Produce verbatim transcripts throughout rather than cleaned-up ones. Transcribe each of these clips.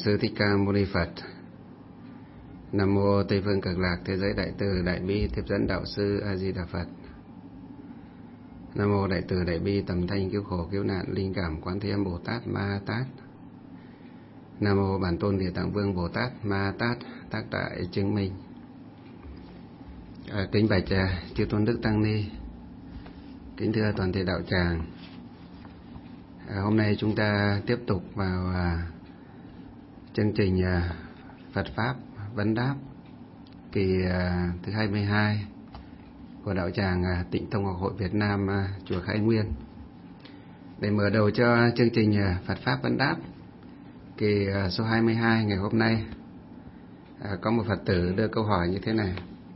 Sư Thích Ca Mâu Ni Phật. Nam mô Tây Phương Cực Lạc Thế Giới Đại Từ Đại Bi Tiếp Dẫn Đạo Sư A Di Đà Phật. Nam mô Đại Từ Đại Bi Tầm Thanh Cứu Khổ Cứu Nạn Linh Cảm Quán Thế Âm Bồ Tát Ma Tát. Nam mô Bản Tôn Địa Tạng Vương Bồ Tát Ma Tát Tác Đại Chứng Minh. À, kính bạch chư tôn đức tăng ni, kính thưa toàn thể đạo tràng. À, hôm nay chúng ta tiếp tục vào à, chương trình à, Phật Pháp Vấn Đáp kỳ à, thứ hai mươi hai của đạo tràng à, Tịnh Tông Học Hội Việt Nam à, chùa Khai Nguyên. Để mở đầu cho chương trình à, Phật Pháp Vấn Đáp kỳ à, số hai mươi hai ngày hôm nay, à, có một Phật tử đưa câu hỏi như thế này: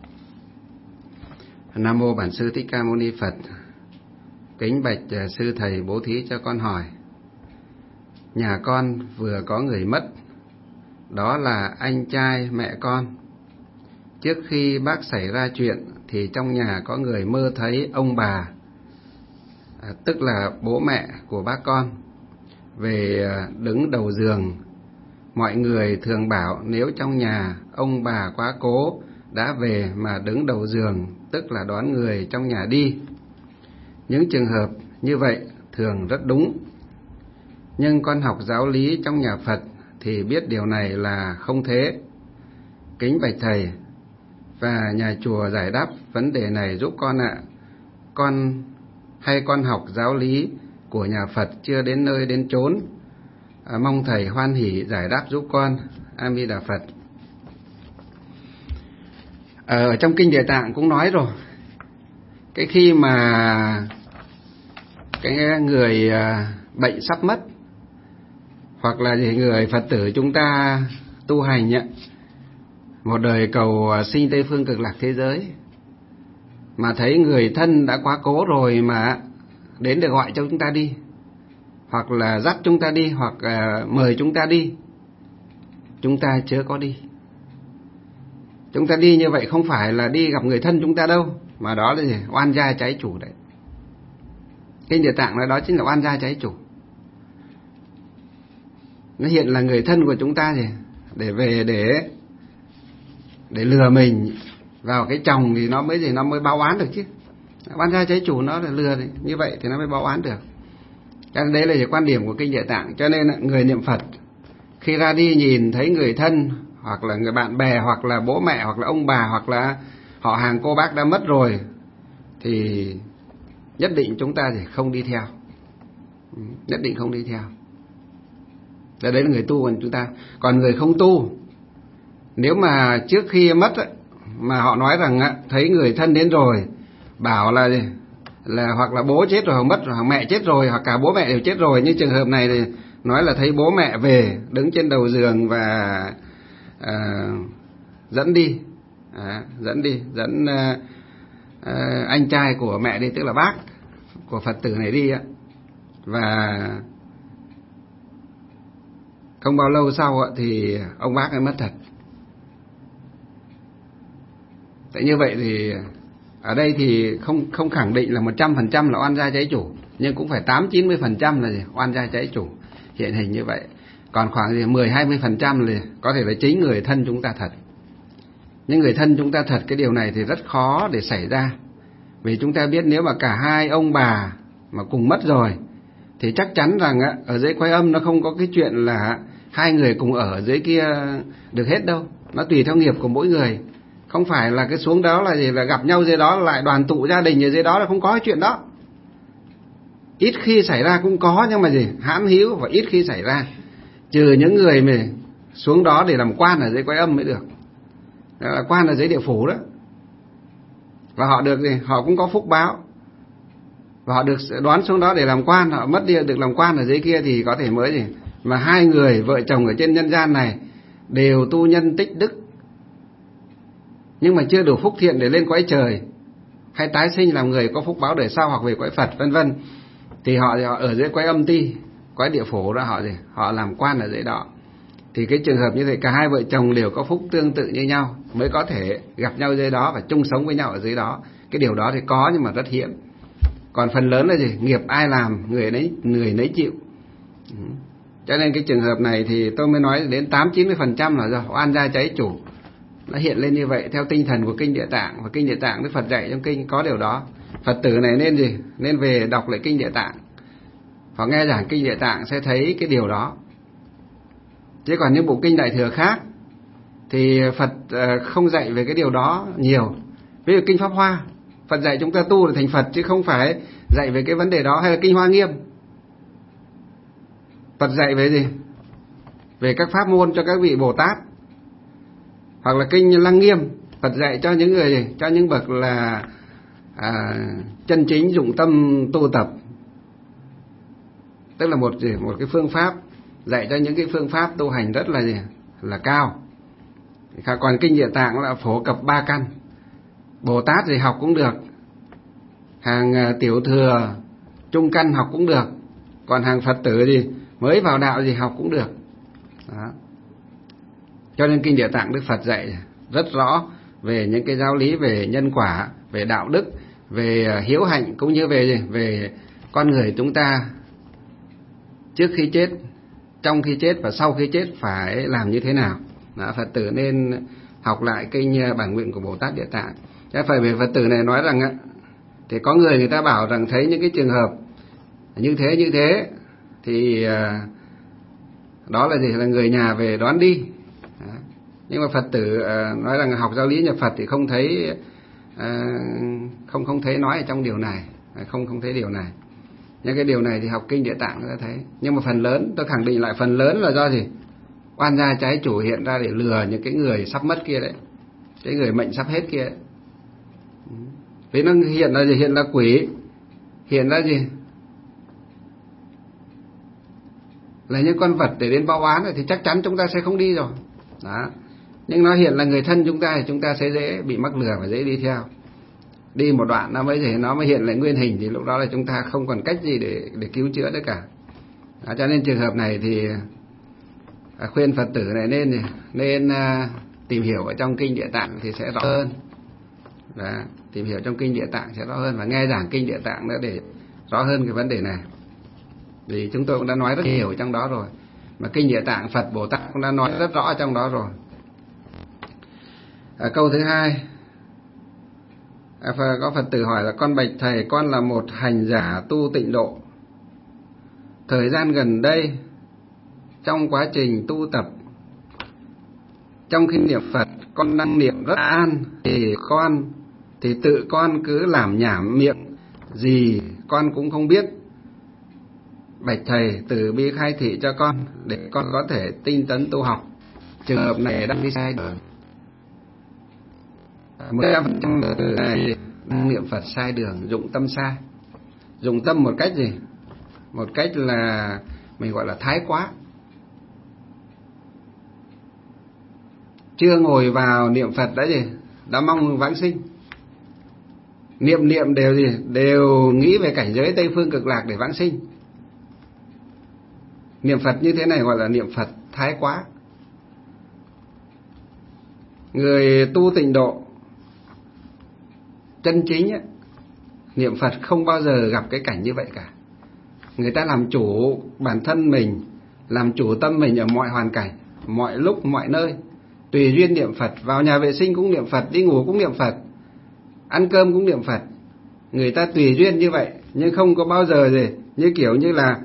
Nam mô Bản Sư Thích Ca Mâu Ni Phật. Kính bạch à, sư thầy bố thí cho con hỏi. Nhà con vừa có người mất, đó là anh trai mẹ con. Trước khi bác xảy ra chuyện thì trong nhà có người mơ thấy ông bà, à, tức là bố mẹ của bác con, về à, đứng đầu giường. Mọi người thường bảo nếu trong nhà ông bà quá cố đã về mà đứng đầu giường, tức là đón người trong nhà đi. Những trường hợp như vậy thường rất đúng. Nhưng con học giáo lý trong nhà Phật thì biết điều này là không thế. Kính bạch thầy và nhà chùa giải đáp vấn đề này giúp con ạ. Con hay con học giáo lý của nhà Phật chưa đến nơi đến chốn. À, mong thầy hoan hỷ giải đáp giúp con. A Di Đà Phật. Ở trong kinh Địa Tạng cũng nói rồi, cái khi mà cái người bệnh sắp mất, hoặc là người Phật tử chúng ta tu hành ấy, một đời cầu sinh Tây Phương Cực Lạc thế giới, mà thấy người thân đã quá cố rồi mà đến để gọi cho chúng ta đi, hoặc là dắt chúng ta đi, hoặc là mời chúng ta đi, chúng ta chớ có đi. Chúng ta đi như vậy không phải là đi gặp người thân chúng ta đâu, mà đó là gì? Oan gia trái chủ đấy. Kinh Địa Tạng nói đó chính là oan gia trái chủ. Nó hiện là người thân của chúng ta gì? Để về để để lừa mình vào cái chồng thì nó mới gì nó mới báo oán được chứ. Oan gia trái chủ nó là lừa thì, như vậy thì nó mới báo oán được. Cho nên đấy là quan điểm của Kinh Địa Tạng. Cho nên người niệm Phật khi ra đi nhìn thấy người thân, hoặc là người bạn bè, hoặc là bố mẹ, hoặc là ông bà, hoặc là họ hàng cô bác đã mất rồi, thì nhất định chúng ta thì không đi theo. Nhất định không đi theo. Đấy là người tu của chúng ta. Còn người không tu, nếu mà trước khi mất mà họ nói rằng thấy người thân đến rồi, bảo là là hoặc là bố chết rồi, hoặc mất rồi, hoặc mẹ chết rồi, hoặc cả bố mẹ đều chết rồi, như trường hợp này thì nói là thấy bố mẹ về đứng trên đầu giường và à, dẫn đi, à, dẫn đi, dẫn à, à, anh trai của mẹ đi, tức là bác của Phật tử này đi á, và không bao lâu sau thì ông bác ấy mất thật. Tại như vậy thì ở đây thì không không khẳng định là một trăm phần trăm là oan gia trái chủ, nhưng cũng phải tám chín mươi phần trăm là gì? Oan gia trái chủ hiện hình như vậy. Còn khoảng gì mười hai mươi phần trăm là có thể là chính người thân chúng ta thật. Nhưng người thân chúng ta thật, cái điều này thì rất khó để xảy ra. Vì chúng ta biết nếu mà cả hai ông bà mà cùng mất rồi thì chắc chắn rằng ở dưới Quái Âm nó không có cái chuyện là hai người cùng ở dưới kia được hết đâu. Nó tùy theo nghiệp của mỗi người. Không phải là cái xuống đó là gì là gặp nhau dưới đó lại đoàn tụ gia đình ở dưới đó, là không có cái chuyện đó. Ít khi xảy ra cũng có, nhưng mà gì hãn hữu và ít khi xảy ra. Trừ những người mà xuống đó để làm quan ở dưới Quái Âm mới được. Đó là quan ở dưới địa phủ đó. Và họ được gì? Họ cũng có phúc báo. Và họ được đoán xuống đó để làm quan, họ mất đi được làm quan ở dưới kia thì có thể mới gì. Mà hai người vợ chồng ở trên nhân gian này đều tu nhân tích đức, nhưng mà chưa đủ phúc thiện để lên cõi trời hay tái sinh làm người có phúc báo đời sau, hoặc về cõi Phật vân vân, thì họ, thì họ ở dưới Quái Âm Ti, cõi địa phủ đó, họ gì họ làm quan ở dưới đó. Thì cái trường hợp như thế, cả hai vợ chồng đều có phúc tương tự như nhau mới có thể gặp nhau dưới đó và chung sống với nhau ở dưới đó. Cái điều đó thì có, nhưng mà rất hiếm. Còn phần lớn là gì? Nghiệp ai làm người nấy người nấy chịu. Cho nên cái trường hợp này thì tôi mới nói đến tám chín mươi phần trăm là do oan gia trái chủ. Nó hiện lên như vậy theo tinh thần của kinh Địa Tạng, và kinh Địa Tạng Đức Phật dạy trong kinh có điều đó. Phật tử này nên gì? Nên về đọc lại kinh Địa Tạng hoặc nghe giảng kinh Địa Tạng sẽ thấy cái điều đó. Chứ còn những bộ kinh Đại Thừa khác thì Phật không dạy về cái điều đó nhiều. Ví dụ kinh Pháp Hoa, Phật dạy chúng ta tu để thành Phật chứ không phải dạy về cái vấn đề đó. Hay là kinh Hoa Nghiêm, Phật dạy về gì? Về các pháp môn cho các vị Bồ Tát. Hoặc là kinh Lăng Nghiêm, Phật dạy cho những người gì? Cho những bậc là à, chân chính dụng tâm tu tập. Tức là một một cái phương pháp dạy cho những cái phương pháp tu hành rất là gì? Là cao. Còn kinh Địa Tạng là phổ cập ba căn. Bồ Tát gì học cũng được, hàng tiểu thừa trung căn học cũng được, còn hàng Phật tử gì mới vào đạo gì học cũng được đó. Cho nên kinh Địa Tạng Đức Phật dạy rất rõ về những cái giáo lý về nhân quả, về đạo đức, về hiếu hạnh, cũng như về gì? Về con người chúng ta trước khi chết, trong khi chết và sau khi chết phải làm như thế nào đó. Phật tử nên học lại kinh bản nguyện của Bồ Tát Địa Tạng. Cái phải về Phật tử này nói rằng á, thì có người người ta bảo rằng thấy những cái trường hợp như thế như thế thì à, đó là gì? Là người nhà về đoán đi. Đó. Nhưng mà Phật tử à, nói rằng học giáo lý nhà Phật thì không thấy à, không không thấy nói ở trong điều này, không không thấy điều này. Nhưng cái điều này thì học kinh Địa Tạng người ta thấy. Nhưng mà phần lớn, tôi khẳng định lại phần lớn là do gì? Oan gia trái chủ hiện ra để lừa những cái người sắp mất kia đấy, cái người mệnh sắp hết kia đấy. Vì nó hiện là gì? Hiện là quỷ, hiện là gì? Là những con vật để đến báo oán thì chắc chắn chúng ta sẽ không đi rồi đó. Nhưng nó hiện là người thân chúng ta thì chúng ta sẽ dễ bị mắc lừa và dễ đi theo. Đi một đoạn nó mới gì? Nó mới hiện lại nguyên hình thì lúc đó là chúng ta không còn cách gì để để cứu chữa nữa cả đó. Cho nên trường hợp này thì à, khuyên Phật tử này nên nên à, tìm hiểu ở trong kinh Địa Tạng thì sẽ rõ hơn. Đó, tìm hiểu trong kinh Địa Tạng sẽ rõ hơn và nghe giảng kinh Địa Tạng nữa để rõ hơn cái vấn đề này. Vì chúng tôi cũng đã nói rất nhiều trong đó rồi, mà kinh Địa Tạng Phật Bồ Tát cũng đã nói rất rõ trong đó rồi. À, câu thứ hai, à, có Phật tử hỏi là: con bạch thầy, con là một hành giả tu tịnh độ. Thời gian gần đây trong quá trình tu tập, trong khi niệm Phật con đang niệm rất an thì con thì tự con cứ làm nhảm miệng gì con cũng không biết. Bạch thầy từ bi khai thị cho con để con có thể tinh tấn tu học. Trường hợp này đang đi sai đường. Một trăm phần trăm này đang niệm Phật sai đường, dụng tâm sai. Dụng tâm một cách gì? Một cách là mình gọi là thái quá. Chưa ngồi vào niệm Phật đã gì? Đã mong vãng sinh. Niệm niệm đều gì? Đều nghĩ về cảnh giới Tây Phương Cực Lạc để vãng sinh. Niệm Phật như thế này gọi là niệm Phật thái quá. Người tu tịnh độ chân chính ấy, niệm Phật không bao giờ gặp cái cảnh như vậy cả. Người ta làm chủ bản thân mình, làm chủ tâm mình ở mọi hoàn cảnh, mọi lúc, mọi nơi. Tùy duyên niệm Phật, vào nhà vệ sinh cũng niệm Phật, đi ngủ cũng niệm Phật, ăn cơm cũng niệm Phật. Người ta tùy duyên như vậy, nhưng không có bao giờ gì như kiểu như là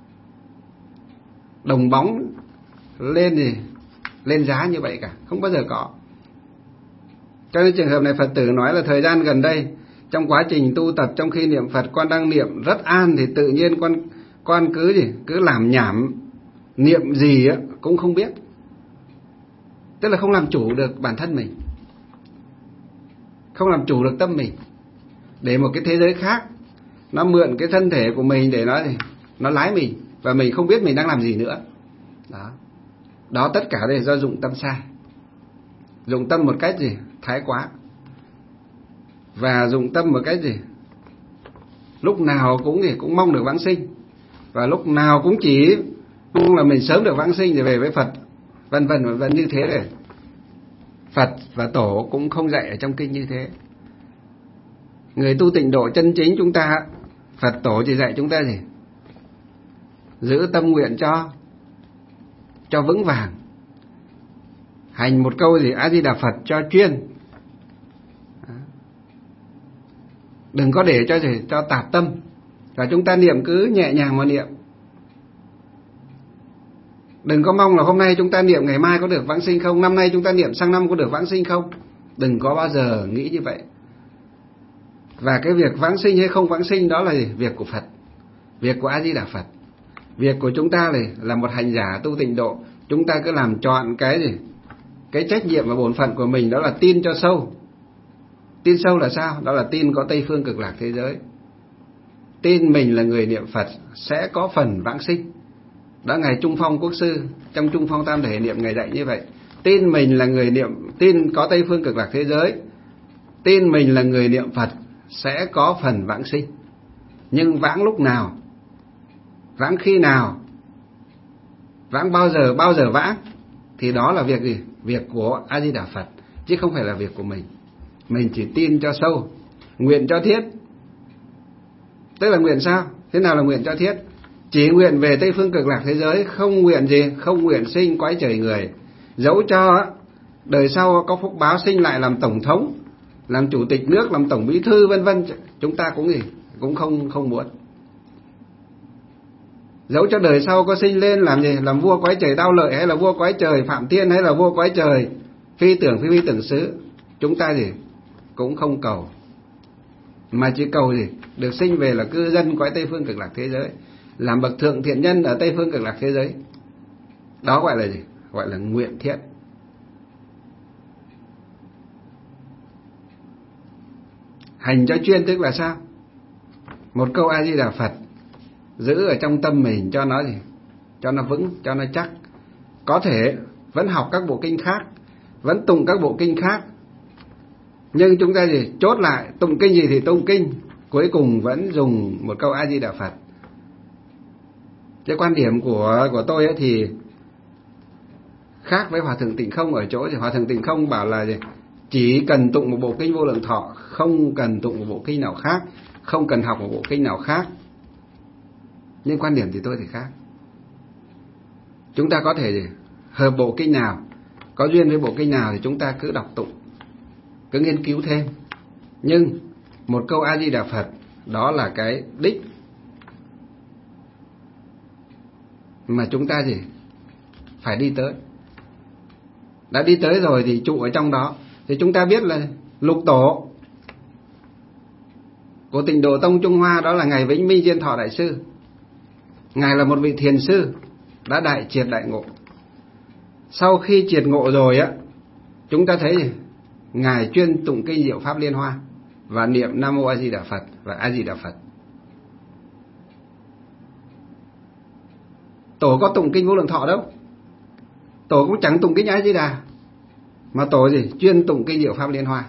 đồng bóng lên gì lên giá như vậy cả, không bao giờ có. Cho nên trường hợp này Phật tử nói là thời gian gần đây trong quá trình tu tập, trong khi niệm Phật con đang niệm rất an thì tự nhiên con con cứ gì cứ làm nhảm, niệm gì á cũng không biết. Tức là không làm chủ được bản thân mình, không làm chủ được tâm mình, để một cái thế giới khác nó mượn cái thân thể của mình để nó gì nó lái mình, và mình không biết mình đang làm gì nữa. Đó, đó tất cả đây là do dụng tâm sai, dụng tâm một cách gì thái quá, và dụng tâm một cách gì lúc nào cũng gì cũng mong được vãng sinh, và lúc nào cũng chỉ mong là mình sớm được vãng sinh rồi về với Phật, vân vân vân vân như thế. Này Phật và Tổ cũng không dạy ở trong kinh như thế. Người tu tịnh độ chân chính chúng ta, Phật Tổ chỉ dạy chúng ta gì? Giữ tâm nguyện cho cho vững vàng. Hành một câu gì A Di Đà Phật cho chuyên. Đừng có để cho gì cho tạp tâm. Và chúng ta niệm cứ nhẹ nhàng mà niệm. Đừng có mong là hôm nay chúng ta niệm ngày mai có được vãng sinh không, năm nay chúng ta niệm sang năm có được vãng sinh không. Đừng có bao giờ nghĩ như vậy. Và cái việc vãng sinh hay không vãng sinh đó là gì? Việc của Phật, việc của A Di Đà Phật. Việc của chúng ta này là một hành giả tu tịnh độ, chúng ta cứ làm trọn cái gì? Cái trách nhiệm và bổn phận của mình, đó là tin cho sâu. Tin sâu là sao? Đó là tin có Tây Phương Cực Lạc thế giới. Tin mình là người niệm Phật sẽ có phần vãng sinh. Đó ngài Trung Phong Quốc sư trong Trung Phong Tam Thể niệm ngài dạy như vậy. Tin mình là người niệm, tin có Tây Phương Cực Lạc thế giới, tin mình là người niệm Phật sẽ có phần vãng sinh. Nhưng vãng lúc nào? Vãng khi nào? Vãng bao giờ? Bao giờ vãng? Thì đó là việc gì? Việc của A Di Đà Phật, chứ không phải là việc của mình. Mình chỉ tin cho sâu, nguyện cho thiết. Tức là nguyện sao? Thế nào là nguyện cho thiết? Chỉ nguyện về Tây Phương Cực Lạc thế giới, không nguyện gì? Không nguyện sinh cõi trời người. Dẫu cho đời sau có phúc báo sinh lại làm tổng thống, làm chủ tịch nước, làm tổng bí thư vân vân, chúng ta cũng gì? Cũng không không muốn. Dẫu cho đời sau có sinh lên làm gì? Làm vua cõi trời Đao Lợi, hay là vua cõi trời Phạm Thiên, hay là vua cõi trời Phi Tưởng Phi Phi Tưởng Xứ, chúng ta gì? Cũng không cầu. Mà chỉ cầu gì? Được sinh về là cư dân cõi Tây Phương Cực Lạc thế giới, làm bậc thượng thiện nhân ở Tây Phương Cực Lạc thế giới. Đó gọi là gì? Gọi là nguyện thiết. Hành cho chuyên tức là sao? Một câu A Di Đà Phật giữ ở trong tâm mình cho nó gì? Cho nó vững, cho nó chắc. Có thể vẫn học các bộ kinh khác, vẫn tụng các bộ kinh khác, nhưng chúng ta gì? Chốt lại, tụng kinh gì thì tụng kinh, cuối cùng vẫn dùng một câu A Di Đà Phật. Cái quan điểm của của tôi ấy thì khác với Hòa Thượng Tịnh Không ở chỗ thì Hòa Thượng Tịnh Không bảo là gì? Chỉ cần tụng một bộ kinh Vô Lượng Thọ, không cần tụng một bộ kinh nào khác, không cần học một bộ kinh nào khác. Nhưng quan điểm thì tôi thì khác. Chúng ta có thể gì? Hợp bộ kinh nào, có duyên với bộ kinh nào thì chúng ta cứ đọc tụng, cứ nghiên cứu thêm. Nhưng một câu A Di Đà Phật đó là cái đích mà chúng ta gì? Phải đi tới. Đã đi tới rồi thì trụ ở trong đó. Thì chúng ta biết là lục tổ của Tịnh Độ Tông Trung Hoa đó là ngài Vĩnh Minh Diên Thọ Đại Sư. Ngài là một vị thiền sư đã đại triệt đại ngộ. Sau khi triệt ngộ rồi á, chúng ta thấy gì? Ngài chuyên tụng kinh Diệu Pháp Liên Hoa và niệm Nam Mô A Di Đà Phật và A Di Đà Phật. Tổ có tụng kinh Vô Lượng Thọ đâu, tổ cũng chẳng tụng kinh A Di Đà, mà tổ gì? Chuyên tụng kinh Diệu Pháp Liên Hoa.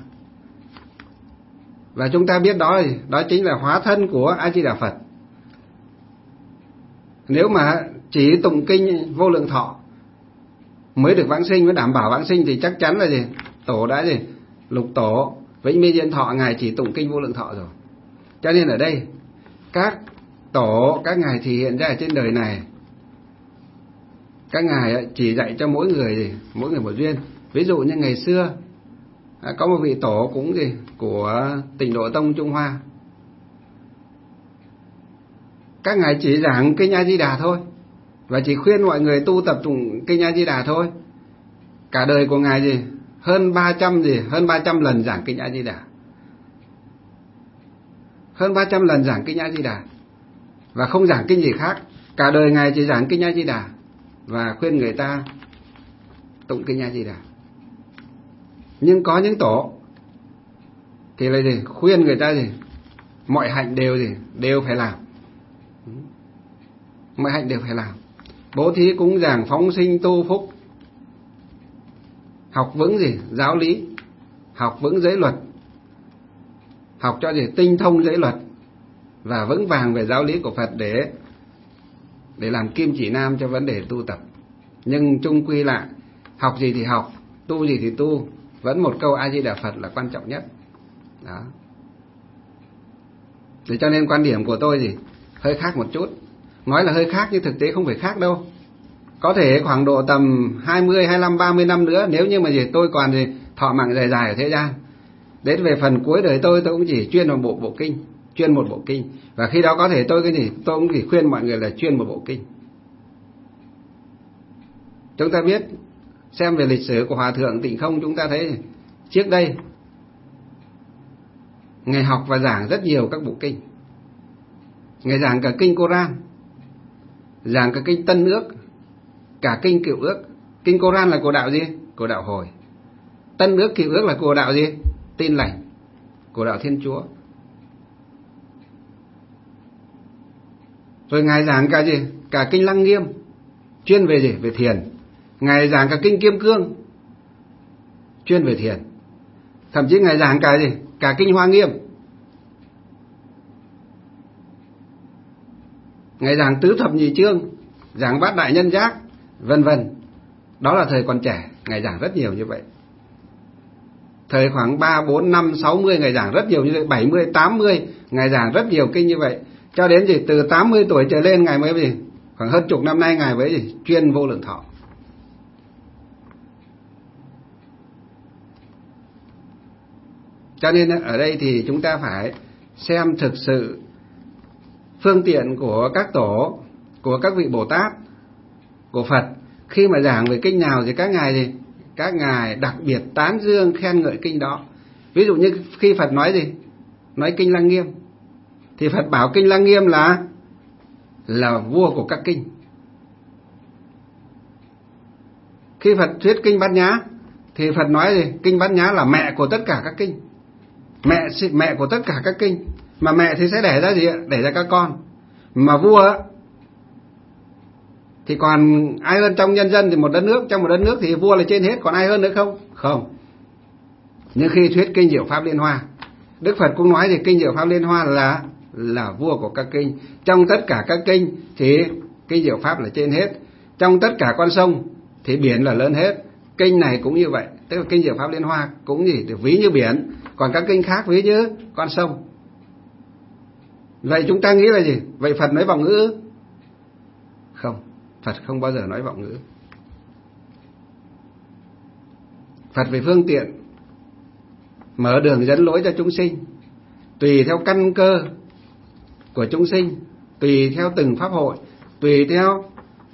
Và chúng ta biết đó gì? Đó chính là hóa thân của A Di Đà Phật. Nếu mà chỉ tụng kinh Vô Lượng Thọ mới được vãng sinh, mới đảm bảo vãng sinh thì chắc chắn là gì? Tổ đã gì? Lục tổ Vĩnh Minh Diên Thọ ngài chỉ tụng kinh Vô Lượng Thọ rồi. Cho nên ở đây các tổ, các ngài thì hiện ra ở trên đời này, các ngài chỉ dạy cho mỗi người gì? Mỗi người một duyên. Ví dụ như ngày xưa có một vị tổ cũng gì? Của Tịnh Độ Tông Trung Hoa, các ngài chỉ giảng kinh A Di Đà thôi, và chỉ khuyên mọi người tu tập tụng kinh A Di Đà thôi. Cả đời của ngài gì? Hơn ba trăm gì? Hơn ba trăm lần giảng kinh A Di Đà. Hơn ba trăm lần giảng kinh A Di Đà và không giảng kinh gì khác. Cả đời ngài chỉ giảng kinh A Di Đà và khuyên người ta tụng kinh A Di Đà. Nhưng có những tổ thì là gì? Khuyên người ta gì? Mọi hạnh đều gì? Đều phải làm. Mọi hạnh đều phải làm. Bố thí cúng dường, phóng sinh tu phúc, học vững gì? Giáo lý, học vững giới luật, học cho gì? Tinh thông giới luật và vững vàng về giáo lý của Phật để để làm kim chỉ nam cho vấn đề tu tập. Nhưng chung quy lại, học gì thì học, tu gì thì tu, vẫn một câu A Di Đà Phật là quan trọng nhất. Đó. Thế cho nên quan điểm của tôi gì? Hơi khác một chút. Nói là hơi khác nhưng thực tế không phải khác đâu. có thể khoảng độ tầm hai mươi, hai mươi lăm, ba mươi năm nữa, nếu như mà gì tôi còn gì thọ mạng dài dài ở thế gian, đến về phần cuối đời tôi tôi cũng chỉ chuyên một bộ bộ kinh, chuyên một bộ kinh. Và khi đó có thể tôi cái gì tôi cũng chỉ khuyên mọi người là chuyên một bộ kinh. Chúng ta biết xem về lịch sử của Hòa thượng Tịnh Không, chúng ta thấy trước đây Ngài học và giảng rất nhiều các bộ kinh. Ngài giảng cả kinh Koran, giảng cả kinh Tân Ước, cả kinh Cựu Ước. Kinh Koran là của đạo gì? Của đạo Hồi. Tân Ước, Cựu Ước là của đạo gì? Tin Lành, của đạo Thiên Chúa. Rồi Ngài giảng cả gì? Cả kinh Lăng Nghiêm, chuyên về gì? Về thiền. Ngài giảng cả kinh Kim Cương, chuyên về thiền. Thậm chí Ngài giảng cả gì? Cả kinh Hoa Nghiêm. Ngài giảng tứ thập nhị chương, giảng bát đại nhân giác, vân vân. Đó là thời còn trẻ, Ngài giảng rất nhiều như vậy. Thời khoảng ba, bốn, năm, sáu mươi Ngài giảng rất nhiều như vậy, bảy mươi, tám mươi Ngài giảng rất nhiều kinh như vậy. Cho đến gì từ tám mươi tuổi trở lên Ngài mới gì khoảng hơn chục năm nay Ngài mới gì chuyên vô lượng thọ. Cho nên ở đây thì chúng ta phải xem thực sự phương tiện của các tổ, của các vị Bồ Tát, của Phật, khi mà giảng về kinh nào thì các ngài gì các ngài đặc biệt tán dương khen ngợi kinh đó. Ví dụ như khi Phật nói gì nói kinh Lăng Nghiêm thì Phật bảo kinh Lăng Nghiêm là là vua của các kinh. Khi Phật thuyết kinh Bát Nhã thì Phật nói gì kinh Bát Nhã là mẹ của tất cả các kinh, mẹ mẹ của tất cả các kinh. Mà mẹ thì sẽ đẻ ra gì ạ? Đẻ ra các con. Mà vua thì còn ai hơn trong nhân dân thì một đất nước, trong một đất nước thì vua là trên hết, còn ai hơn nữa không? Không. Nhưng khi thuyết kinh Diệu Pháp Liên Hoa, Đức Phật cũng nói thì kinh Diệu Pháp Liên Hoa là là vua của các kinh. Trong tất cả các kinh thì kinh Diệu Pháp là trên hết. Trong tất cả con sông thì biển là lớn hết. Kinh này cũng như vậy, tức là kinh Diệu Pháp Liên Hoa cũng gì được ví như biển, còn các kinh khác ví như con sông. Vậy chúng ta nghĩ là gì? Vậy Phật nói vọng ngữ? Không, Phật không bao giờ nói vọng ngữ. Phật về phương tiện mở đường dẫn lối cho chúng sinh, tùy theo căn cơ của chúng sinh, tùy theo từng pháp hội, tùy theo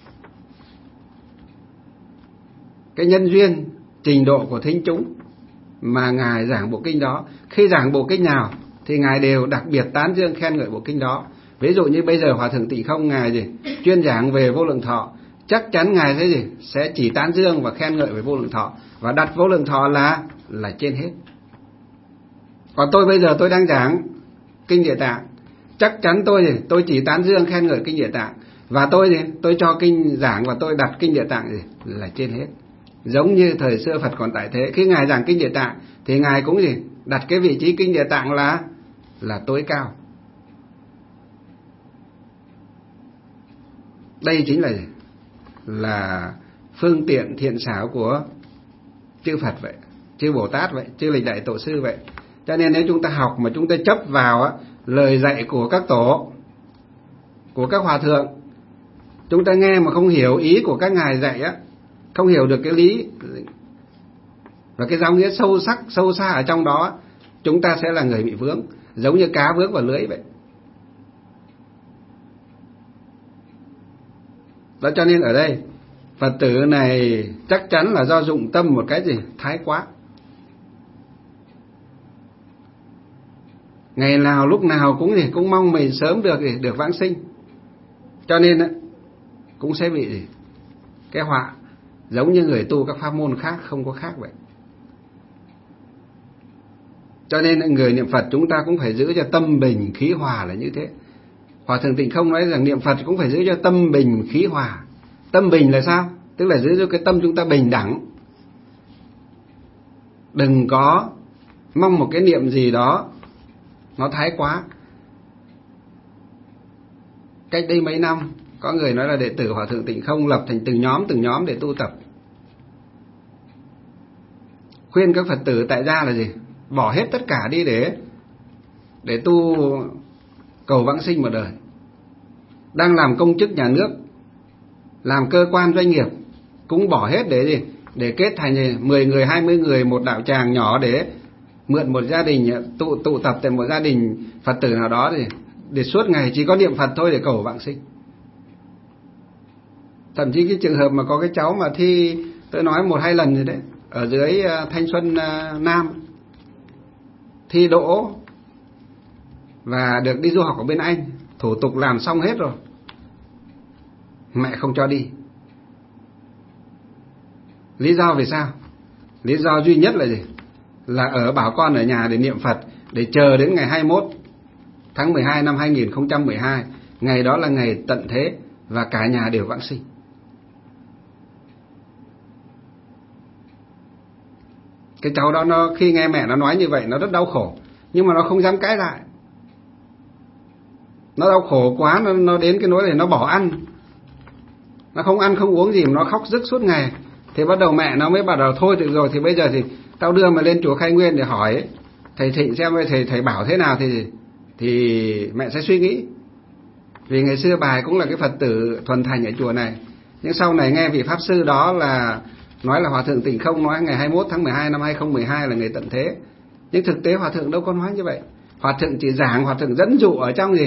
cái nhân duyên, trình độ của thính chúng mà Ngài giảng bộ kinh đó. Khi giảng bộ kinh nào thì Ngài đều đặc biệt tán dương khen ngợi bộ kinh đó. Ví dụ như bây giờ Hòa thượng Tịnh Không Ngài gì chuyên giảng về vô lượng thọ, chắc chắn Ngài sẽ gì sẽ chỉ tán dương và khen ngợi về vô lượng thọ và đặt vô lượng thọ là là trên hết. Còn tôi bây giờ tôi đang giảng kinh Địa Tạng, chắc chắn tôi gì tôi chỉ tán dương khen ngợi kinh Địa Tạng, và tôi gì tôi cho kinh giảng và tôi đặt kinh Địa Tạng gì là trên hết. Giống như thời xưa Phật còn tại thế, khi Ngài giảng kinh Địa Tạng thì Ngài cũng gì đặt cái vị trí kinh Địa Tạng là là tối cao. Đây chính là là phương tiện thiện xảo của chư Phật vậy, chư Bồ Tát vậy, chư Lịch Đại Tổ Sư vậy. Cho nên nếu chúng ta học mà chúng ta chấp vào á, lời dạy của các tổ, của các hòa thượng, chúng ta nghe mà không hiểu ý của các ngài dạy á, không hiểu được cái lý và cái giáo nghĩa sâu sắc, sâu xa ở trong đó, chúng ta sẽ là người bị vướng, giống như cá vướng vào lưới vậy. Đó, cho nên ở đây Phật tử này chắc chắn là do dụng tâm một cái gì thái quá. Ngày nào lúc nào cũng gì cũng mong mình sớm được gì được vãng sinh, cho nên ấy, cũng sẽ bị gì cái họa giống như người tu các pháp môn khác không có khác vậy. Cho nên người niệm Phật chúng ta cũng phải giữ cho tâm bình khí hòa là như thế. Hòa thượng Tịnh Không nói rằng niệm Phật cũng phải giữ cho tâm bình khí hòa. Tâm bình là sao? Tức là giữ cho cái tâm chúng ta bình đẳng, đừng có mong một cái niệm gì đó nó thái quá. Cách đây mấy năm có người nói là đệ tử Hòa thượng Tịnh Không lập thành từng nhóm từng nhóm để tu tập, khuyên các Phật tử tại gia là gì bỏ hết tất cả đi để để tu cầu vãng sinh một đời. Đang làm công chức nhà nước làm cơ quan doanh nghiệp, cũng bỏ hết để gì? Để kết thành mười người, hai mươi người một đạo tràng nhỏ để mượn một gia đình, tụ tụ tập tại một gia đình Phật tử nào đó thì để suốt ngày chỉ có niệm Phật thôi để cầu vãng sinh. Thậm chí cái trường hợp mà có cái cháu mà thi, tôi nói một hai lần rồi đấy, ở dưới Thanh Xuân Nam thi đỗ và được đi du học ở bên Anh, thủ tục làm xong hết rồi, mẹ không cho đi. Lý do vì sao? Lý do duy nhất là gì? Là ở bảo con ở nhà để niệm Phật, để chờ đến ngày hai mươi mốt tháng mười hai năm hai nghìn không trăm mười hai, ngày đó là ngày tận thế và cả nhà đều vãng sinh. Cái cháu đó nó khi nghe mẹ nó nói như vậy nó rất đau khổ, nhưng mà nó không dám cãi lại. Nó đau khổ quá, nó, nó đến cái nỗi này nó bỏ ăn, nó không ăn không uống gì mà nó khóc rức suốt ngày. Thì bắt đầu mẹ nó mới bắt đầu thôi được rồi, thì bây giờ thì tao đưa mà lên chùa Khai Nguyên để hỏi ấy, thầy Thịnh xem thầy thầy bảo thế nào thì thì mẹ sẽ suy nghĩ. Vì ngày xưa bà cũng là cái Phật tử thuần thành ở chùa này, nhưng sau này nghe vị pháp sư đó là nói là Hòa thượng Tịnh Không nói ngày hai mươi mốt tháng mười hai năm hai nghìn không trăm mười hai là ngày tận thế, nhưng thực tế Hòa thượng đâu có nói như vậy. Hòa thượng chỉ giảng, Hòa thượng dẫn dụ ở trong gì?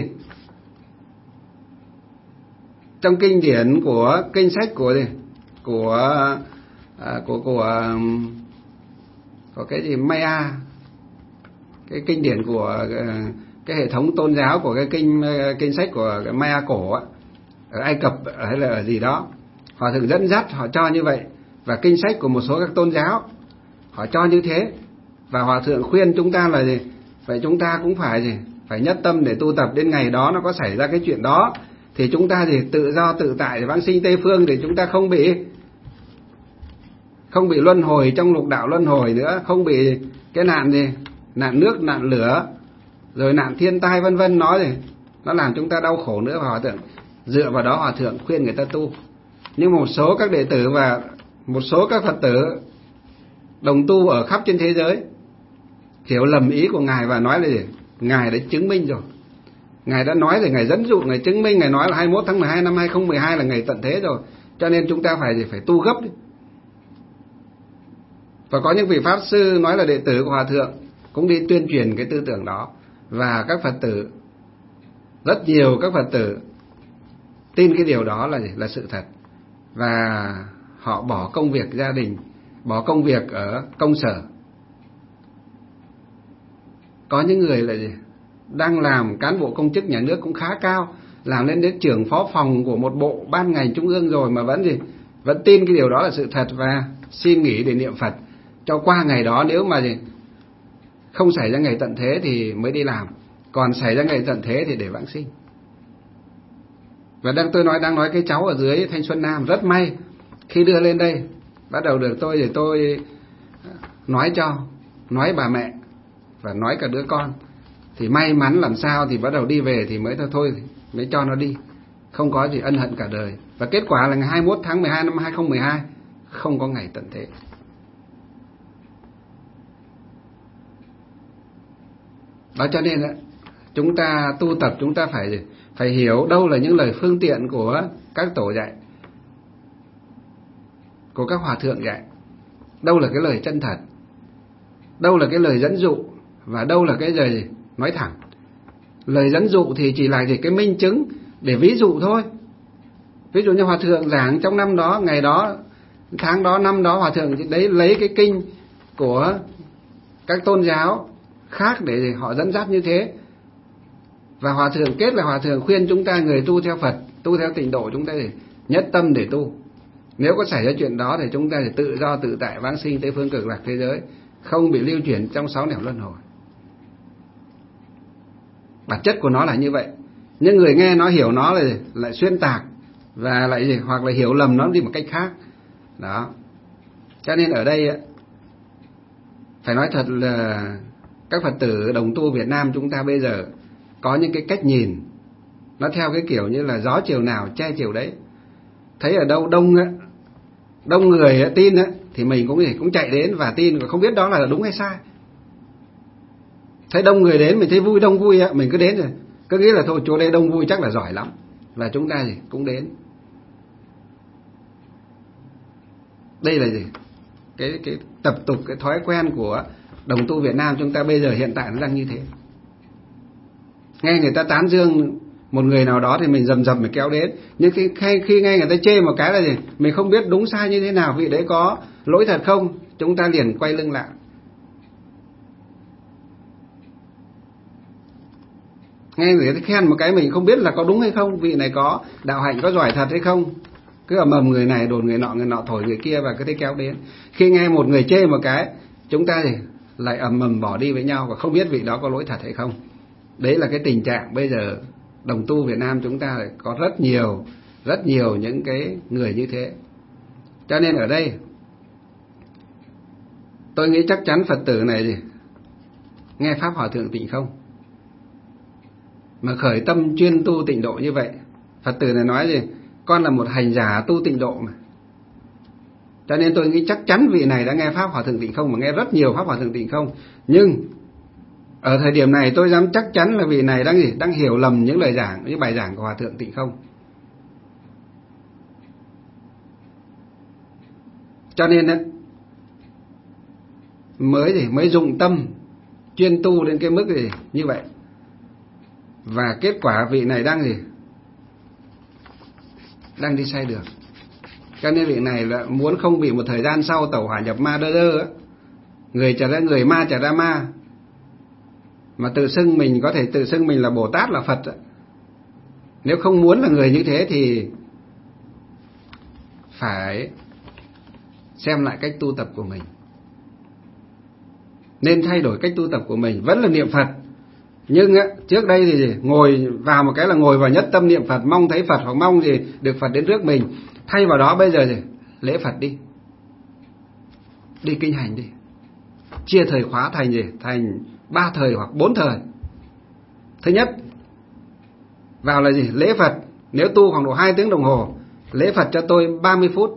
Trong kinh điển của kinh sách của gì? Của à, của của của cái gì Maya, cái kinh điển của cái hệ thống tôn giáo của cái kinh kinh sách của cái Maya cổ á, ở Ai Cập hay là ở gì đó, Hòa thượng dẫn dắt họ cho như vậy. Và kinh sách của một số các tôn giáo họ cho như thế, và Hòa thượng khuyên chúng ta là gì? Vậy chúng ta cũng phải gì? Phải nhất tâm để tu tập, đến ngày đó nó có xảy ra cái chuyện đó thì chúng ta gì? Tự do tự tại để vãng sinh Tây Phương, để chúng ta không bị không bị luân hồi trong lục đạo luân hồi nữa, không bị cái nạn gì? Nạn nước, nạn lửa, rồi nạn thiên tai vân vân, nói gì? Nó làm chúng ta đau khổ nữa. Và Hòa thượng dựa vào đó Hòa thượng khuyên người ta tu. Nhưng một số các đệ tử và một số các Phật tử đồng tu ở khắp trên thế giới hiểu lầm ý của Ngài và nói là gì? Ngài đã chứng minh rồi, Ngài đã nói rồi, Ngài dẫn dụ, Ngài chứng minh, Ngài nói là hai mươi mốt tháng mười hai năm hai nghìn không trăm mười hai là ngày tận thế rồi, cho nên chúng ta phải gì? Phải tu gấp đi. Và có những vị Pháp Sư nói là đệ tử của Hòa thượng cũng đi tuyên truyền cái tư tưởng đó, và các Phật tử, rất nhiều các Phật tử tin cái điều đó là gì? Là sự thật, và họ bỏ công việc gia đình, bỏ công việc ở công sở. Có những người là gì? Đang làm cán bộ công chức nhà nước cũng khá cao, làm lên đến trưởng phó phòng của một bộ ban ngành trung ương rồi mà vẫn gì? Vẫn tin cái điều đó là sự thật và xin nghỉ để niệm Phật cho qua ngày đó. Nếu mà gì? Không xảy ra ngày tận thế thì mới đi làm, còn xảy ra ngày tận thế thì để vãng sinh. Và đang tôi nói đang nói cái cháu ở dưới Thanh Xuân Nam rất may, khi đưa lên đây bắt đầu được tôi để tôi nói cho, nói bà mẹ và nói cả đứa con, thì may mắn làm sao thì bắt đầu đi về thì mới thôi thôi mới cho nó đi, không có gì ân hận cả đời. Và kết quả là ngày hai mươi mốt tháng mười hai năm hai nghìn không trăm mười hai không có ngày tận thế. Đó, cho nên chúng ta tu tập chúng ta phải phải hiểu đâu là những lời phương tiện của các tổ dạy, của các hòa thượng dạy, đâu là cái lời chân thật, đâu là cái lời dẫn dụ, và đâu là cái lời nói thẳng. Lời dẫn dụ thì chỉ là gì? Cái minh chứng để ví dụ thôi. Ví dụ như Hòa thượng giảng trong năm đó, ngày đó, tháng đó, năm đó, Hòa thượng đấy lấy cái kinh của các tôn giáo khác để họ dẫn dắt như thế. Và Hòa thượng kết là Hòa thượng khuyên chúng ta người tu theo Phật, tu theo tịnh độ, chúng ta để nhất tâm để tu. Nếu có xảy ra chuyện đó thì chúng ta sẽ tự do tự tại vãng sinh Tây Phương Cực Lạc thế giới, không bị lưu chuyển trong sáu nẻo luân hồi. Bản chất của nó là như vậy. Nhưng người nghe nó hiểu nó là lại xuyên tạc và lại gì? Hoặc là hiểu lầm nó đi một cách khác. Đó. Cho nên ở đây phải nói thật là các Phật tử đồng tu Việt Nam chúng ta bây giờ có những cái cách nhìn nó theo cái kiểu như là gió chiều nào che chiều đấy. Thấy ở đâu đông á, đông người tin á, thì mình cũng cũng chạy đến và tin, không biết đó là đúng hay sai. Thấy đông người đến mình thấy vui, đông vui á, mình cứ đến rồi, cứ nghĩ là thôi chỗ đây đông vui chắc là giỏi lắm, và chúng ta gì cũng đến. Đây là gì? Cái cái tập tục, cái thói quen của đồng tu Việt Nam chúng ta bây giờ hiện tại nó đang như thế. Nghe người ta tán dương một người nào đó thì mình dầm dầm mình kéo đến, nhưng khi, khi nghe người ta chê một cái là gì, mình không biết đúng sai như thế nào, vị đấy có lỗi thật không, chúng ta liền quay lưng lại. Nghe người ta khen một cái mình không biết là có đúng hay không, vị này có đạo hạnh, có giỏi thật hay không, cứ ầm ầm người này đồn người nọ, người nọ thổi người kia và cứ thế kéo đến. Khi nghe một người chê một cái, chúng ta thì lại ầm ầm bỏ đi với nhau và không biết vị đó có lỗi thật hay không. Đấy là cái tình trạng bây giờ đồng tu Việt Nam chúng ta có rất nhiều, rất nhiều những cái người như thế. Cho nên ở đây tôi nghĩ chắc chắn Phật tử này gì nghe pháp Hòa Thượng Tịnh Không mà khởi tâm chuyên tu tịnh độ như vậy. Phật tử này nói gì, con là một hành giả tu tịnh độ mà. Cho nên tôi nghĩ chắc chắn vị này đã nghe pháp Hòa Thượng Tịnh Không, mà nghe rất nhiều pháp Hòa Thượng Tịnh Không. Nhưng ở thời điểm này tôi dám chắc chắn là vị này đang gì, đang hiểu lầm những lời giảng, những bài giảng của Hòa Thượng Tịnh Không. Cho nên đấy, mới gì mới dụng tâm chuyên tu đến cái mức gì như vậy. Và kết quả vị này đang gì đang đi sai đường. Cho nên vị này là muốn không bị một thời gian sau tẩu hỏa nhập ma đơ đơ á, người trở ra người, ma trở ra ma, mà tự xưng mình có thể tự xưng mình là Bồ Tát, là Phật á. Nếu không muốn là người như thế thì phải xem lại cách tu tập của mình, nên thay đổi cách tu tập của mình. Vẫn là niệm Phật, nhưng á, trước đây thì gì? Ngồi vào một cái là ngồi vào nhất tâm niệm Phật, mong thấy Phật hoặc mong gì được Phật đến trước mình. Thay vào đó bây giờ gì? Lễ Phật đi, đi kinh hành đi, chia thời khóa thành gì? Thành ba thời hoặc bốn thời. Thứ nhất, vào là gì? Lễ Phật. Nếu tu khoảng độ hai tiếng đồng hồ, lễ Phật cho tôi ba mươi phút.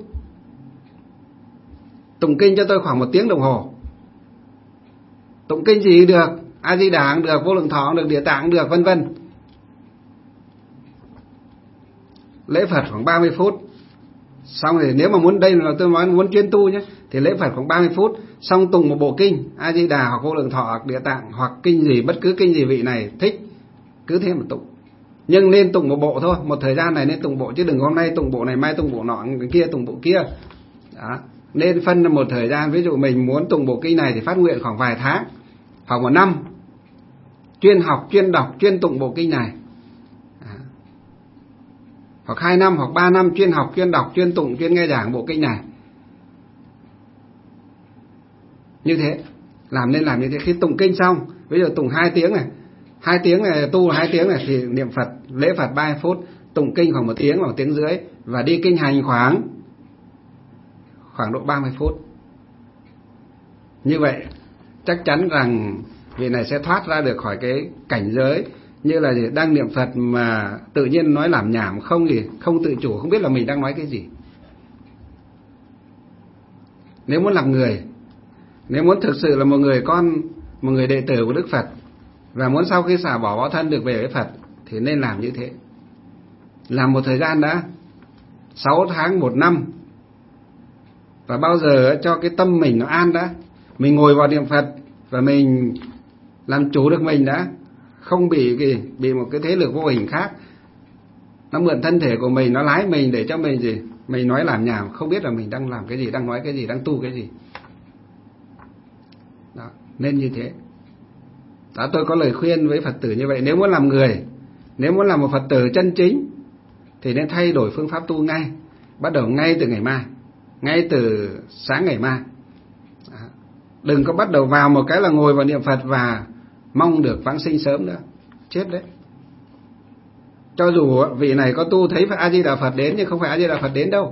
Tụng kinh cho tôi khoảng một tiếng đồng hồ. Tụng kinh gì được, A Di Đà cũng được, Vô Lượng Thọ cũng được, Địa Tạng cũng được, vân vân. Lễ Phật khoảng ba mươi phút. Xong rồi nếu mà muốn, đây là tôi nói muốn chuyên tu nhé, thì lễ Phật khoảng ba mươi phút. Xong tụng một bộ kinh A Di Đà hoặc Vô Lượng Thọ hoặc Địa Tạng hoặc kinh gì, bất cứ kinh gì vị này thích, cứ thế mà tụng. Nhưng nên tụng một bộ thôi, một thời gian này nên tụng bộ, chứ đừng hôm nay tụng bộ này, mai tụng bộ nọ, cái kia tụng bộ kia. Đó. Nên phân ra một thời gian, ví dụ mình muốn tụng bộ kinh này thì phát nguyện khoảng vài tháng, khoảng một năm, chuyên học, chuyên đọc, chuyên tụng bộ kinh này. Đó. Hoặc hai năm hoặc ba năm chuyên học, chuyên đọc, chuyên tụng, chuyên nghe giảng bộ kinh này. Như thế, làm nên làm như thế. Khi tụng kinh xong, ví dụ tụng hai tiếng này, hai tiếng này tu hai tiếng này thì niệm Phật, lễ Phật ba mươi phút, tụng kinh khoảng một tiếng hoặc một tiếng rưỡi, và đi kinh hành khoảng khoảng độ ba mươi phút. Như vậy chắc chắn rằng vị này sẽ thoát ra được khỏi cái cảnh giới như là gì? Đang niệm Phật mà tự nhiên nói làm nhảm, không gì, không tự chủ, không biết là mình đang nói cái gì. Nếu muốn làm người, nếu muốn thực sự là một người con, một người đệ tử của Đức Phật, và muốn sau khi xả bỏ báo thân được về với Phật, thì nên làm như thế. Làm một thời gian đã, sáu tháng, một năm, và bao giờ cho cái tâm mình nó an đã. Mình ngồi vào niệm Phật và mình làm chủ được mình đã, không bị gì, bị một cái thế lực vô hình khác nó mượn thân thể của mình, nó lái mình để cho mình gì, mình nói làm nhảm, không biết là mình đang làm cái gì, đang nói cái gì, đang tu cái gì. Đó, nên như thế. Đó, tôi có lời khuyên với Phật tử như vậy. Nếu muốn làm người, nếu muốn làm một Phật tử chân chính, thì nên thay đổi phương pháp tu ngay, bắt đầu ngay từ ngày mai, ngay từ sáng ngày mai. Đó. Đừng có bắt đầu vào một cái là ngồi vào niệm Phật và mong được vãng sinh sớm nữa, chết đấy. Cho dù vị này có tu thấy A Di Đà Phật đến, nhưng không phải A Di Đà Phật đến đâu.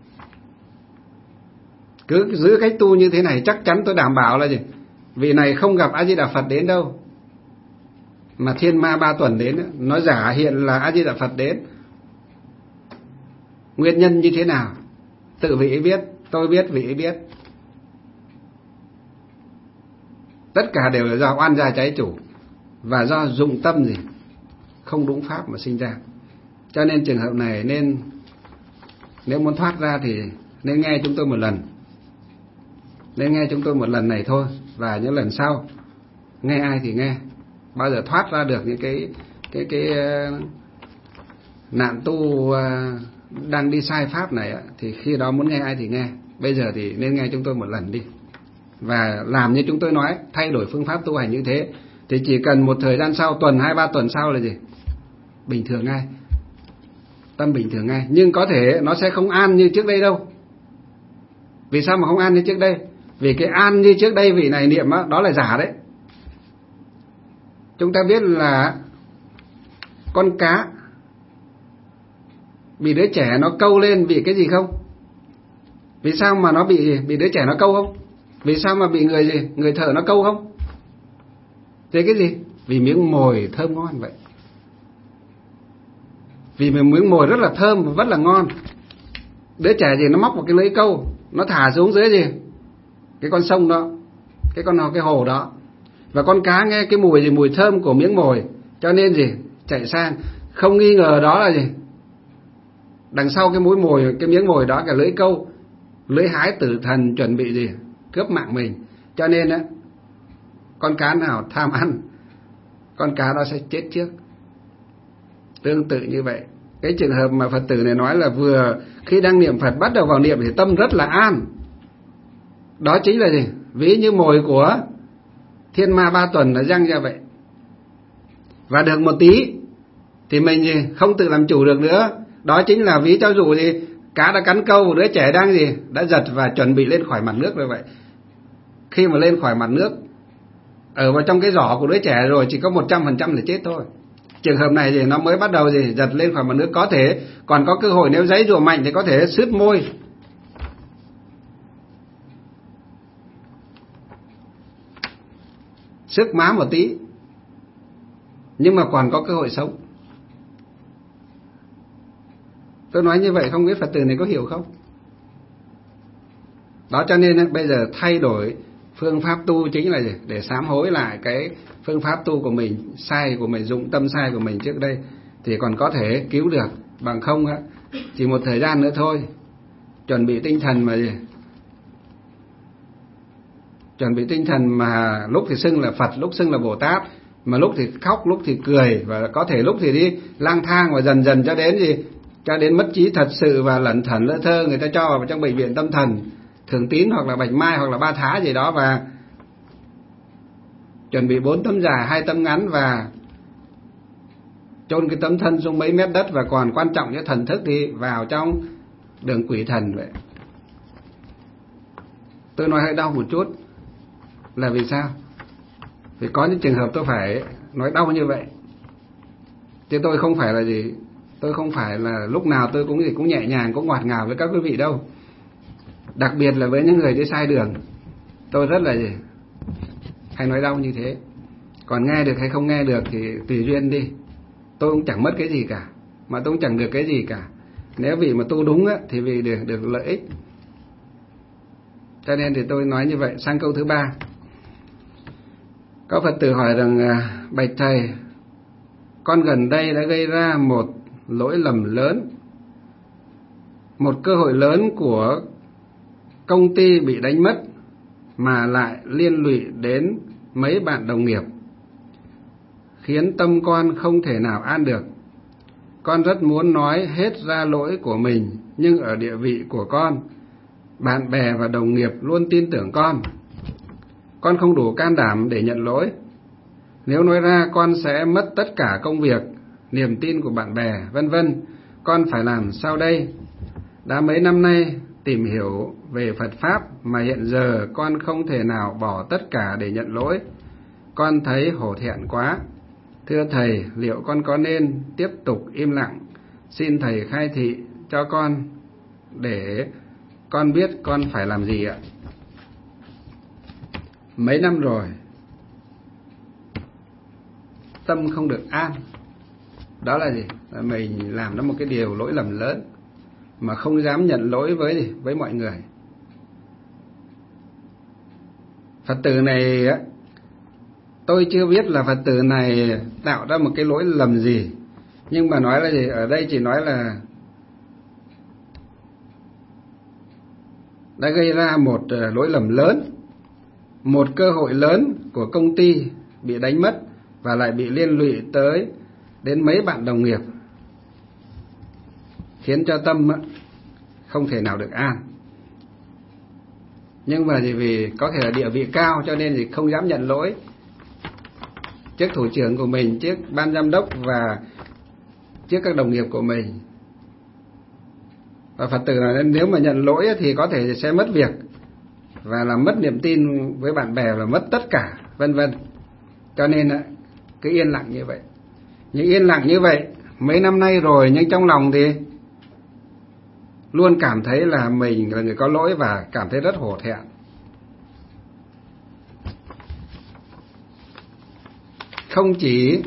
Cứ giữ cách tu như thế này, chắc chắn tôi đảm bảo là gì, vị này không gặp A Di Đà Phật đến đâu, mà thiên ma ba tuần đến, nó giả hiện là A Di Đà Phật đến. Nguyên nhân như thế nào tự vị ấy biết, tôi biết, vị ấy biết. Tất cả đều là do oan gia trái chủ, và do dụng tâm gì không đúng pháp mà sinh ra. Cho nên trường hợp này nên, nếu muốn thoát ra thì nên nghe chúng tôi một lần. Nên nghe chúng tôi một lần này thôi, và những lần sau nghe ai thì nghe. Bao giờ thoát ra được những cái cái cái uh, nạn tu uh, đang đi sai pháp này uh, thì khi đó muốn nghe ai thì nghe. Bây giờ thì nên nghe chúng tôi một lần đi, và làm như chúng tôi nói, thay đổi phương pháp tu hành như thế, thì chỉ cần một thời gian sau, tuần hai ba tuần sau là gì? Bình thường ngay, tâm bình thường ngay. Nhưng có thể nó sẽ không an như trước đây đâu. Vì sao mà không an như trước đây? Vì cái an như trước đây vị này niệm đó, đó là giả đấy. Chúng ta biết là con cá bị đứa trẻ nó câu lên vì cái gì không? Vì sao mà nó bị bị đứa trẻ nó câu không? Vì sao mà bị người gì? Người thợ nó câu không? Thế cái gì? Vì miếng mồi thơm ngon vậy. Vì miếng mồi rất là thơm và rất là ngon. Đứa trẻ gì nó móc một cái lưới câu, nó thả xuống dưới gì? Cái con sông đó, cái con cái hồ đó. Và con cá nghe cái mùi gì? Mùi thơm của miếng mồi, cho nên gì? Chạy sang. Không nghi ngờ đó là gì? Đằng sau cái mũi mồi, cái miếng mồi đó, cái lưới câu, lưới hái tử thần chuẩn bị gì? Cướp mạng mình. Cho nên á, con cá nào tham ăn, con cá đó sẽ chết trước. Tương tự như vậy, cái trường hợp mà Phật tử này nói là vừa khi đang niệm Phật bắt đầu vào niệm thì tâm rất là an. Đó chính là gì? Ví như mồi của thiên ma ba tuần nó răng ra vậy. Và được một tí thì mình gì? Không tự làm chủ được nữa. Đó chính là ví cho dù gì? Cá đã cắn câu, đứa trẻ đang gì? Đã giật và chuẩn bị lên khỏi mặt nước rồi vậy. Khi mà lên khỏi mặt nước, ở vào trong cái giỏ của đứa trẻ rồi, chỉ có một trăm phần trăm là chết thôi. Trường hợp này thì nó mới bắt đầu gì? Giật lên khỏi mặt nước. Có thể còn có cơ hội, nếu giãy giụa mạnh thì có thể sướt môi, sức má một tí, nhưng mà còn có cơ hội sống. Tôi nói như vậy không biết Phật tử này có hiểu không? Đó, cho nên bây giờ thay đổi phương pháp tu chính là gì? Để sám hối lại cái phương pháp tu của mình, sai của mình, dụng tâm sai của mình trước đây, thì còn có thể cứu được. Bằng không á, chỉ một thời gian nữa thôi, chuẩn bị tinh thần mà gì? Chuẩn bị tinh thần mà lúc thì xưng là Phật, lúc xưng là Bồ Tát, mà lúc thì khóc, lúc thì cười, và có thể lúc thì đi lang thang, và dần dần cho đến gì? Cho đến mất trí thật sự và lẩn thẩn lơ thơ, người ta cho vào trong bệnh viện tâm thần Thường Tín hoặc là Bạch Mai hoặc là Ba Thá gì đó, và chuẩn bị bốn tấm dài, hai tấm ngắn, và chôn cái tấm thân xuống mấy mét đất, và còn quan trọng nhất thần thức đi vào trong đường quỷ thần vậy. Tôi nói hơi đau một chút là vì sao? Vì có những trường hợp tôi phải nói đau như vậy, chứ tôi không phải là gì, tôi không phải là lúc nào tôi cũng gì cũng nhẹ nhàng, cũng ngọt ngào với các quý vị đâu. Đặc biệt là với những người đi sai đường, tôi rất là gì hay nói đau như thế. Còn nghe được hay không nghe được thì tùy duyên đi. Tôi cũng chẳng mất cái gì cả, mà tôi cũng chẳng được cái gì cả. Nếu vì mà tu đúng á, thì vì được, được lợi ích. Cho nên thì tôi nói như vậy. Sang câu thứ ba, có Phật tử hỏi rằng: bạch thầy, con gần đây đã gây ra một lỗi lầm lớn, một cơ hội lớn của công ty bị đánh mất, mà lại liên lụy đến mấy bạn đồng nghiệp, khiến tâm con không thể nào an được. Con rất muốn nói hết ra lỗi của mình, nhưng ở địa vị của con, bạn bè và đồng nghiệp luôn tin tưởng con. Con không đủ can đảm để nhận lỗi. Nếu nói ra con sẽ mất tất cả công việc, niềm tin của bạn bè, vân vân. Con phải làm sao đây? Đã mấy năm nay tìm hiểu về Phật Pháp mà hiện giờ con không thể nào bỏ tất cả để nhận lỗi. Con thấy hổ thẹn quá. Thưa thầy, liệu con có nên tiếp tục im lặng? Xin thầy khai thị cho con để con biết con phải làm gì ạ. Mấy năm rồi, tâm không được an. Đó là gì? Là mình làm nó một cái điều lỗi lầm lớn, mà không dám nhận lỗi với gì? Với mọi người. Phật tử này á, tôi chưa biết là Phật tử này tạo ra một cái lỗi lầm gì, nhưng mà nói là gì? Ở đây chỉ nói là đã gây ra một lỗi lầm lớn, một cơ hội lớn của công ty bị đánh mất và lại bị liên lụy tới đến mấy bạn đồng nghiệp, khiến cho Tâm không thể nào được an. Nhưng mà thì vì có thể là địa vị cao cho nên thì không dám nhận lỗi trước thủ trưởng của mình, trước ban giám đốc và trước các đồng nghiệp của mình. Và Phật tử là nếu mà nhận lỗi thì có thể sẽ mất việc và làm mất niềm tin với bạn bè và mất tất cả, vân vân. Cho nên cứ yên lặng như vậy. Nhưng yên lặng như vậy mấy năm nay rồi, nhưng trong lòng thì luôn cảm thấy là mình là người có lỗi và cảm thấy rất hổ thẹn. Không chỉ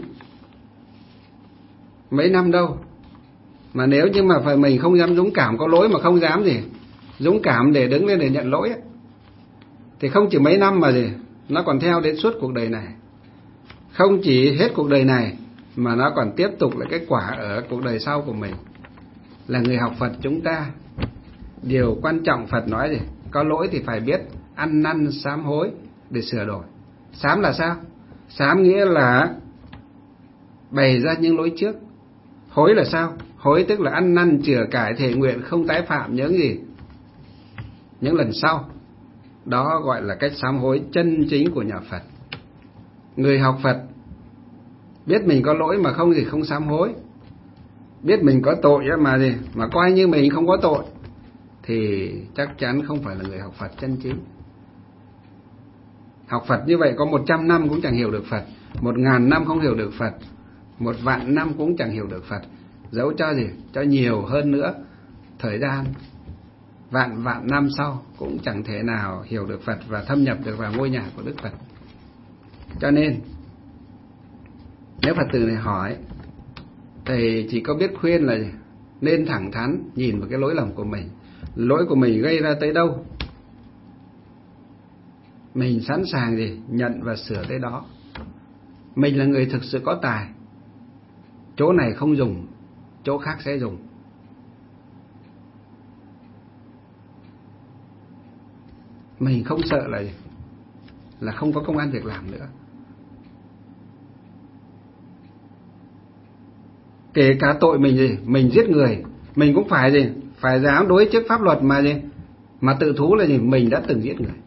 mấy năm đâu, mà nếu như mà phải mình không dám dũng cảm có lỗi, mà không dám gì dũng cảm để đứng lên để nhận lỗi ấy, thì không chỉ mấy năm mà gì, nó còn theo đến suốt cuộc đời này. Không chỉ hết cuộc đời này mà nó còn tiếp tục là kết quả ở cuộc đời sau của mình. Là người học Phật chúng ta, điều quan trọng Phật nói gì, có lỗi thì phải biết ăn năn sám hối để sửa đổi. Sám là sao? Sám nghĩa là bày ra những lỗi trước. Hối là sao? Hối tức là ăn năn chữa cải, thể nguyện không tái phạm những gì, những lần sau. Đó gọi là cách sám hối chân chính của nhà Phật. Người học Phật biết mình có lỗi mà không gì không sám hối, biết mình có tội mà gì mà coi như mình không có tội, thì chắc chắn không phải là người học Phật chân chính. Học Phật như vậy có một trăm năm cũng chẳng hiểu được Phật, một ngàn năm không hiểu được Phật, một vạn năm cũng chẳng hiểu được Phật. Dẫu cho gì, cho nhiều hơn nữa thời gian, vạn vạn năm sau cũng chẳng thể nào hiểu được Phật và thâm nhập được vào ngôi nhà của Đức Phật. Cho nên nếu Phật tử này hỏi, thầy chỉ có biết khuyên là nên thẳng thắn nhìn vào cái lỗi lầm của mình. Lỗi của mình gây ra tới đâu, mình sẵn sàng gì nhận và sửa tới đó. Mình là người thực sự có tài, chỗ này không dùng, chỗ khác sẽ dùng. Mình không sợ là là không có công ăn việc làm nữa. Kể cả tội mình gì, mình giết người, mình cũng phải gì, phải dám đối trước pháp luật mà gì, mà tự thú là gì, mình đã từng giết người.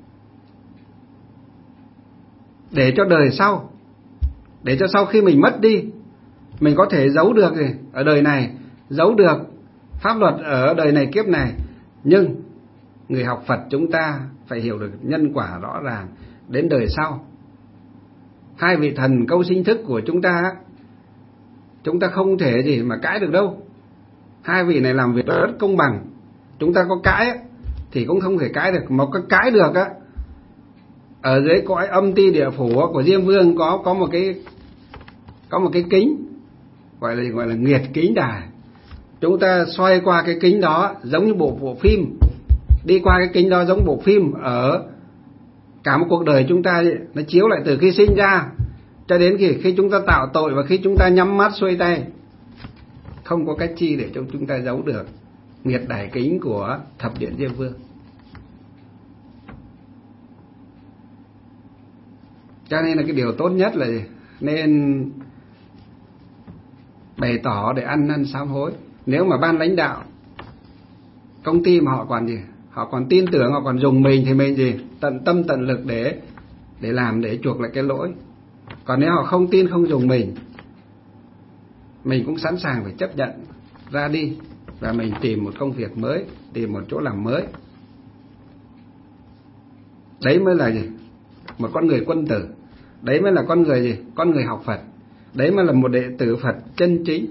Để cho đời sau, để cho sau khi mình mất đi, mình có thể giấu được gì ở đời này, giấu được pháp luật ở đời này kiếp này. Nhưng người học Phật chúng ta phải hiểu được nhân quả rõ ràng đến đời sau. Hai vị thần câu sinh thức của chúng ta, chúng ta không thể gì mà cãi được đâu. Hai vị này làm việc rất công bằng. Chúng ta có cãi thì cũng không thể cãi được. Mà có cãi được á, ở dưới cõi âm ti địa phủ của Diêm Vương có có một cái có một cái kính gọi là gọi là nghiệt kính đài. Chúng ta xoay qua cái kính đó giống như bộ bộ phim, đi qua cái kính đó giống bộ phim ở cả một cuộc đời chúng ta, nó chiếu lại từ khi sinh ra cho đến khi khi chúng ta tạo tội và khi chúng ta nhắm mắt xuôi tay. Không có cách chi để cho chúng ta giấu được nghiệt đài kính của thập điện Diêm Vương. Cho nên là cái điều tốt nhất là nên bày tỏ để ăn năn sám hối. Nếu mà ban lãnh đạo công ty mà họ còn gì, họ còn tin tưởng, họ còn dùng mình thì mình gì tận tâm tận lực để để làm, để chuộc lại cái lỗi. Còn nếu họ không tin, không dùng mình, mình cũng sẵn sàng phải chấp nhận ra đi và mình tìm một công việc mới, tìm một chỗ làm mới. Đấy mới là gì? Một con người quân tử. Đấy mới là con người gì? Con người học Phật. Đấy mới là một đệ tử Phật chân chính.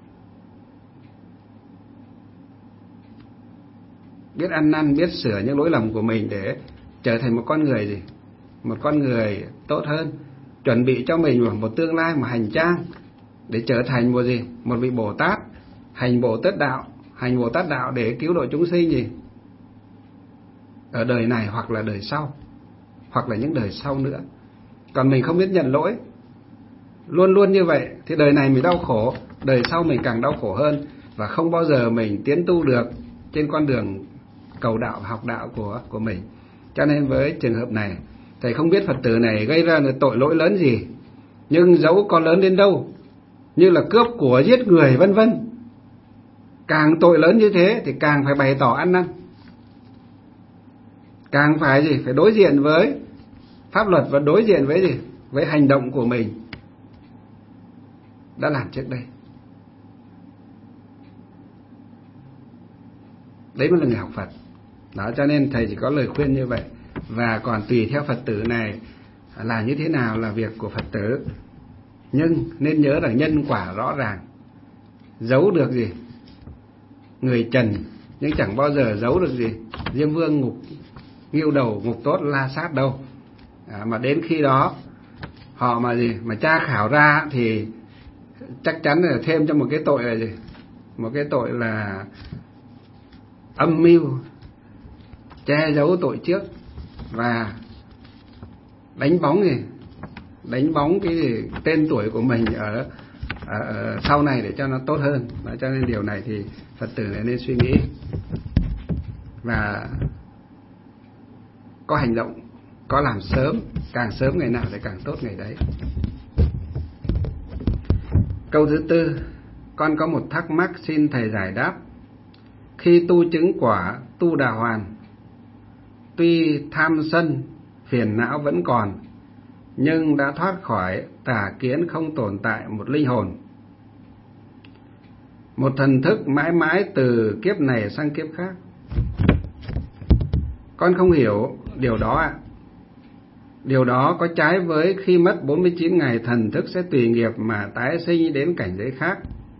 Biết ăn năn, biết sửa những lỗi lầm của mình để trở thành một con người gì? Một con người tốt hơn, chuẩn bị cho mình một tương lai, một hành trang để trở thành một gì? Một vị Bồ Tát, hành Bồ Tát đạo, hành Bồ Tát đạo để cứu độ chúng sinh gì? Ở đời này hoặc là đời sau, hoặc là những đời sau nữa. Còn mình không biết nhận lỗi, luôn luôn như vậy thì đời này mình đau khổ, đời sau mình càng đau khổ hơn, và không bao giờ mình tiến tu được trên con đường cầu đạo, học đạo của của mình. Cho nên với trường hợp này, thầy không biết Phật tử này gây ra được tội lỗi lớn gì, nhưng dẫu có lớn đến đâu, như là cướp của, giết người vân vân, càng tội lớn như thế thì càng phải bày tỏ ăn năn, càng phải gì phải đối diện với pháp luật và đối diện với gì với hành động của mình đã làm trước đây. Đấy mới là người học Phật. Đó, cho nên thầy chỉ có lời khuyên như vậy. Và còn tùy theo Phật tử này là như thế nào là việc của Phật tử. Nhưng nên nhớ rằng nhân quả rõ ràng, giấu được gì người trần, nhưng chẳng bao giờ giấu được gì Diêm Vương ngục nghiêu đầu, ngục tốt la sát đâu. À, mà đến khi đó họ mà gì mà tra khảo ra thì chắc chắn là thêm cho một cái tội là gì một cái tội là âm mưu che giấu tội trước và đánh bóng gì đánh bóng cái gì tên tuổi của mình ở, ở, ở sau này để cho nó tốt hơn. Và cho nên điều này thì Phật tử này nên suy nghĩ và có hành động, có làm sớm, càng sớm ngày nào thì càng tốt ngày đấy. Câu thứ tư, con có một thắc mắc xin thầy giải đáp. Khi tu chứng quả Tu Đà Hoàn, tuy tham sân phiền não vẫn còn, nhưng đã thoát khỏi tà kiến, không tồn tại một linh hồn, một thần thức mãi mãi từ kiếp này sang kiếp khác. Con không hiểu điều đó ạ. Điều đó có trái với khi mất bốn mươi chín ngày thần thức sẽ tùy nghiệp mà tái sinh đến cảnh giới khác.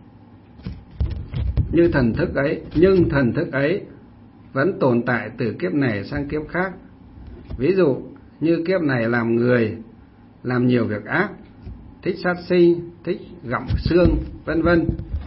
Như thần thức ấy, nhưng thần thức ấy vẫn tồn tại từ kiếp này sang kiếp khác. Ví dụ như kiếp này làm người, làm nhiều việc ác, thích sát sinh, thích gặm xương, vân vân.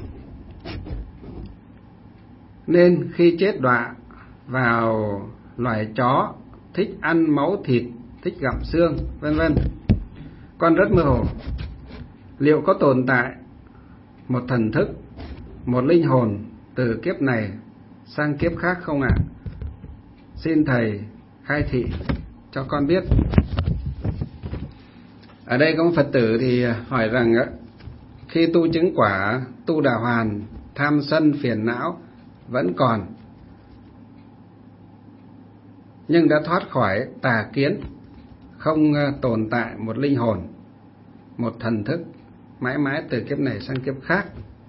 Nên khi chết đọa vào loài chó, thích ăn máu thịt, thích gặm xương, vân vân. Con rất mơ hồ. Liệu có tồn tại một thần thức, một linh hồn từ kiếp này sang kiếp khác không ạ? Xin thầy khai thị cho con biết. Ở đây có một Phật tử thì hỏi rằng khi tu chứng quả Tu Đà Hoàn, tham sân phiền não vẫn còn, nhưng đã thoát khỏi tà kiến, không tồn tại một linh hồn, một thần thức mãi mãi từ kiếp này sang kiếp khác.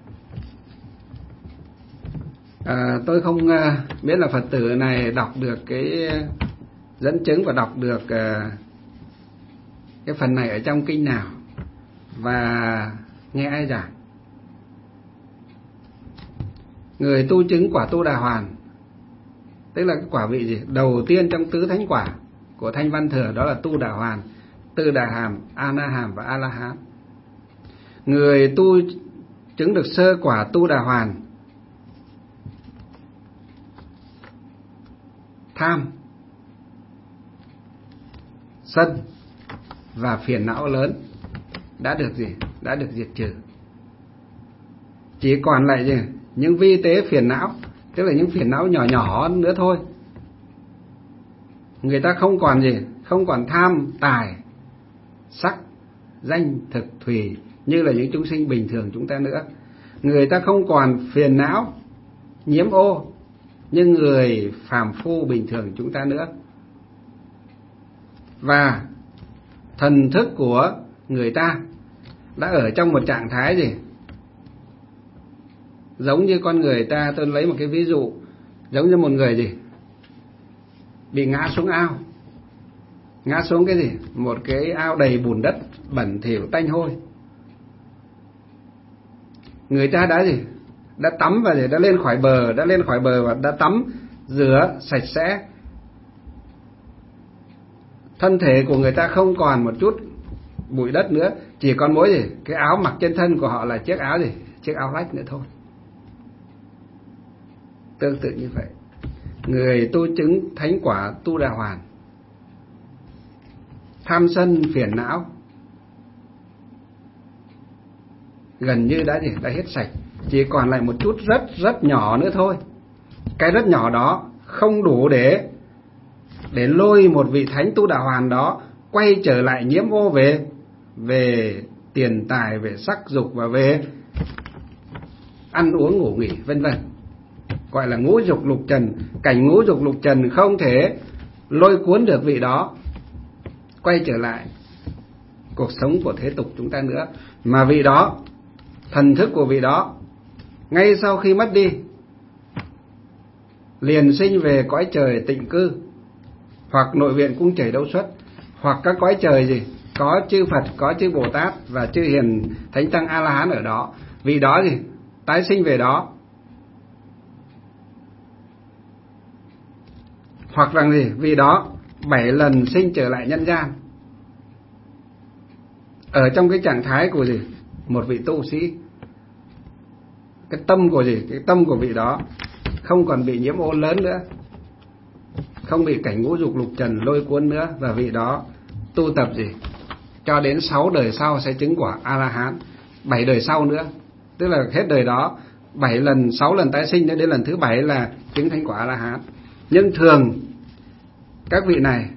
À, tôi không biết là Phật tử này đọc được cái dẫn chứng và đọc được cái phần này ở trong kinh nào và nghe ai giảng. Người tu chứng quả Tu Đà Hoàn, tức là cái quả vị gì đầu tiên trong tứ thánh quả của Thanh Văn Thừa, đó là Tu Đà Hoàn, Tư Đà Hàm, A Na Hàm và A La Hán. Người tu chứng được sơ quả Tu Đà Hoàn, tham, sân và phiền não lớn đã được gì đã được diệt trừ. Chỉ còn lại gì những vi tế phiền não, tức là những phiền não nhỏ nhỏ nữa thôi. Người ta không còn gì không còn tham tài sắc danh thực thùy như là những chúng sinh bình thường chúng ta nữa. Người ta không còn phiền não nhiễm ô như người phàm phu bình thường chúng ta nữa. Và thần thức của người ta đã ở trong một trạng thái gì giống như con người ta. Tôi lấy một cái ví dụ, giống như một người gì bị ngã xuống ao, ngã xuống cái gì một cái ao đầy bùn đất bẩn thỉu tanh hôi. Người ta đã gì đã tắm và gì đã lên khỏi bờ đã lên khỏi bờ và đã tắm rửa sạch sẽ. Thân thể của người ta không còn một chút bụi đất nữa, chỉ còn mỗi gì cái áo mặc trên thân của họ là chiếc áo gì chiếc áo rách nữa thôi. Tương tự như vậy, người tu chứng thánh quả Tu Đà Hoàn, tham sân phiền não gần như đã gì đã hết sạch, chỉ còn lại một chút rất rất nhỏ nữa thôi. Cái rất nhỏ đó không đủ để để lôi một vị thánh tu đà hoàn đó quay trở lại nhiễm ô về về tiền tài, về sắc dục và về ăn uống ngủ nghỉ vân vân, gọi là ngũ dục lục trần. Cảnh ngũ dục lục trần không thể lôi cuốn được vị đó quay trở lại cuộc sống của thế tục chúng ta nữa, mà vị đó, thần thức của vị đó ngay sau khi mất đi liền sinh về cõi trời tịnh cư, hoặc nội viện cung chảy đấu xuất, hoặc các cõi trời gì có chư Phật, có chư Bồ Tát và chư hiền thánh tăng A La Hán ở đó. Vị đó gì tái sinh về đó, hoặc rằng gì vị đó bảy lần sinh trở lại nhân gian ở trong cái trạng thái của gì một vị tu sĩ. Cái tâm của gì cái tâm của vị đó không còn bị nhiễm ô lớn nữa, không bị cảnh ngũ dục lục trần lôi cuốn nữa, và vị đó tu tập gì cho đến sáu đời sau sẽ chứng quả A La Hán, bảy đời sau nữa, tức là hết đời đó bảy lần, sáu lần tái sinh đến lần thứ bảy là chứng thánh quả A La Hán. Nhưng thường các vị này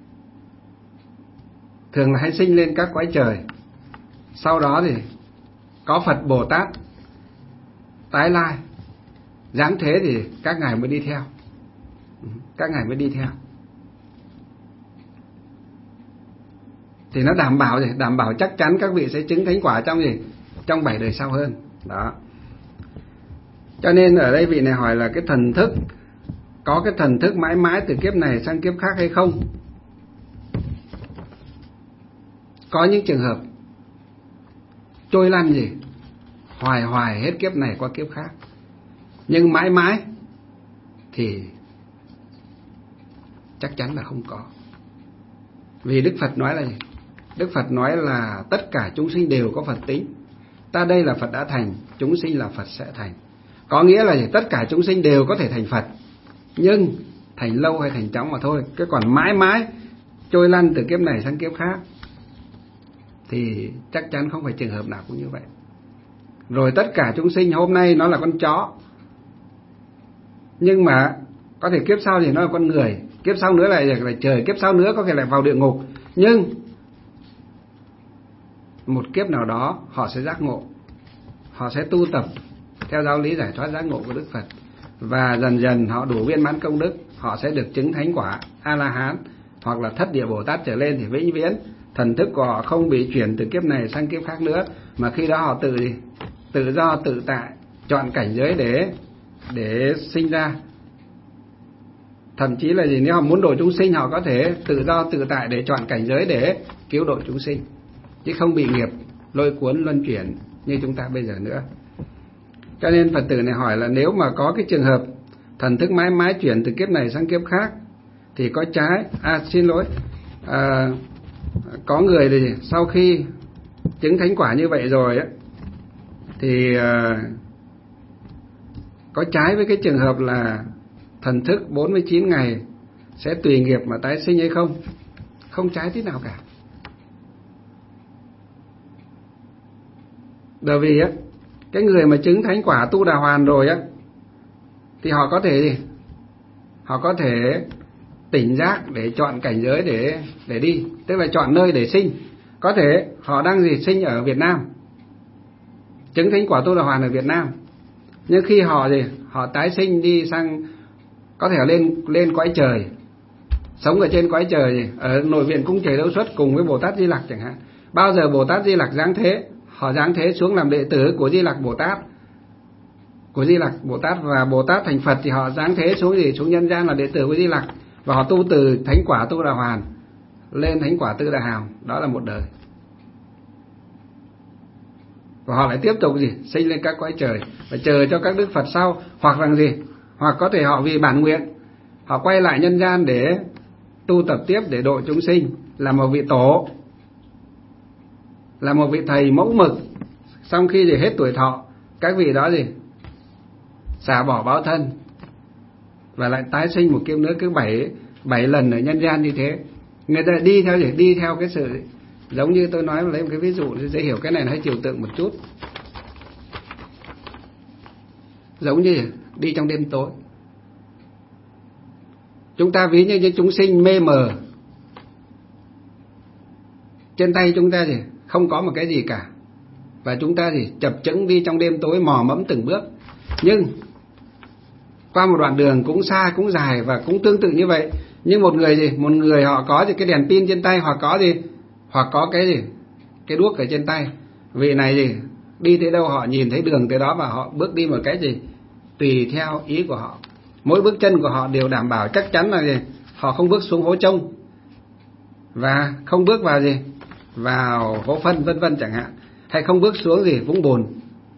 thường là hay sinh lên các cõi trời, sau đó thì có Phật Bồ Tát tái lai giáng thế thì các ngài mới đi theo, các ngài mới đi theo thì nó đảm bảo gì đảm bảo chắc chắn các vị sẽ chứng thánh quả trong gì trong bảy đời sau hơn đó. Cho nên ở đây vị này hỏi là cái thần thức, có cái thần thức mãi mãi từ kiếp này sang kiếp khác hay không. Có những trường hợp trôi lăn gì hoài hoài hết kiếp này qua kiếp khác, nhưng mãi mãi thì chắc chắn là không có. Vì Đức Phật nói là gì? Đức Phật nói là tất cả chúng sinh đều có Phật tính. Ta đây là Phật đã thành, chúng sinh là Phật sẽ thành. Có nghĩa là gì? Tất cả chúng sinh đều có thể thành Phật, nhưng thành lâu hay thành chóng mà thôi. Cái còn mãi mãi trôi lăn từ kiếp này sang kiếp khác thì chắc chắn không phải trường hợp nào cũng như vậy. Rồi tất cả chúng sinh hôm nay nó là con chó, nhưng mà có thể kiếp sau thì nó là con người, kiếp sau nữa lại là trời, kiếp sau nữa có thể lại vào địa ngục. Nhưng một kiếp nào đó họ sẽ giác ngộ, họ sẽ tu tập theo giáo lý giải thoát giác ngộ của Đức Phật, và dần dần họ đủ viên mãn công đức, họ sẽ được chứng thánh quả A La Hán hoặc là thất địa Bồ Tát trở lên, thì vĩnh viễn thần thức của họ không bị chuyển từ kiếp này sang kiếp khác nữa, mà khi đó họ tự tự do tự tại chọn cảnh giới để để sinh ra. Thậm chí là gì, nếu họ muốn độ chúng sinh họ có thể tự do tự tại để chọn cảnh giới để cứu độ chúng sinh, chứ không bị nghiệp lôi cuốn luân chuyển như chúng ta bây giờ nữa. Cho nên Phật tử này hỏi là nếu mà có cái trường hợp thần thức mãi mãi chuyển từ kiếp này sang kiếp khác thì có trái à xin lỗi à, có người thì sau khi chứng thánh quả như vậy rồi ấy, thì à, có trái với cái trường hợp là thần thức bốn mươi chín ngày sẽ tùy nghiệp mà tái sinh hay không? Không trái tí nào cả. Bởi vì á, cái người mà chứng thánh quả tu đà hoàn rồi á, thì họ có thể gì? Họ có thể tỉnh giác để chọn cảnh giới để để đi, tức là chọn nơi để sinh. Có thể họ đang gì sinh ở Việt Nam, chứng thánh quả tu đà hoàn ở Việt Nam, nhưng khi họ gì họ tái sinh đi sang, có thể lên lên cõi trời, sống ở trên cõi trời, ở nội viện cung trời đấu xuất cùng với Bồ Tát Di Lặc chẳng hạn. Bao giờ Bồ Tát Di Lặc giáng thế, họ giáng thế xuống làm đệ tử của Di Lặc Bồ Tát, của Di Lặc Bồ Tát, và Bồ Tát thành Phật thì họ giáng thế xuống gì xuống nhân gian là đệ tử của Di Lặc, và họ tu từ thánh quả tu đà hoàn lên thánh quả tư đà hàm, đó là một đời. Và họ lại tiếp tục gì sinh lên các cõi trời và chờ cho các đức Phật sau, hoặc rằng gì hoặc có thể họ vì bản nguyện họ quay lại nhân gian để tu tập tiếp để độ chúng sinh, là một vị tổ, là một vị thầy mẫu mực. Xong khi gì hết tuổi thọ, các vị đó gì xả bỏ báo thân và lại tái sinh một kiếp nữa, cứ bảy bảy lần ở nhân gian như thế. Người ta đi theo gì đi theo cái sự, giống như tôi nói, lấy một cái ví dụ để dễ hiểu cái này, nó hãy trừu tượng một chút. Giống như đi trong đêm tối, Chúng ta ví như những chúng sinh mê mờ, trên tay chúng ta thì không có một cái gì cả, và chúng ta thì chập chững đi trong đêm tối mò mẫm từng bước. Nhưng qua một đoạn đường cũng xa cũng dài và cũng tương tự như vậy. Nhưng một người gì, một người họ có gì cái đèn pin trên tay, hoặc có gì, hoặc có cái gì, cái đuốc ở trên tay. Vị này gì, đi tới đâu họ nhìn thấy đường tới đó và họ bước đi một cái gì tùy theo ý của họ. Mỗi bước chân của họ đều đảm bảo chắc chắn là gì, họ không bước xuống hố trông và không bước vào gì, vào hố phân vân vân chẳng hạn, hay không bước xuống gì vũng bùn.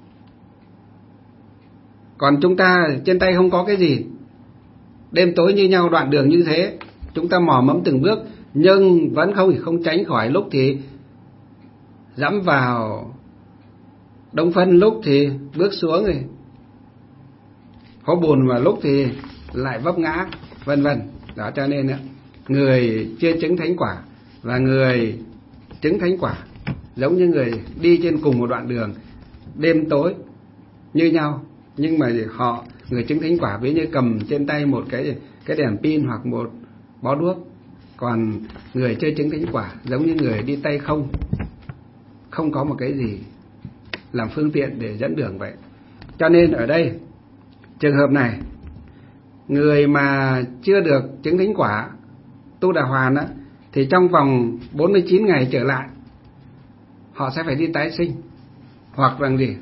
Còn chúng ta trên tay không có cái gì, đêm tối như nhau, đoạn đường như thế, chúng ta mò mẫm từng bước, nhưng vẫn không không tránh khỏi lúc thì dẫm vào đống phân, lúc thì bước xuống rồi hố bùn, và lúc thì lại vấp ngã vân vân. Đó, cho nên người chưa chứng thánh quả và người chứng thánh quả giống như người đi trên cùng một đoạn đường đêm tối như nhau, nhưng mà họ, người chứng thánh quả ví như cầm trên tay một cái cái đèn pin hoặc một bó đuốc, còn người chưa chứng thánh quả giống như người đi tay không, không có một cái gì làm phương tiện để dẫn đường vậy. Cho nên ở đây trường hợp này, người mà chưa được chứng thánh quả tu đà hoàn á, thì trong vòng bốn mươi chín ngày trở lại họ sẽ phải đi tái sinh, hoặc rằng gì,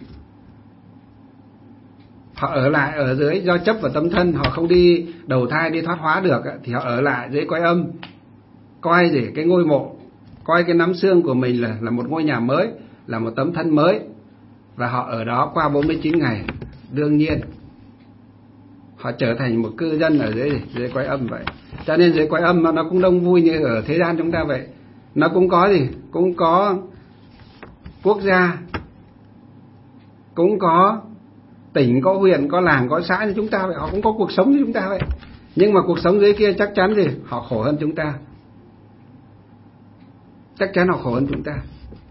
họ ở lại ở dưới do chấp vào tâm thân, họ không đi đầu thai đi thoát hóa được thì họ ở lại dưới cõi âm, coi gì cái ngôi mộ, coi cái nắm xương của mình là là một ngôi nhà mới, là một tấm thân mới, và họ ở đó qua bốn mươi chín ngày. Đương nhiên họ trở thành một cư dân ở dưới dưới cõi âm vậy. Cho nên dưới cõi âm nó cũng đông vui như ở thế gian chúng ta vậy. Nó cũng có gì, cũng có quốc gia, cũng có tỉnh, có huyện, có làng, có xã như chúng ta vậy. Họ cũng có cuộc sống như chúng ta vậy. Nhưng mà cuộc sống dưới kia chắc chắn gì, họ khổ hơn chúng ta. Chắc chắn họ khổ hơn chúng ta.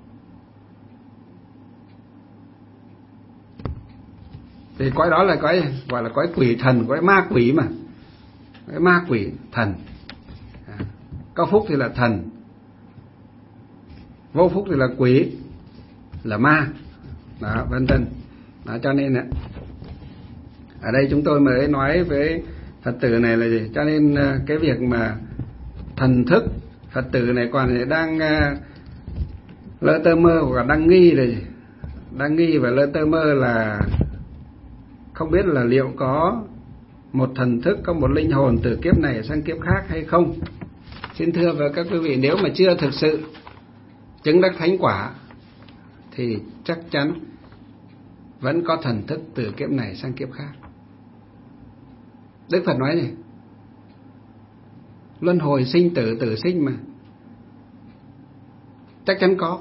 Thì cõi đó là cõi gọi là cõi quỷ thần, cõi ma quỷ mà. Cõi ma quỷ thần. Có phúc thì là thần, vô phúc thì là quỷ, là ma. Đó, vân vân. Đó, cho nên ở đây chúng tôi mới nói với Phật tử này là gì? Cho nên cái việc mà thần thức, Phật tử này còn đang lơ tơ mơ hoặc đang nghi là gì? Đang nghi và lơ tơ mơ là không biết là liệu có một thần thức, có một linh hồn từ kiếp này sang kiếp khác hay không. Xin thưa với các quý vị, nếu mà chưa thực sự chứng đắc thánh quả thì chắc chắn vẫn có thần thức từ kiếp này sang kiếp khác. Đức Phật nói gì? Luân hồi sinh tử, tử sinh mà. Chắc chắn có.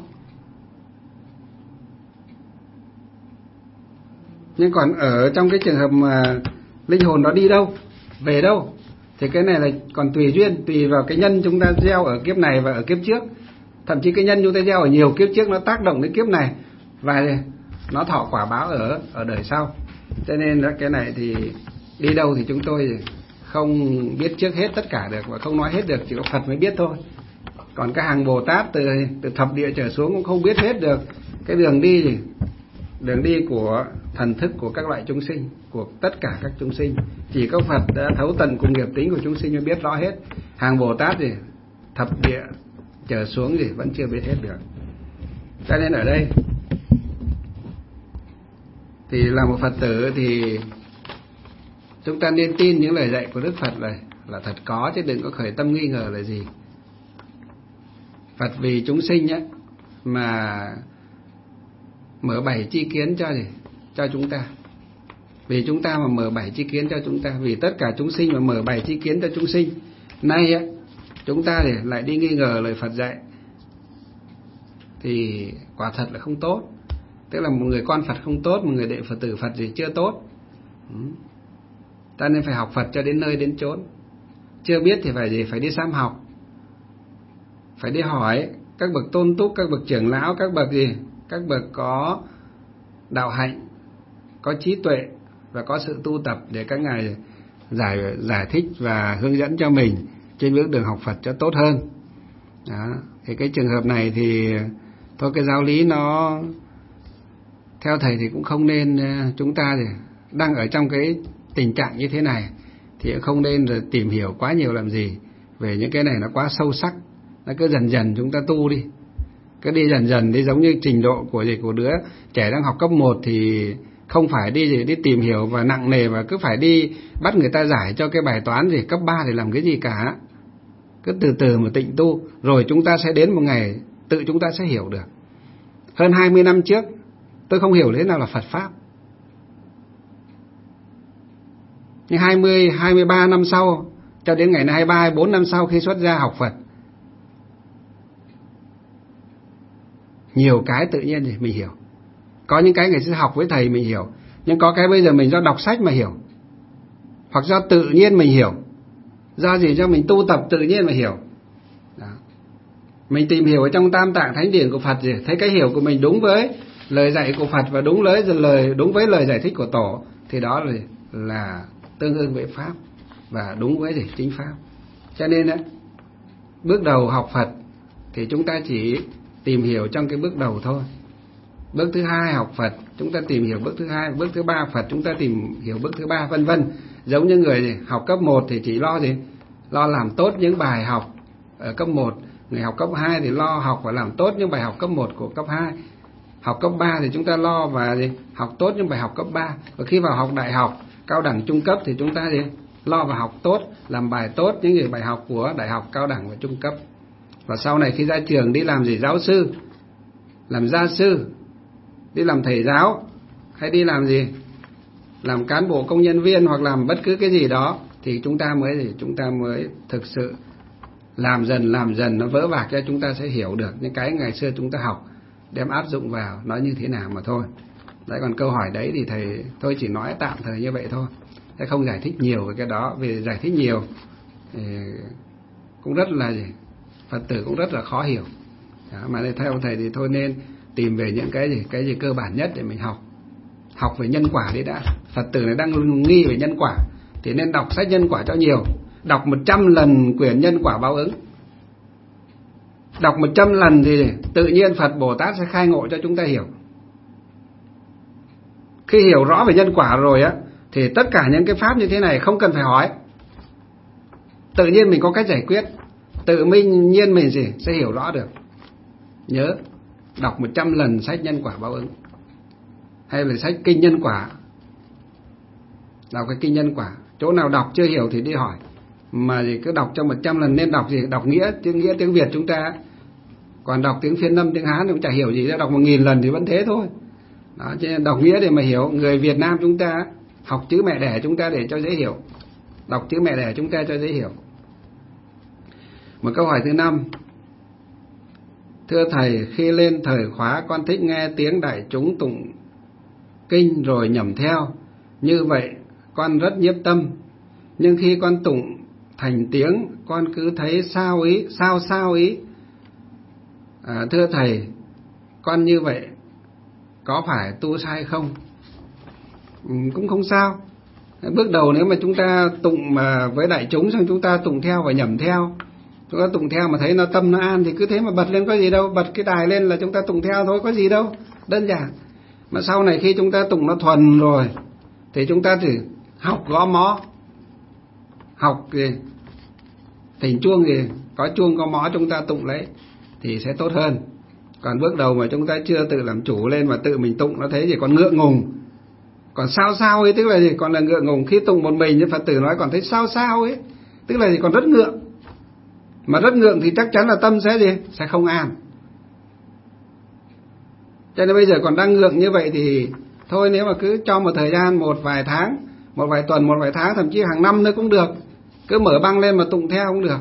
Nhưng còn ở trong cái trường hợp mà linh hồn nó đi đâu, về đâu, thì cái này là còn tùy duyên, tùy vào cái nhân chúng ta gieo ở kiếp này và ở kiếp trước. Thậm chí cái nhân chúng ta gieo ở nhiều kiếp trước nó tác động đến kiếp này và nó thọ quả báo ở ở đời sau. Cho nên là cái này thì đi đâu thì chúng tôi không biết trước hết tất cả được và không nói hết được, chỉ có Phật mới biết thôi. Còn các hàng Bồ Tát từ từ thập địa trở xuống cũng không biết hết được cái đường đi gì, đường đi của thần thức của các loại chúng sinh, của tất cả các chúng sinh. Chỉ có Phật đã thấu tận cùng nghiệp tính của chúng sinh mới biết rõ hết. Hàng Bồ Tát gì thập địa trở xuống gì vẫn chưa biết hết được. Cho nên ở đây thì là một Phật tử thì chúng ta nên tin những lời dạy của Đức Phật này là thật có, chứ đừng có khởi tâm nghi ngờ là gì. Phật vì chúng sinh nhé mà mở bảy chi kiến cho gì? Cho chúng ta. Vì chúng ta mà mở bảy chi kiến cho chúng ta, vì tất cả chúng sinh mà mở bảy chi kiến cho chúng sinh. Nay ấy, chúng ta để lại đi nghi ngờ lời Phật dạy thì quả thật là không tốt. Tức là một người con Phật không tốt, một người đệ Phật tử Phật gì chưa tốt. Ta nên phải học Phật cho đến nơi đến chốn. Chưa biết thì phải gì? Phải đi sám học, phải đi hỏi các bậc tôn túc, các bậc trưởng lão, các bậc gì? Các bậc có đạo hạnh, có trí tuệ và có sự tu tập để các ngài giải giải thích và hướng dẫn cho mình trên bước đường học Phật cho tốt hơn. Đó. Thì cái trường hợp này thì thôi, cái giáo lý nó theo thầy thì cũng không nên, chúng ta thì đang ở trong cái tình trạng như thế này thì không nên là tìm hiểu quá nhiều làm gì về những cái này, nó quá sâu sắc. Nó cứ dần dần chúng ta tu đi, cứ đi dần dần đi, giống như trình độ của gì của đứa trẻ đang học cấp một thì không phải đi gì đi tìm hiểu và nặng nề và cứ phải đi bắt người ta giải cho cái bài toán gì cấp ba thì làm cái gì cả. Cứ từ từ mà tịnh tu, rồi chúng ta sẽ đến một ngày tự chúng ta sẽ hiểu được. Hơn hai mươi năm trước tôi không hiểu thế nào là Phật Pháp, nhưng hai mươi, hai mươi ba năm sau, cho đến ngày hai mươi ba, hai mươi bốn năm sau khi xuất gia học Phật, nhiều cái tự nhiên thì mình hiểu. Có những cái ngày xưa học với thầy mình hiểu, nhưng có cái bây giờ mình do đọc sách mà hiểu, hoặc do tự nhiên mình hiểu, do gì cho mình tu tập tự nhiên mà hiểu. Đó. Mình tìm hiểu ở trong Tam Tạng Thánh Điển của Phật gì, thấy cái hiểu của mình đúng với lời dạy của Phật và đúng với lời đúng với lời giải thích của Tổ, thì đó là, là tương ưng với Pháp và đúng với gì chính Pháp. Cho nên đó, bước đầu học Phật thì chúng ta chỉ tìm hiểu trong cái bước đầu thôi. Bước thứ hai học Phật, chúng ta tìm hiểu bước thứ hai. Bước thứ ba Phật, chúng ta tìm hiểu bước thứ ba, vân vân. Giống như người học cấp một thì chỉ lo gì? Lo làm tốt những bài học ở cấp một. Người học cấp hai thì lo học và làm tốt những bài học cấp một của cấp hai. Học cấp ba thì chúng ta lo và gì? Học tốt những bài học cấp ba. Và khi vào học đại học, cao đẳng, trung cấp thì chúng ta gì? Lo và học tốt, làm bài tốt những gì bài học của đại học, cao đẳng và trung cấp. Và sau này khi ra trường đi làm gì? Giáo sư, làm gia sư, đi làm thầy giáo, hay đi làm gì? Làm cán bộ công nhân viên hoặc làm bất cứ cái gì đó, thì chúng ta mới gì? Chúng ta mới thực sự làm dần làm dần nó vỡ vạc cho chúng ta sẽ hiểu được những cái ngày xưa chúng ta học, đem áp dụng vào nó như thế nào mà thôi. Đấy, còn câu hỏi đấy thì thầy tôi chỉ nói tạm thời như vậy thôi, sẽ không giải thích nhiều về cái đó. Vì giải thích nhiều thì cũng rất là gì? Phật tử cũng rất là khó hiểu. Đó, mà theo thầy thì thôi nên tìm về những cái gì cái gì cơ bản nhất để mình học. Học về nhân quả đi đã. Phật tử này đang nghi về nhân quả thì nên đọc sách nhân quả cho nhiều. Đọc một trăm lần quyển nhân quả báo ứng. Đọc một trăm lần thì tự nhiên Phật Bồ Tát sẽ khai ngộ cho chúng ta hiểu. Khi hiểu rõ về nhân quả rồi á, thì tất cả những cái pháp như thế này không cần phải hỏi, tự nhiên mình có cách giải quyết, tự mình nhiên mình gì sẽ hiểu rõ được. Nhớ đọc một trăm lần sách nhân quả báo ứng, hay là sách kinh nhân quả. Đọc cái kinh nhân quả, chỗ nào đọc chưa hiểu thì đi hỏi, mà gì cứ đọc cho một trăm lần. Nên đọc gì? Đọc nghĩa, tiếng nghĩa tiếng Việt chúng ta. Còn đọc tiếng Phiên Âm, tiếng Hán thì cũng chả hiểu gì, đọc một nghìn lần thì vẫn thế thôi. Đó, cho nên đọc nghĩa để mà hiểu. Người Việt Nam chúng ta học chữ mẹ đẻ chúng ta để cho dễ hiểu, đọc chữ mẹ đẻ chúng ta cho dễ hiểu. Một câu hỏi thứ năm: thưa thầy, khi lên thời khóa con thích nghe tiếng đại chúng tụng kinh rồi nhẩm theo, như vậy con rất nhiếp tâm. Nhưng khi con tụng thành tiếng, con cứ thấy sao ý, sao sao ý. À, thưa thầy, con như vậy có phải tu sai không? Ừ, cũng không sao. Bước đầu nếu mà chúng ta tụng mà với đại chúng, xong chúng ta tụng theo và nhẩm theo, chúng ta tụng theo mà thấy nó tâm nó an thì cứ thế mà bật lên, có gì đâu. Bật cái đài lên là chúng ta tụng theo thôi, có gì đâu, đơn giản. Mà sau này khi chúng ta tụng nó thuần rồi thì chúng ta chỉ học gõ mõ, học gì thỉnh chuông gì, có chuông có mõ chúng ta tụng lấy thì sẽ tốt hơn. Còn bước đầu mà chúng ta chưa tự làm chủ lên mà tự mình tụng nó thấy gì còn ngượng ngùng, còn sao sao ấy, tức là gì còn là ngượng ngùng. Khi tụng một mình như Phật tử nói còn thấy sao sao ấy, tức là gì còn rất ngượng. Mà rất ngượng thì chắc chắn là tâm sẽ gì sẽ không an. Cho nên bây giờ còn đang ngượng như vậy thì thôi, nếu mà cứ cho một thời gian, một vài tháng, một vài tuần, một vài tháng, thậm chí hàng năm nữa cũng được, cứ mở băng lên mà tụng theo cũng được.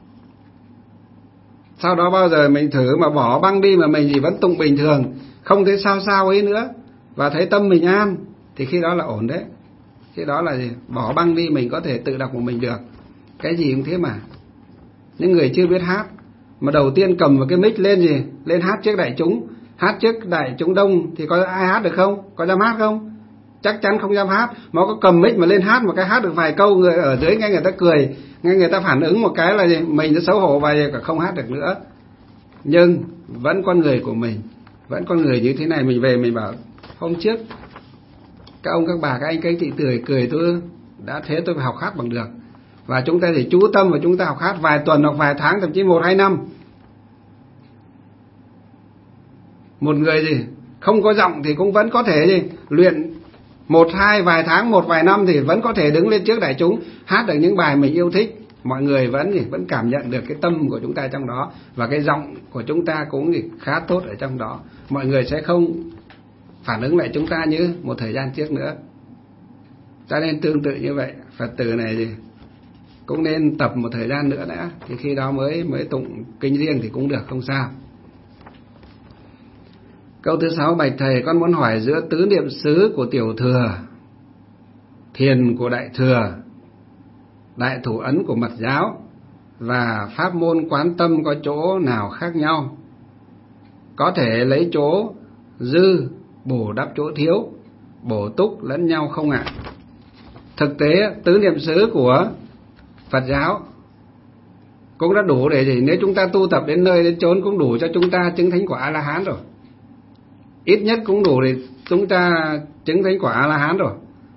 Sau đó bao giờ mình thử mà bỏ băng đi mà mình chỉ vẫn tụng bình thường, không thấy sao sao ấy nữa, và thấy tâm mình an, thì khi đó là ổn đấy. Khi đó là gì? Bỏ băng đi, mình có thể tự đọc của mình được. Cái gì cũng thế mà. Những người chưa biết hát mà đầu tiên cầm vào cái mic lên gì lên hát trước đại chúng, hát trước đại chúng đông thì có ai hát được không? Có dám hát không? chắc chắn không dám hát. Mà có cầm mic mà lên hát một cái, hát được vài câu, người ở dưới nghe người ta cười, nghe người ta phản ứng một cái là gì? Mình đã xấu hổ và không hát được nữa. Nhưng vẫn con người của mình, vẫn con người như thế này. Mình về mình bảo hôm trước các ông các bà các anh các chị cười cười tôi đã thế tôi phải học hát bằng được. Và chúng ta thì chú tâm và chúng ta học hát vài tuần hoặc vài tháng, thậm chí một hai năm. Một người gì không có giọng thì cũng vẫn có thể gì luyện một hai vài tháng, một vài năm thì vẫn có thể đứng lên trước đại chúng hát được những bài mình yêu thích. Mọi người vẫn gì vẫn cảm nhận được cái tâm của chúng ta trong đó, và cái giọng của chúng ta cũng gì khá tốt ở trong đó. Mọi người sẽ không phản ứng lại chúng ta như một thời gian trước nữa. Cho nên tương tự như vậy, Phật tử này gì cũng nên tập một thời gian nữa đã, thì khi đó mới mới tụng kinh riêng thì cũng được, không sao. Câu thứ sáu: bạch thầy, con muốn hỏi giữa tứ niệm xứ của tiểu thừa, thiền của đại thừa, đại thủ ấn của mật giáo và pháp môn quán tâm có chỗ nào khác nhau? Có thể lấy chỗ dư bổ đắp chỗ thiếu, bổ túc lẫn nhau không ạ? Thực tế tứ niệm xứ của Phật giáo cũng đã đủ để gì, nếu chúng ta tu tập đến nơi đến chốn cũng đủ cho chúng ta chứng thánh quả A-la-hán rồi. Ít nhất cũng đủ để chúng ta chứng thánh quả A-la-hán rồi.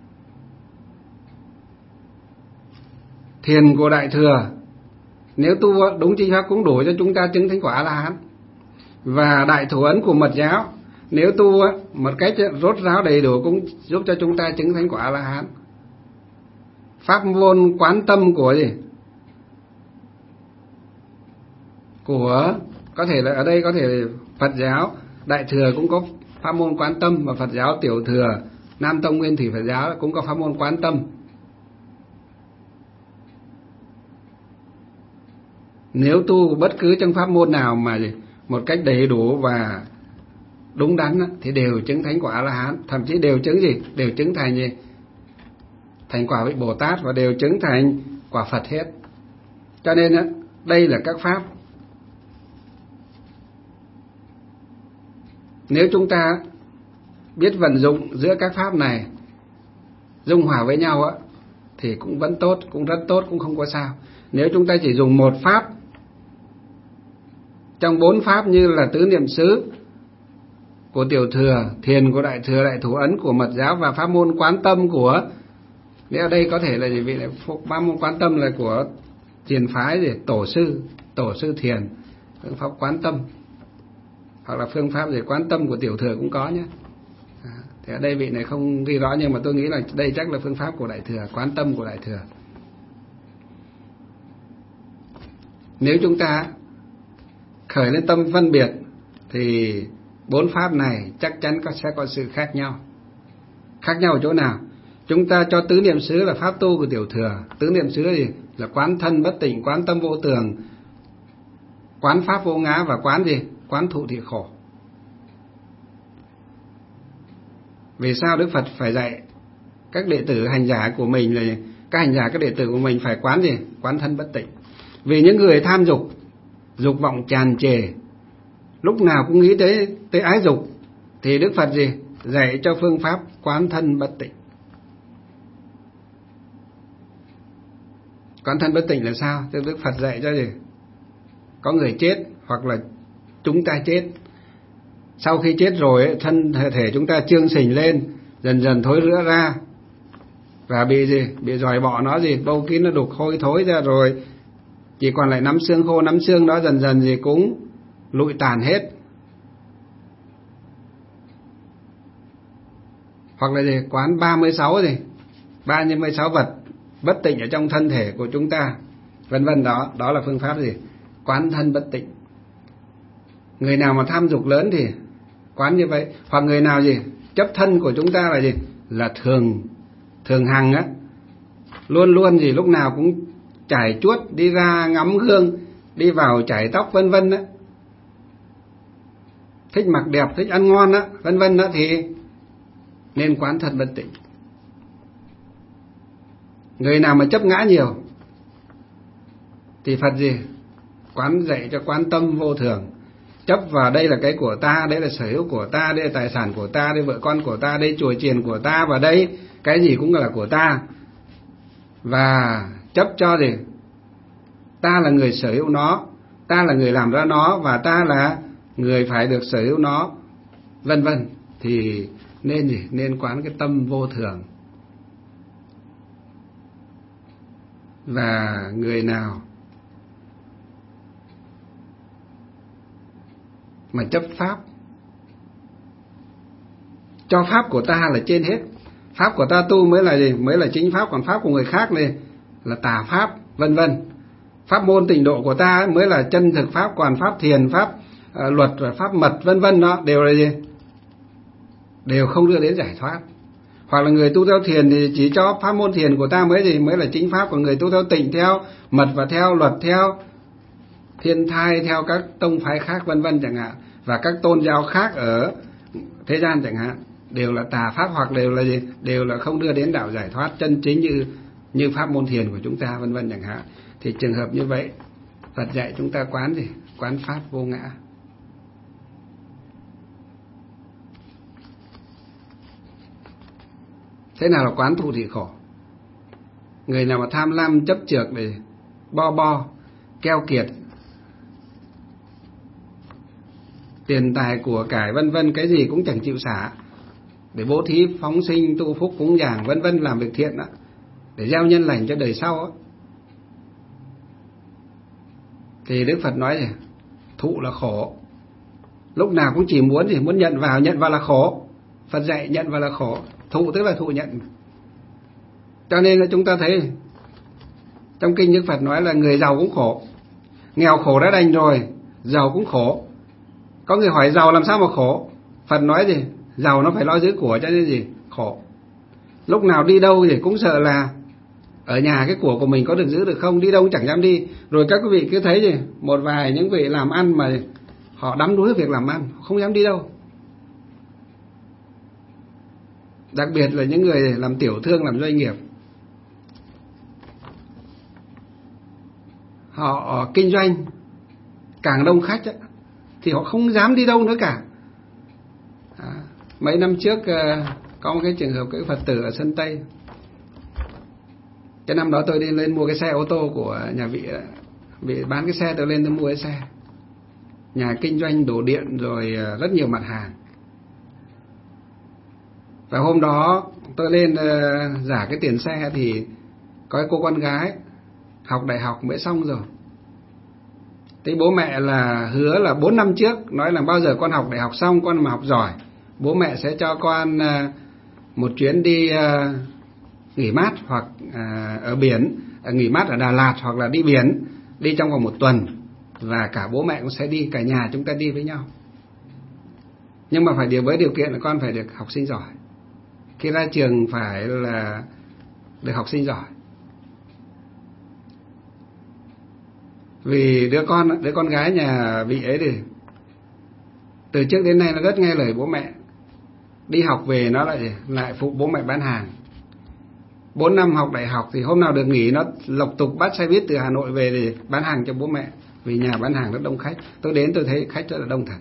Thiền của đại thừa nếu tu đúng chính pháp cũng đủ cho chúng ta chứng thánh quả A-la-hán. Và đại thủ ấn của mật giáo nếu tu một cách rốt ráo đầy đủ cũng giúp cho chúng ta chứng thánh quả A-la-hán. Pháp môn quán tâm của gì? Của có thể là ở đây có thể Phật giáo đại thừa cũng có pháp môn quán tâm, và Phật giáo tiểu thừa Nam Tông Nguyên Thủy Phật giáo cũng có pháp môn quán tâm. Nếu tu bất cứ trong pháp môn nào mà một cách đầy đủ và đúng đắn thì đều chứng thánh quả A-la-hán, thậm chí đều chứng gì? Đều chứng thành gì? Thành quả vị Bồ Tát, và đều chứng thành quả Phật hết. Cho nên đây là các pháp. Nếu chúng ta biết vận dụng giữa các pháp này dung hòa với nhau á thì cũng vẫn tốt, cũng rất tốt, cũng không có sao. Nếu chúng ta chỉ dùng một pháp trong bốn pháp như là tứ niệm xứ của tiểu thừa, thiền của đại thừa, đại thủ ấn của mật giáo và pháp môn quán tâm của, nếu ở đây có thể là gì vị, pháp môn quán tâm là của thiền phái gì, tổ sư, tổ sư thiền, phương pháp quán tâm, hoặc là phương pháp gì quán tâm của tiểu thừa cũng có nhé. À, thì ở đây vị này không ghi rõ, nhưng mà tôi nghĩ là đây chắc là phương pháp của đại thừa, quán tâm của đại thừa. Nếu chúng ta khởi lên tâm phân biệt thì bốn pháp này chắc chắn có, sẽ có sự khác nhau. Khác nhau ở chỗ nào? Chúng ta cho tứ niệm xứ là pháp tu của tiểu thừa. Tứ niệm xứ là gì? Là quán thân bất tịnh, quán tâm vô tường, quán pháp vô ngã và quán gì? Quán thụ thị khổ. Vì sao Đức Phật phải dạy các đệ tử hành giả của mình là các hành giả, các đệ tử của mình phải quán gì? Quán thân bất tịnh. Vì những người tham dục, dục vọng tràn trề, lúc nào cũng nghĩ tới tới ái dục, thì Đức Phật gì? Dạy cho phương pháp quán thân bất tịnh. Quán thân bất tịnh là sao? Thì Đức Phật dạy cho gì? Có người chết hoặc là chúng ta chết. Sau khi chết rồi thân thể chúng ta chương sình lên, dần dần thối rữa ra, và bị gì? Bị dòi bọ nó gì? Bâu kín nó đục hôi thối ra rồi, chỉ còn lại nắm xương khô, nắm xương đó dần dần gì cũng lụi tàn hết. Hoặc là gì? Quán ba mươi sáu gì? ba mươi sáu vật bất tịnh ở trong thân thể của chúng ta, vân vân đó, đó là phương pháp gì? Quán thân bất tịnh. Người nào mà tham dục lớn thì quán như vậy, hoặc người nào gì? Chấp thân của chúng ta là gì? Là thường thường hằng á, luôn luôn gì lúc nào cũng chải chuốt, đi ra ngắm gương, đi vào chải tóc vân vân á, thích mặc đẹp, thích ăn ngon á, vân vân đó, thì nên quán thân bất tịnh. Người nào mà chấp ngã nhiều thì Phật gì? Quán dạy cho quán tâm vô thường. chấp vào đây là cái của ta, đây là sở hữu của ta, đây là tài sản của ta, đây vợ con của ta, đây chùa chiền của ta, và đây cái gì cũng là của ta. Và chấp cho gì? Ta là người sở hữu nó, ta là người làm ra nó, và ta là người phải được sở hữu nó, vân vân. Thì nên gì? Nên quán cái tâm vô thường. Và người nào mà chấp pháp, cho pháp của ta là trên hết, pháp của ta tu mới là gì? Mới là chính pháp, còn pháp của người khác này là tà pháp, vân vân. Pháp môn tịnh độ của ta mới là chân thực pháp, còn pháp thiền, pháp uh, luật và pháp mật vân vân đó đều là gì? Đều không đưa đến giải thoát. Hoặc là người tu theo thiền thì chỉ cho pháp môn thiền của ta mới gì? Mới là chính pháp, còn người tu theo tịnh, theo mật và theo luật, theo thiên thai, theo các tông phái khác vân vân chẳng hạn, và các tôn giáo khác ở thế gian chẳng hạn, đều là tà pháp, hoặc đều là gì? Đều là không đưa đến đạo giải thoát chân chính như như pháp môn thiền của chúng ta vân vân chẳng hạn. Thì trường hợp như vậy, Phật dạy chúng ta quán gì? Quán pháp vô ngã. Thế nào là quán thụ thị khổ? Người nào mà tham lam chấp chược để bo bo, keo kiệt, tiền tài của cải vân vân, cái gì cũng chẳng chịu xả, để bố thí phóng sinh, tu phúc cúng dường vân vân, làm việc thiện đó, để gieo nhân lành cho đời sau đó. Thì Đức Phật nói gì? Thụ là khổ. Lúc nào cũng chỉ muốn gì? Muốn nhận vào, nhận vào là khổ. Phật dạy nhận vào là khổ. Thụ tức là thụ nhận. Cho nên là chúng ta thấy trong kinh Đức Phật nói là người giàu cũng khổ, nghèo khổ đã đành rồi, giàu cũng khổ. Có người hỏi giàu làm sao mà khổ? Phật nói gì? Giàu nó phải lo giữ của, cho nên gì? Khổ. Lúc nào đi đâu thì cũng sợ là ở nhà cái của của mình có được giữ được không, đi đâu cũng chẳng dám đi. Rồi các quý vị cứ thấy gì? Một vài những vị làm ăn mà họ đắm đuối việc làm ăn, không dám đi đâu. Đặc biệt là những người làm tiểu thương, làm doanh nghiệp, họ kinh doanh càng đông khách ấy, thì họ không dám đi đâu nữa cả. À, mấy năm trước có một cái trường hợp cái Phật tử ở sân Tây. Cái năm đó tôi đi lên mua cái xe ô tô của nhà vị vị bán cái xe, tôi lên tôi mua cái xe. Nhà kinh doanh đồ điện rồi rất nhiều mặt hàng. Và hôm đó tôi lên uh, giả cái tiền xe thì có cái cô con gái học đại học mới xong rồi. Thế bố mẹ là hứa là bốn năm trước, nói là bao giờ con học đại học xong, con mà học giỏi, bố mẹ sẽ cho con uh, một chuyến đi uh, nghỉ mát, hoặc uh, ở biển, uh, nghỉ mát ở Đà Lạt, hoặc là đi biển, đi trong vòng một tuần. Và cả bố mẹ cũng sẽ đi, cả nhà chúng ta đi với nhau. Nhưng mà phải điều với điều kiện là con phải được học sinh giỏi. Khi ra trường phải là được học sinh giỏi. Vì đứa con đứa con gái nhà vị ấy thì từ trước đến nay nó rất nghe lời bố mẹ. Đi học về nó lại lại phụ bố mẹ bán hàng. Bốn năm học đại học thì hôm nào được nghỉ nó lục tục bắt xe buýt từ Hà Nội về để bán hàng cho bố mẹ. Vì nhà bán hàng rất đông khách. Tôi đến tôi thấy khách rất là đông thật.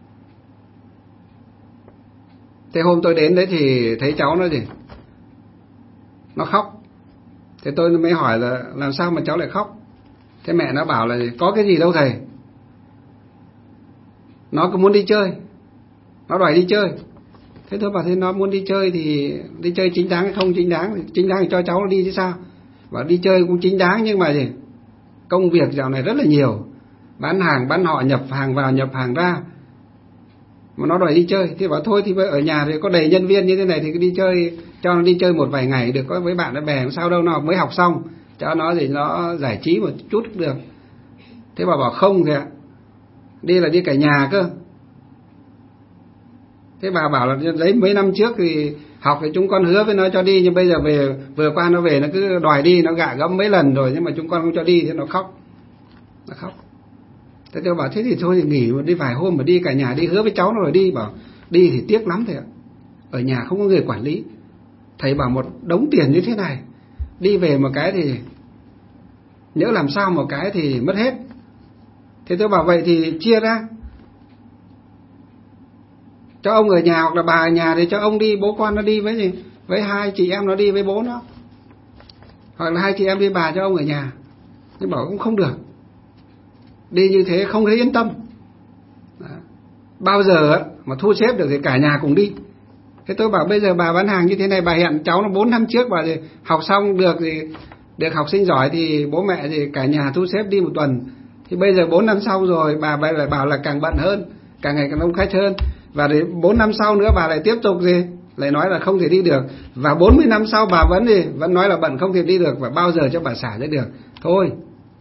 Thế hôm tôi đến đấy thì thấy cháu nó gì? Nó khóc. Thế tôi mới hỏi là làm sao mà cháu lại khóc? Thế mẹ nó bảo là có cái gì đâu thầy. Nó cứ muốn đi chơi. Nó đòi đi chơi. Thế tôi bảo thế nó muốn đi chơi thì đi chơi chính đáng hay không chính đáng? Chính đáng thì cho cháu nó đi chứ sao? Bảo đi chơi cũng chính đáng nhưng mà gì? Công việc dạo này rất là nhiều. Bán hàng, bán họ, nhập hàng vào, nhập hàng ra. Mà nó đòi đi chơi. Thì bảo thôi thì ở nhà thì có đầy nhân viên như thế này thì cứ đi chơi, cho nó đi chơi một vài ngày được, có với bạn nó bè sao đâu, nó mới học xong, cho nó thì nó giải trí một chút được. Thế bà bảo không thì ạ, đi là đi cả nhà cơ. Thế bà bảo là lấy mấy năm trước thì học thì chúng con hứa với nó cho đi, nhưng bây giờ về vừa qua nó về nó cứ đòi đi, nó gạ gẫm mấy lần rồi nhưng mà chúng con không cho đi, thế nó khóc. Nó khóc. Thế tôi bảo thế thì thôi thì nghỉ một đi vài hôm mà đi cả nhà đi, hứa với cháu nó rồi đi. Bảo đi thì tiếc lắm thầy ạ, ở nhà không có người quản lý. Thầy bảo một đống tiền như thế này, đi về một cái thì nhỡ làm sao một cái thì mất hết. Thế tôi bảo vậy thì chia ra, cho ông ở nhà hoặc là bà ở nhà thì cho ông đi, bố con nó đi với gì, với hai chị em nó đi với bố nó, hoặc là hai chị em đi, bà cho ông ở nhà. Nhưng bảo cũng không được, đi như thế không thấy yên tâm. Đó. Bao giờ mà thu xếp được thì cả nhà cùng đi. Thế tôi bảo bây giờ bà bán hàng như thế này, bà hẹn cháu nó bốn năm trước, bà thì học xong được thì được học sinh giỏi thì bố mẹ thì cả nhà thu xếp đi một tuần. Thì bây giờ bốn năm sau rồi bà lại bảo là càng bận hơn, càng ngày càng đông khách hơn, và thì bốn năm sau nữa bà lại tiếp tục gì lại nói là không thể đi được, và bốn mươi năm sau bà vẫn gì vẫn nói là bận không thể đi được, và bao giờ cho bà xả ra được. Thôi,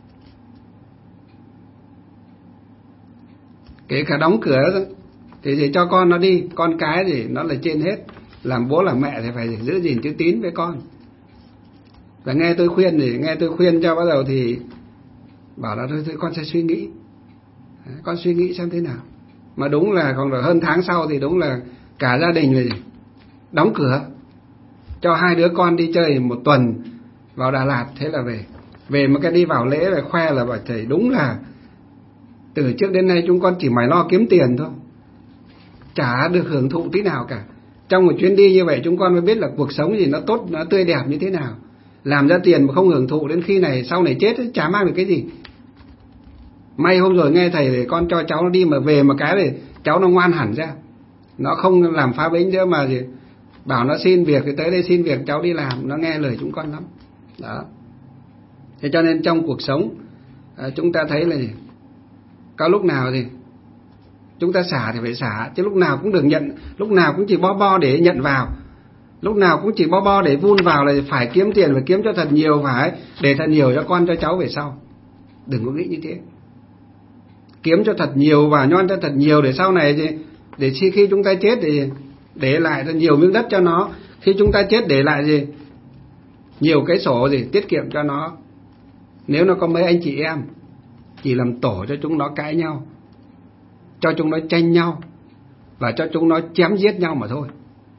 kể cả đóng cửa thì gì cho con nó đi, con cái thì nó là trên hết, làm bố làm mẹ thì phải giữ gìn chữ tín với con. Và nghe tôi khuyên thì nghe tôi khuyên cho bắt đầu thì bảo là thôi, thôi con sẽ suy nghĩ, con suy nghĩ xem thế nào. Mà đúng là còn được hơn tháng sau thì đúng là cả gia đình rồi đóng cửa, cho hai đứa con đi chơi một tuần vào Đà Lạt. Thế là về về mà cái đi vào lễ là khoe là bảo thầy đúng là từ trước đến nay chúng con chỉ mải lo kiếm tiền thôi, chả được hưởng thụ tí nào cả. Trong một chuyến đi như vậy chúng con mới biết là cuộc sống gì nó tốt, nó tươi đẹp như thế nào. Làm ra tiền mà không hưởng thụ, đến khi này sau này chết chả mang được cái gì. May hôm rồi nghe thầy thì con cho cháu nó đi, mà về mà cái này cháu nó ngoan hẳn ra, nó không làm phá bính nữa, mà gì bảo nó xin việc thì tới đây xin việc cháu đi làm, nó nghe lời chúng con lắm. Đó. Thế cho nên trong cuộc sống à, chúng ta thấy là gì? Có lúc nào thì chúng ta xả thì phải xả, chứ lúc nào cũng đừng nhận, lúc nào cũng chỉ bo bo để nhận vào, lúc nào cũng chỉ bo bo để vun vào là phải kiếm tiền, phải kiếm cho thật nhiều, phải để thật nhiều cho con cho cháu về sau. Đừng có nghĩ như thế. Kiếm cho thật nhiều và nhon cho thật nhiều để sau này thì để khi chúng ta chết thì để lại thật nhiều miếng đất cho nó. Khi chúng ta chết để lại gì nhiều cái sổ gì tiết kiệm cho nó. Nếu nó có mấy anh chị em chỉ làm tổ cho chúng nó cãi nhau, cho chúng nó tranh nhau và cho chúng nó chém giết nhau mà thôi.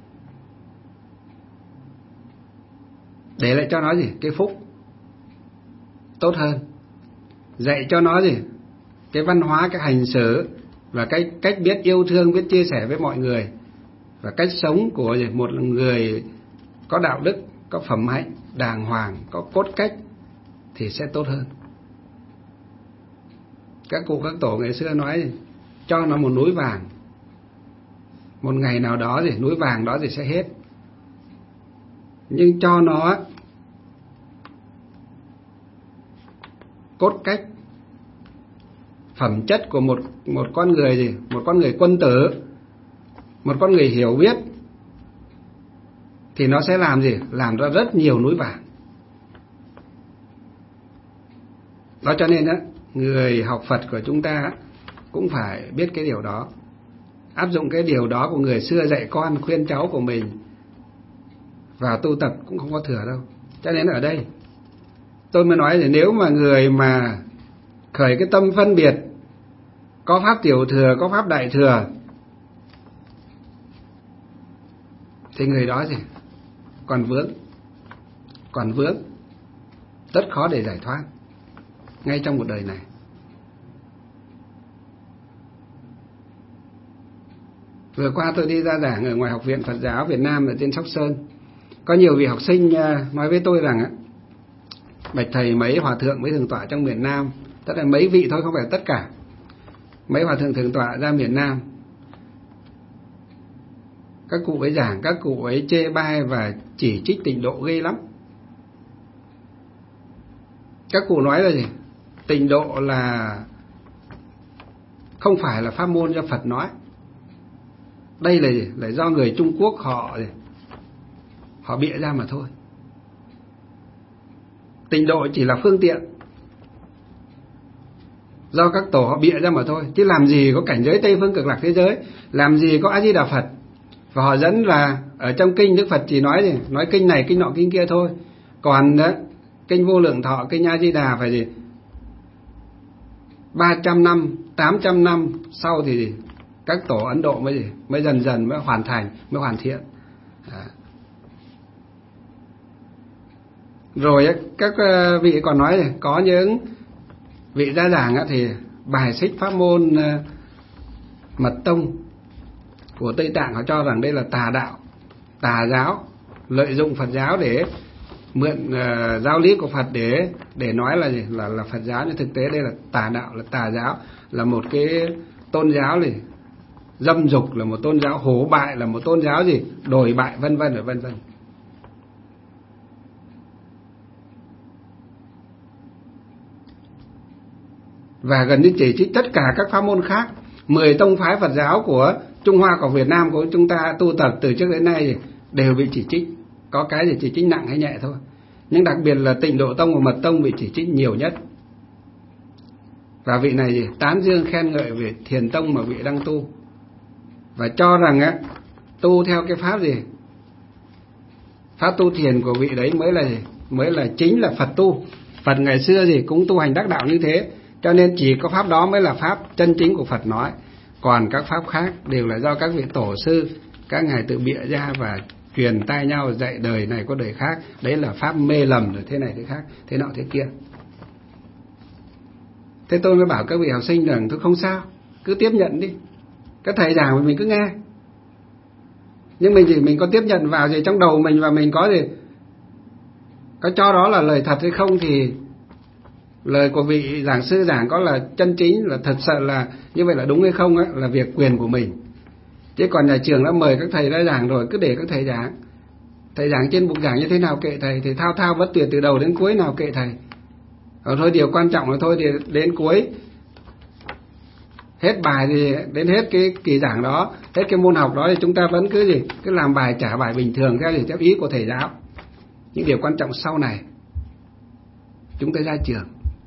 Để lại cho nó gì cái phúc tốt hơn, dạy cho nó gì cái văn hóa, cái hành xử và cái cách biết yêu thương, biết chia sẻ với mọi người, và cách sống của một người có đạo đức, có phẩm hạnh đàng hoàng, có cốt cách thì sẽ tốt hơn. Các cụ các tổ ngày xưa nói gì? Cho nó một núi vàng, một ngày nào đó thì núi vàng đó thì sẽ hết. Nhưng cho nó cốt cách, phẩm chất của một một con người gì, một con người quân tử, một con người hiểu biết, thì nó sẽ làm gì? Làm ra rất nhiều núi vàng. Đó cho nên á, người học Phật của chúng ta cũng phải biết cái điều đó, áp dụng cái điều đó của người xưa dạy con, khuyên cháu của mình vào tu tập cũng không có thừa đâu. Cho nên ở đây tôi mới nói là nếu mà người mà khởi cái tâm phân biệt, có pháp tiểu thừa, có pháp đại thừa, thì người đó gì còn vướng, còn vướng rất khó để giải thoát ngay trong một đời này. Vừa qua tôi đi ra giảng ở ngoài Học viện Phật giáo Việt Nam ở trên Sóc Sơn, có nhiều vị học sinh nói với tôi rằng bạch thầy, mấy hòa thượng, mấy thượng tọa trong miền Nam, tất là mấy vị thôi không phải tất cả, mấy hòa thượng thượng tọa ra miền Nam, các cụ ấy giảng, các cụ ấy chê bai và chỉ trích Tịnh độ ghê lắm. Các cụ nói là gì? Tịnh độ là không phải là pháp môn do Phật nói. Đây là gì? Là do người Trung Quốc họ gì? Họ bịa ra mà thôi. Tịnh độ chỉ là phương tiện do các tổ họ bịa ra mà thôi, chứ làm gì có cảnh giới Tây phương cực lạc thế giới, làm gì có A Di Đà Phật. Và họ dẫn là ở trong kinh Đức Phật chỉ nói gì? Nói kinh này, kinh nọ, kinh kia thôi. Còn đó, kinh Vô Lượng Thọ, kinh A Di Đà phải gì? ba trăm năm, tám trăm năm sau thì gì? Các tổ Ấn Độ mới gì? Mới dần dần mới hoàn thành, mới hoàn thiện. À. Rồi các vị còn nói này, có những vị ra giảng thì bài xích pháp môn Mật Tông của Tây Tạng họ cho rằng đây là tà đạo, tà giáo, lợi dụng Phật giáo để mượn uh, giáo lý của Phật để để nói là gì? là là Phật giáo, nhưng thực tế đây là tà đạo, là tà giáo, là một cái tôn giáo gì dâm dục, là một tôn giáo hổ bại, là một tôn giáo gì đồi bại, vân vân và vân vân. Và gần như chỉ trích tất cả các pháp môn khác. Mười tông phái Phật giáo của Trung Hoa, của Việt Nam của chúng ta tu tập từ trước đến nay đều bị chỉ trích. Có cái gì chỉ trích nặng hay nhẹ thôi, nhưng đặc biệt là Tịnh Độ Tông và Mật Tông bị chỉ trích nhiều nhất. Và vị này gì tán dương khen ngợi về Thiền Tông mà vị đang tu, và cho rằng á tu theo cái pháp gì, pháp tu thiền của vị đấy mới là gì? mới là chính là Phật tu. Phật ngày xưa gì cũng tu hành đắc đạo như thế, cho nên chỉ có pháp đó mới là pháp chân chính của Phật nói. Còn các pháp khác đều là do các vị tổ sư, các ngài tự bịa ra và truyền tai nhau dạy đời này có đời khác. Đấy là pháp mê lầm, rồi thế này thế khác, thế nọ thế kia. Thế tôi mới bảo các vị học sinh rằng thôi không sao, cứ tiếp nhận đi. Các thầy giảng thì mình cứ nghe, nhưng mình chỉ mình có tiếp nhận vào gì trong đầu mình, và mình có gì có cho đó là lời thật hay không, thì lời của vị giảng sư giảng có là chân chính, là thật sự là như vậy là đúng hay không ấy, là việc quyền của mình. Chứ còn nhà trường đã mời các thầy ra giảng rồi, cứ để các thầy giảng. Thầy giảng trên bục giảng như thế nào kệ thầy, thì thao thao bất tuyệt từ đầu đến cuối nào kệ thầy. Ở thôi điều quan trọng là thôi thì đến cuối hết bài thì đến hết cái kỳ giảng đó, hết cái môn học đó thì chúng ta vẫn cứ gì cứ làm bài trả bài bình thường theo gì theo ý của thầy giáo. Những điều quan trọng sau này chúng ta ra trường,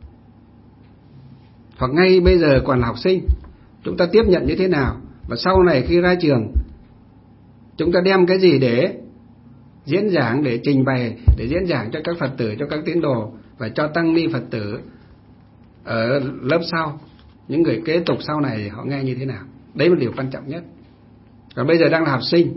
hoặc ngay bây giờ còn là học sinh, chúng ta tiếp nhận như thế nào, và sau này khi ra trường chúng ta đem cái gì để diễn giảng, để trình bày, để diễn giảng cho các Phật tử, cho các tín đồ và cho tăng ni Phật tử ở lớp sau, những người kế tục sau này họ nghe như thế nào. Đấy là điều quan trọng nhất. Và bây giờ đang là học sinh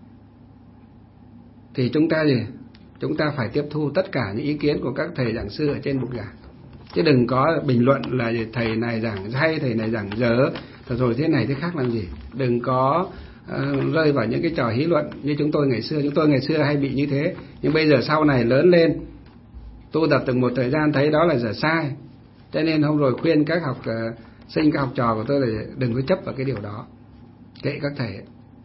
thì chúng ta gì chúng ta phải tiếp thu tất cả những ý kiến của các thầy giảng sư ở trên bục giảng, chứ đừng có bình luận là thầy này giảng hay, thầy này giảng dở, rồi thế này thế khác làm gì. Đừng có uh, rơi vào những cái trò hí luận như chúng tôi ngày xưa. Chúng tôi ngày xưa hay bị như thế, nhưng bây giờ sau này lớn lên tu tập từng một thời gian thấy đó là dở sai, cho nên hôm rồi khuyên các học uh, sinh, các học trò của tôi là đừng có chấp vào cái điều đó, kệ các thầy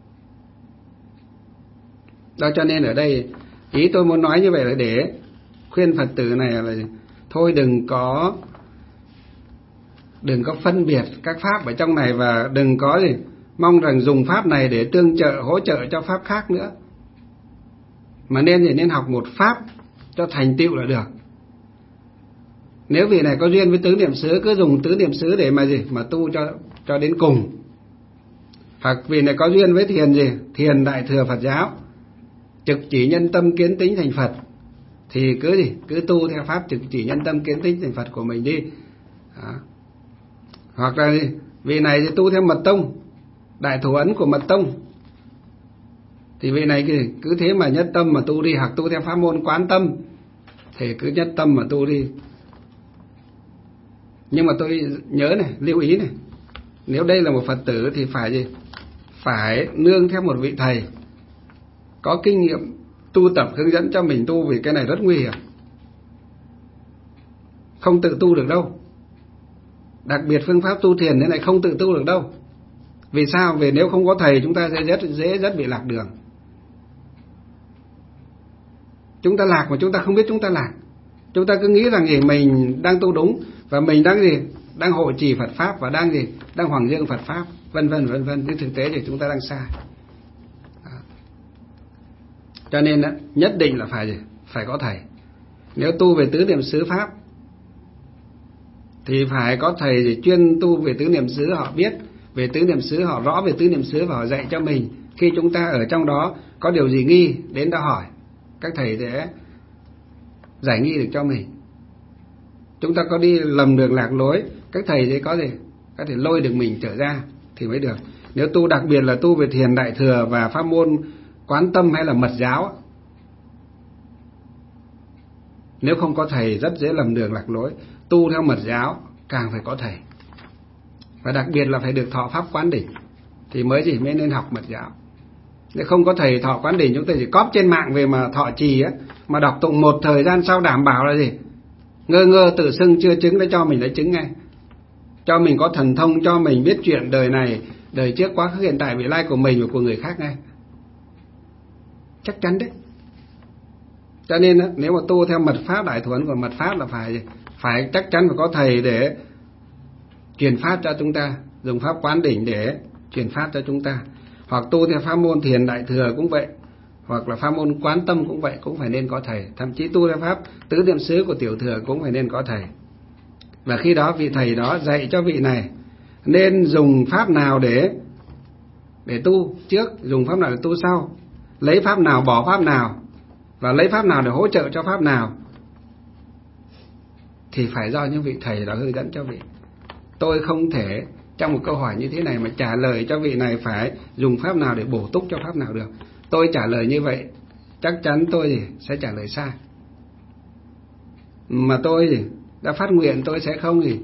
đó. Cho nên ở đây ý tôi muốn nói như vậy là để khuyên Phật tử này là thôi đừng có đừng có phân biệt các pháp ở trong này, và đừng có gì mong rằng dùng pháp này để tương trợ, hỗ trợ cho pháp khác nữa, mà nên thì nên học một pháp cho thành tựu là được. Nếu vị này có duyên với tứ niệm xứ, cứ dùng tứ niệm xứ để mà gì mà tu cho cho đến cùng. Hoặc vị này có duyên với thiền gì thiền đại thừa Phật giáo, trực chỉ nhân tâm kiến tính thành Phật, thì cứ gì cứ tu theo pháp trực chỉ nhân tâm kiến tính thành Phật của mình đi. Đó. Hoặc là gì? Vị này thì tu theo Mật Tông, đại thủ ấn của Mật Tông, thì vị này thì cứ thế mà nhất tâm mà tu đi. Hoặc tu theo pháp môn Quán Tâm thì cứ nhất tâm mà tu đi. Nhưng mà tôi nhớ này, lưu ý này, nếu đây là một Phật tử thì phải gì phải nương theo một vị thầy có kinh nghiệm tu tập hướng dẫn cho mình tu, vì cái này rất nguy hiểm, không tự tu được đâu. Đặc biệt phương pháp tu thiền thế này không tự tu được đâu. Vì sao? Vì nếu không có thầy chúng ta sẽ rất dễ rất bị lạc đường. Chúng ta lạc mà chúng ta không biết chúng ta lạc. Chúng ta cứ nghĩ rằng gì mình đang tu đúng, và mình đang gì đang hộ trì Phật pháp, và đang gì đang hoằng dương Phật pháp, vân vân vân vân. Nhưng thực tế thì chúng ta đang sai. Đó. Cho nên đó, nhất định là phải gì phải có thầy. Nếu tu về tứ niệm xứ pháp thì phải có thầy gì chuyên tu về tứ niệm xứ, họ biết về tứ niệm xứ, họ rõ về tứ niệm xứ, và họ dạy cho mình. Khi chúng ta ở trong đó có điều gì nghi, đến đó hỏi, các thầy sẽ giải nghi được cho mình. Chúng ta có đi lầm đường lạc lối, các thầy sẽ có gì có thể lôi được mình trở ra thì mới được. Nếu tu đặc biệt là tu về thiền đại thừa và pháp môn Quán Tâm hay là Mật giáo, nếu không có thầy rất dễ lầm đường lạc lối. Tu theo Mật giáo càng phải có thầy, và đặc biệt là phải được thọ pháp Quán Đỉnh. thì mới gì mới nên học mật giáo. Nếu không có thầy thọ Quán Đỉnh, chúng ta chỉ cóp trên mạng về mà thọ trì á, mà đọc tụng một thời gian sau đảm bảo là gì? Ngơ ngơ tự xưng chưa chứng đã cho mình lấy chứng ngay. Cho mình có thần thông, cho mình biết chuyện đời này, đời trước, quá khứ, hiện tại, vị lai của mình và của người khác ngay. Chắc chắn đấy. Cho nên á, nếu mà tu theo mật pháp đại thuần của mật pháp là phải phải chắc chắn phải có thầy để truyền pháp cho chúng ta, dùng pháp Quán Đỉnh để truyền pháp cho chúng ta. Hoặc tu theo pháp môn Thiền Đại Thừa cũng vậy, hoặc là pháp môn Quán Tâm cũng vậy, cũng phải nên có thầy. Thậm chí tu theo pháp Tứ Niệm xứ của Tiểu Thừa cũng phải nên có thầy. Và khi đó vị thầy đó dạy cho vị này nên dùng pháp nào để để tu trước, dùng pháp nào để tu sau, lấy pháp nào bỏ pháp nào, và lấy pháp nào để hỗ trợ cho pháp nào, thì phải do những vị thầy đó hướng dẫn cho vị. Tôi không thể trong một câu hỏi như thế này mà trả lời cho vị này phải dùng pháp nào để bổ túc cho pháp nào được. Tôi trả lời như vậy chắc chắn tôi sẽ trả lời sai. Mà tôi đã phát nguyện tôi sẽ không gì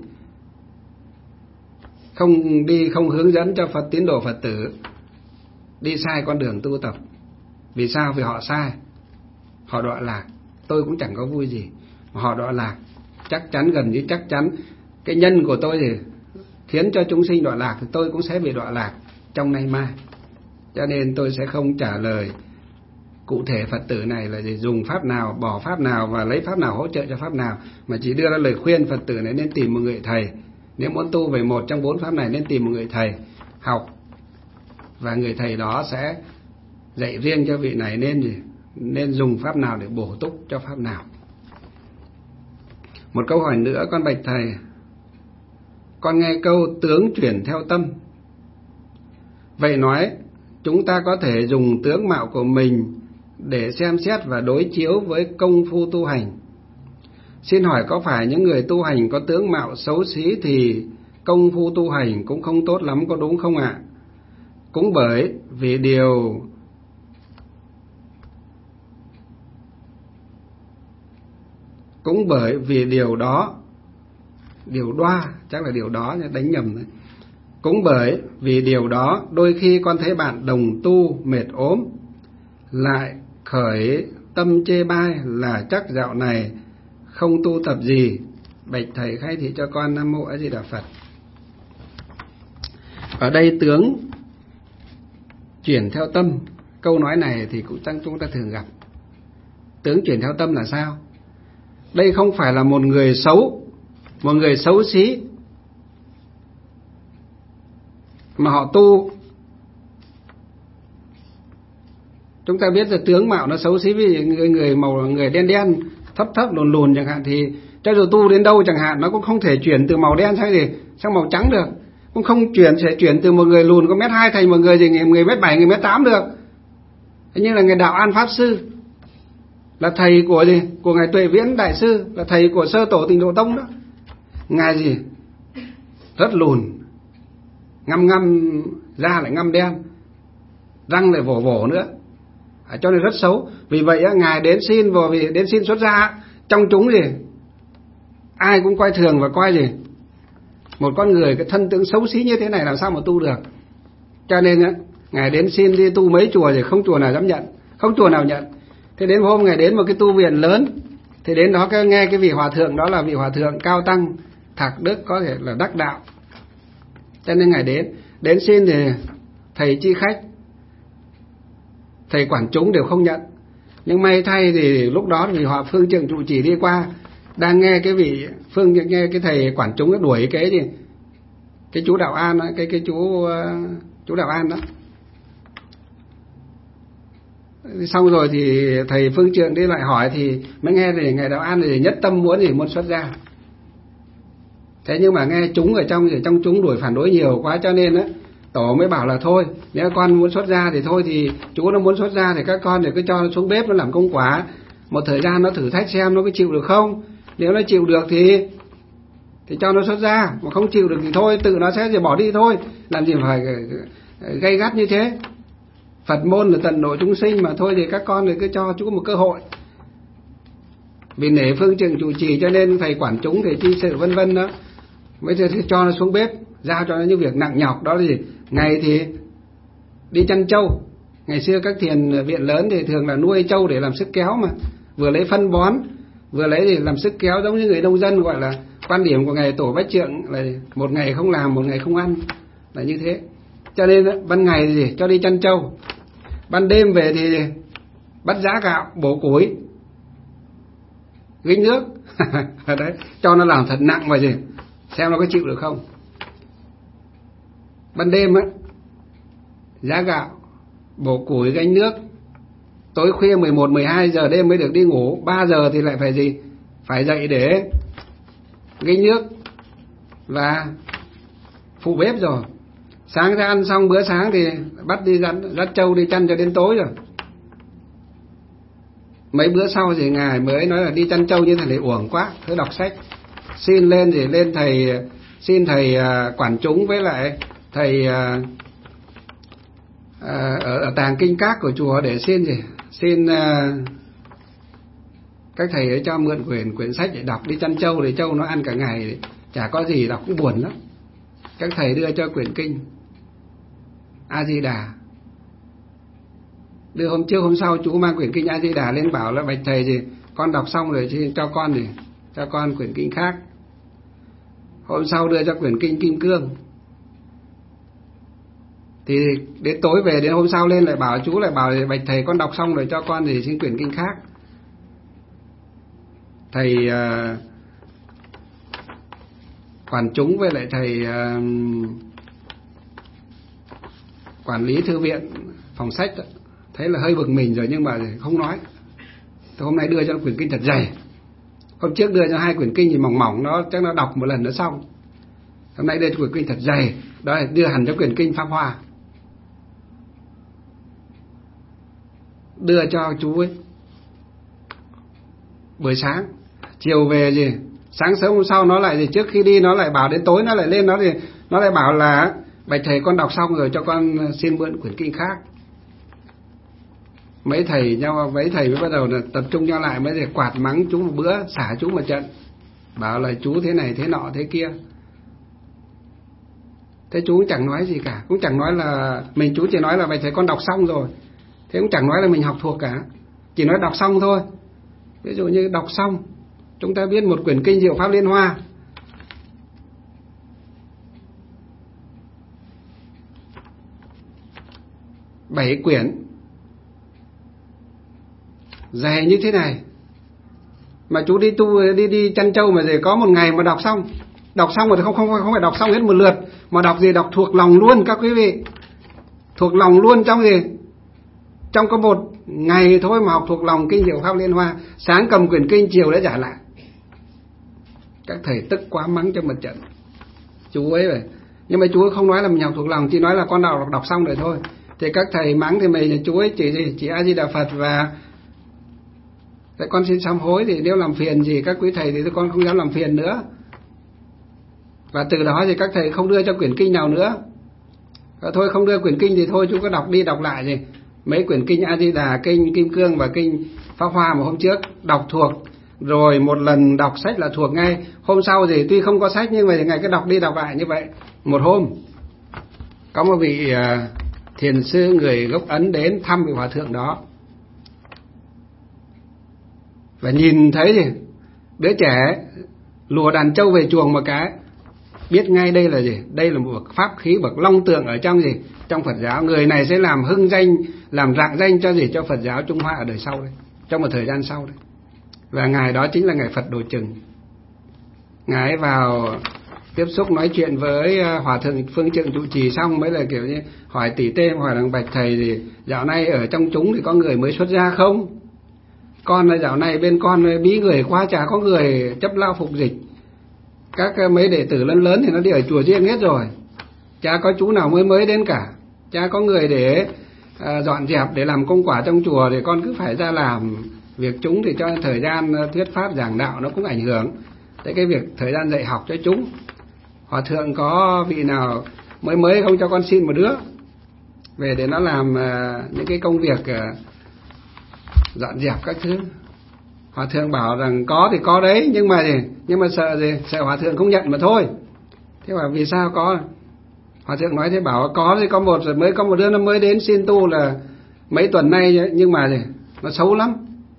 không đi không hướng dẫn cho Phật tín đồ Phật tử đi sai con đường tu tập. Vì sao? Vì họ sai, họ đọa lạc, tôi cũng chẳng có vui gì. Mà họ đọa lạc chắc chắn, gần như chắc chắn cái nhân của tôi thì khiến cho chúng sinh đọa lạc, thì tôi cũng sẽ bị đọa lạc trong nay mai. Cho nên tôi sẽ không trả lời cụ thể Phật tử này là gì, dùng pháp nào, bỏ pháp nào và lấy pháp nào hỗ trợ cho pháp nào, mà chỉ đưa ra lời khuyên Phật tử này nên tìm một người thầy. Nếu muốn tu về một trong bốn pháp này nên tìm một người thầy học, và người thầy đó sẽ dạy riêng cho vị này nên gì, nên dùng pháp nào để bổ túc cho pháp nào. Một câu hỏi nữa, con bạch thầy, con nghe câu tướng chuyển theo tâm. Vậy nói chúng ta có thể dùng tướng mạo của mình để xem xét và đối chiếu với công phu tu hành. Xin hỏi có phải những người tu hành có tướng mạo xấu xí thì công phu tu hành cũng không tốt lắm, có đúng không ạ? Cũng bởi vì điều Cũng bởi vì điều đó Điều đoa, chắc là điều đó, đánh nhầm đấy. Cũng bởi vì điều đó, đôi khi con thấy bạn đồng tu mệt ốm lại khởi tâm chê bai là chắc dạo này không tu tập gì. Bạch thầy khai thị cho con. Nam mô A Di Đà Phật. Ở đây tướng chuyển theo tâm, câu nói này thì cũng chắc chúng ta thường gặp. Tướng chuyển theo tâm là sao? Đây không phải là một người xấu, một người xấu xí mà họ tu. Chúng ta biết là tướng mạo nó xấu xí, vì người, người màu người đen đen, thấp thấp lùn lùn chẳng hạn, thì cho dù tu đến đâu chẳng hạn, nó cũng không thể chuyển từ màu đen sang gì sang màu trắng được. Cũng không chuyển sẽ chuyển từ một người lùn có mét hai thành một người gì người mét bảy, người mét tám được. Thế như là người Đạo An Pháp Sư, là thầy của gì của ngài Tuệ Viễn Đại Sư, là thầy của sơ tổ Tịnh Độ Tông đó. Ngài gì rất lùn, ngăm ngăm da lại ngăm đen, răng lại vổ vổ nữa, à, cho nên rất xấu. Vì vậy á, ngài đến xin vào vì đến xin xuất gia, trong chúng gì ai cũng coi thường và coi gì một con người cái thân tướng xấu xí như thế này làm sao mà tu được. Cho nên á, ngài đến xin đi tu mấy chùa thì không chùa nào dám nhận, không chùa nào nhận. Thế đến hôm ngài đến một cái tu viện lớn, thì đến đó cái, nghe cái vị hòa thượng đó là vị hòa thượng cao tăng Thạc Đức, có thể là đắc đạo. Cho nên ngài đến đến xin thì thầy chi khách, thầy quản chúng đều không nhận. Nhưng may thay thì lúc đó thì họ phương trượng trụ trì đi qua, đang nghe cái vị phương nghe cái thầy quản chúng nó đuổi cái gì cái chú Đạo An đó, cái cái chú chú Đạo An đó. Xong rồi thì thầy phương trượng đi lại hỏi thì mới nghe thì ngài Đạo An thì nhất tâm muốn gì muốn xuất gia. Thế nhưng mà nghe chúng ở trong ở trong chúng đuổi phản đối nhiều quá, cho nên á tổ mới bảo là thôi, nếu con muốn xuất gia thì thôi, thì chú nó muốn xuất gia thì các con thì cứ cho nó xuống bếp nó làm công quả một thời gian, nó thử thách xem nó có chịu được không. Nếu nó chịu được thì thì cho nó xuất gia, mà không chịu được thì thôi, tự nó sẽ bỏ đi thôi, làm gì phải gay gắt như thế. Phật môn là tận độ chúng sinh mà, thôi thì các con thì cứ cho chú một cơ hội. Vì nể phương trượng trụ trì cho nên thầy quản chúng, thầy chi sự vân vân đó mới cho nó xuống bếp, giao cho nó những việc nặng nhọc đó. Là gì? Ngày thì đi chăn trâu. Ngày xưa các thiền viện lớn thì thường là nuôi trâu để làm sức kéo mà, vừa lấy phân bón, vừa lấy để làm sức kéo, giống như người nông dân. Gọi là quan điểm của ngài Tổ Bách Trượng là một ngày không làm, một ngày không ăn, là như thế. Cho nên ban ngày thì gì? Cho đi chăn trâu, ban đêm về thì bắt giã gạo, bổ củi, gánh nước đấy, cho nó làm thật nặng mà gì, xem nó có chịu được không. Ban đêm á, giã gạo, bổ củi, gánh nước, tối khuya mười một, mười hai giờ đêm mới được đi ngủ. Ba giờ thì lại phải gì? Phải dậy để gánh nước và phụ bếp rồi. Sáng ra ăn xong bữa sáng thì bắt đi dắt, dắt trâu đi chăn cho đến tối rồi. Mấy bữa sau thì ngài mới nói là đi chăn trâu như thế này uổng quá, cứ đọc sách. Xin lên thì lên thầy, xin thầy uh, quản chúng với lại thầy uh, uh, ở, ở tàng kinh các của chùa để xin gì, xin uh, các thầy ấy cho mượn quyển quyển sách để đọc. Đi chăn trâu để trâu nó ăn cả ngày, chả có gì đọc cũng buồn lắm. Các thầy đưa cho quyển kinh A Di Đà. Đưa hôm trước hôm sau chú mang quyển kinh A Di Đà lên bảo là bạch thầy gì, con đọc xong rồi thì cho con gì, cho con quyển kinh khác. Hôm sau đưa cho quyển kinh Kim Cương. Thì đến tối về, đến hôm sau lên lại bảo chú, lại bảo bạch thầy con đọc xong rồi cho con thì xin quyển kinh khác. Thầy uh, quản chúng với lại thầy uh, quản lý thư viện phòng sách đó, thấy là hơi bực mình rồi nhưng mà không nói. Thì hôm nay đưa cho quyển kinh thật dày. Hôm trước đưa cho hai quyển kinh thì mỏng mỏng, nó chắc nó đọc một lần nó xong. Hôm nay đưa cho quyển kinh thật dày, đó là đưa hẳn cho quyển kinh Pháp Hoa. Đưa cho chú ấy buổi sáng, chiều về gì, sáng sớm hôm sau nó lại gì, trước khi đi nó lại bảo, đến tối nó lại lên, nó thì nó lại bảo là bạch thầy con đọc xong rồi cho con xin mượn quyển kinh khác. Mấy thầy nhau, mấy thầy mới bắt đầu là tập trung nhau lại, mới để quạt mắng chú một bữa, xả chú một trận, bảo là chú thế này thế nọ thế kia. Thế chú cũng chẳng nói gì cả, cũng chẳng nói là mình, chú chỉ nói là bạch thầy con đọc xong rồi. Thế cũng chẳng nói là mình học thuộc cả, chỉ nói đọc xong thôi. Ví dụ như đọc xong, chúng ta biết một quyển kinh Diệu Pháp Liên Hoa, bảy quyển, dày như thế này, mà chú đi tu, đi đi chăn trâu mà gì có một ngày mà đọc xong. Đọc xong rồi không không không phải đọc xong hết một lượt, mà đọc gì, đọc thuộc lòng luôn các quý vị, thuộc lòng luôn. Trong gì, trong có một ngày thôi mà học thuộc lòng kinh Diệu Pháp Liên Hoa. Sáng cầm quyển kinh, chiều đã trả lại. Các thầy tức quá mắng cho một trận chú ấy rồi. Nhưng mà chú ấy không nói là mình học thuộc lòng, chỉ nói là con nào đọc, đọc xong rồi thôi. Thì các thầy mắng thì mình, chú ấy chỉ gì, chỉ A Di Đà Phật và thế con xin sám hối. Thì nếu làm phiền gì các quý thầy thì con không dám làm phiền nữa. Và từ đó thì các thầy không đưa cho quyển kinh nào nữa. Và thôi không đưa quyển kinh thì thôi, chú có đọc đi đọc lại gì mấy quyển kinh A Di Đà, kinh Kim Cương và kinh Pháp Hoa mà hôm trước đọc thuộc rồi, một lần đọc sách là thuộc ngay. Hôm sau thì tuy không có sách nhưng mà ngày cứ đọc đi đọc lại như vậy. Một hôm có một vị uh, thiền sư người gốc Ấn đến thăm vị hòa thượng đó, và nhìn thấy gì đứa trẻ lùa đàn trâu về chuồng một cái, biết ngay đây là gì, đây là một pháp khí bậc long tượng ở trong gì, trong Phật giáo. Người này sẽ làm hưng danh, làm rạng danh cho gì, cho Phật giáo Trung Hoa ở đời sau đây, trong một thời gian sau đấy. Và ngài đó chính là ngài Phật Đồ Trừng. Ngài ấy vào tiếp xúc nói chuyện với hòa thượng Phương Trượng trụ trì xong mới là kiểu như hỏi tỉ tê, hỏi rằng bạch thầy thì dạo này ở trong chúng thì có người mới xuất gia không? Con là dạo này bên con bí người quá, chả có người chấp lao phục dịch. Các mấy đệ tử lớn lớn thì nó đi ở chùa riêng hết rồi, chả có chú nào mới mới đến cả, chả có người để à, dọn dẹp để làm công quả trong chùa, thì con cứ phải ra làm việc chúng, thì cho thời gian thuyết pháp giảng đạo nó cũng ảnh hưởng tới cái việc thời gian dạy học cho chúng. Hòa thượng có vị nào mới mới không cho con xin một đứa về để nó làm à, những cái công việc à, dọn dẹp các thứ. Hòa thượng bảo rằng có thì có đấy, nhưng mà gì, nhưng mà sợ gì, sợ hòa thượng không nhận mà thôi. Thế mà vì sao có, Hòa thượng nói thế, bảo có thì có một rồi, mới có một đứa nó mới đến xin tu là mấy tuần nay, nhưng mà gì, nó xấu lắm,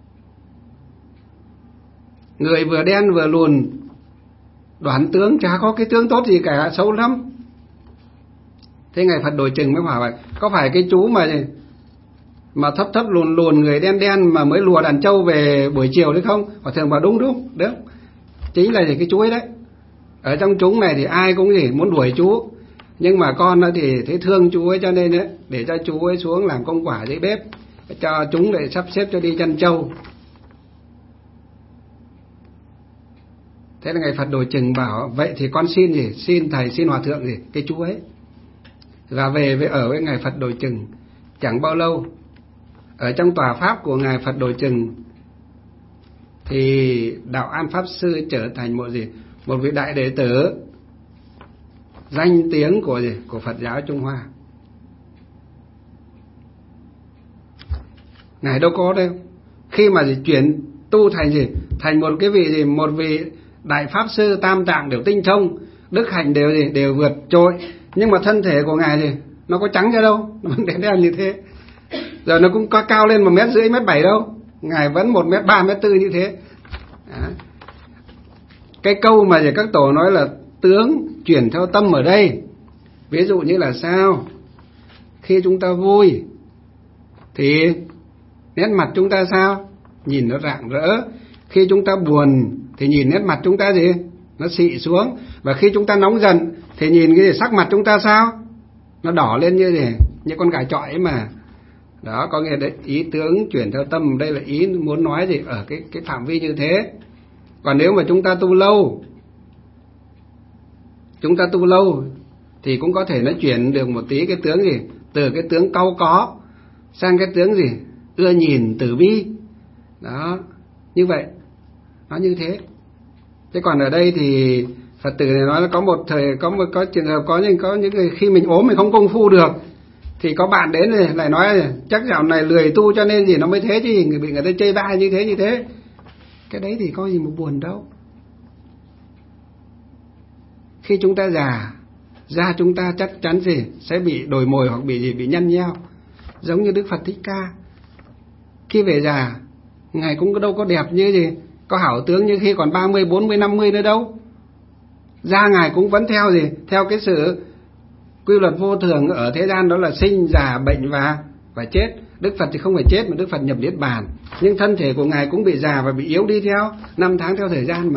người vừa đen vừa lùn, đoán tướng chả có cái tướng tốt gì cả, xấu lắm. Thế ngài Phật Đồi Chừng mới bảo vậy, có phải cái chú mà mà thấp thấp lùn lùn người đen đen mà mới lùa đàn trâu về buổi chiều đấy không? Hòa thượng bảo đúng đúng đúng, chính là cái chú ấy đấy. Ở trong chúng này thì ai cũng gì muốn đuổi chú, nhưng mà con nó thì thấy thương chú ấy, cho nên ấy, để cho chú ấy xuống làm công quả dưới bếp, cho chúng lại sắp xếp cho đi chăn trâu. Thế là ngài Phật Đồi Chừng bảo vậy thì con xin gì, xin thầy, xin hòa thượng gì cái chú ấy. Và về với ở với ngài Phật Đồi Chừng. Chẳng bao lâu, ở trong tòa pháp của ngài Phật Đồi Chừng thì đạo An Pháp Sư trở thành một gì, một vị đại đệ tử danh tiếng của gì, của Phật giáo Trung Hoa. Ngài đâu có đâu, khi mà gì chuyển tu thành gì, thành một cái vị gì, một vị đại pháp sư tam tạng đều tinh thông, đức hạnh đều gì, đều vượt trội, nhưng mà thân thể của ngài gì, nó có trắng cho đâu, nó vẫn đen đen như thế. Rồi nó cũng có cao lên một mét rưỡi, mét bảy đâu, ngài vẫn một mét ba, mét tư như thế. Đó. Cái câu mà các tổ nói là tướng chuyển theo tâm ở đây, ví dụ như là sao? Khi chúng ta vui thì nét mặt chúng ta sao? Nhìn nó rạng rỡ. Khi chúng ta buồn thì nhìn nét mặt chúng ta gì? Nó xị xuống. Và khi chúng ta nóng giận thì nhìn cái gì, sắc mặt chúng ta sao? Nó đỏ lên như gì? Như con gà chọi ấy mà. Đó, có nghĩa đấy, ý tướng chuyển theo tâm, đây là ý muốn nói gì ở cái cái phạm vi như thế. Còn nếu mà chúng ta tu lâu, chúng ta tu lâu thì cũng có thể nó chuyển được một tí cái tướng gì, từ cái tướng cau có sang cái tướng gì, ưa nhìn tử bi. Đó, như vậy, nó như thế. Thế còn ở đây thì Phật tử này nói là có một thời, có một có trường hợp có những có những người khi mình ốm mình không công phu được, thì có bạn đến rồi lại nói chắc dạo này lười tu cho nên gì nó mới thế chứ, người bị người ta chê bai như thế như thế. Cái đấy thì có gì mà buồn đâu. Khi chúng ta già, da chúng ta chắc chắn gì sẽ bị đồi mồi hoặc bị gì, bị nhăn nheo, giống như Đức Phật Thích Ca. Khi về già, ngài cũng đâu có đẹp như gì, có hảo tướng như khi còn ba mươi, bốn mươi, năm mươi nữa đâu. Da ngài cũng vẫn theo gì, theo cái sự quy luật vô thường ở thế gian, đó là sinh, già, bệnh và và chết. Đức Phật thì không phải chết mà Đức Phật nhập niết bàn, nhưng thân thể của ngài cũng bị già và bị yếu đi theo năm tháng, theo thời gian mà.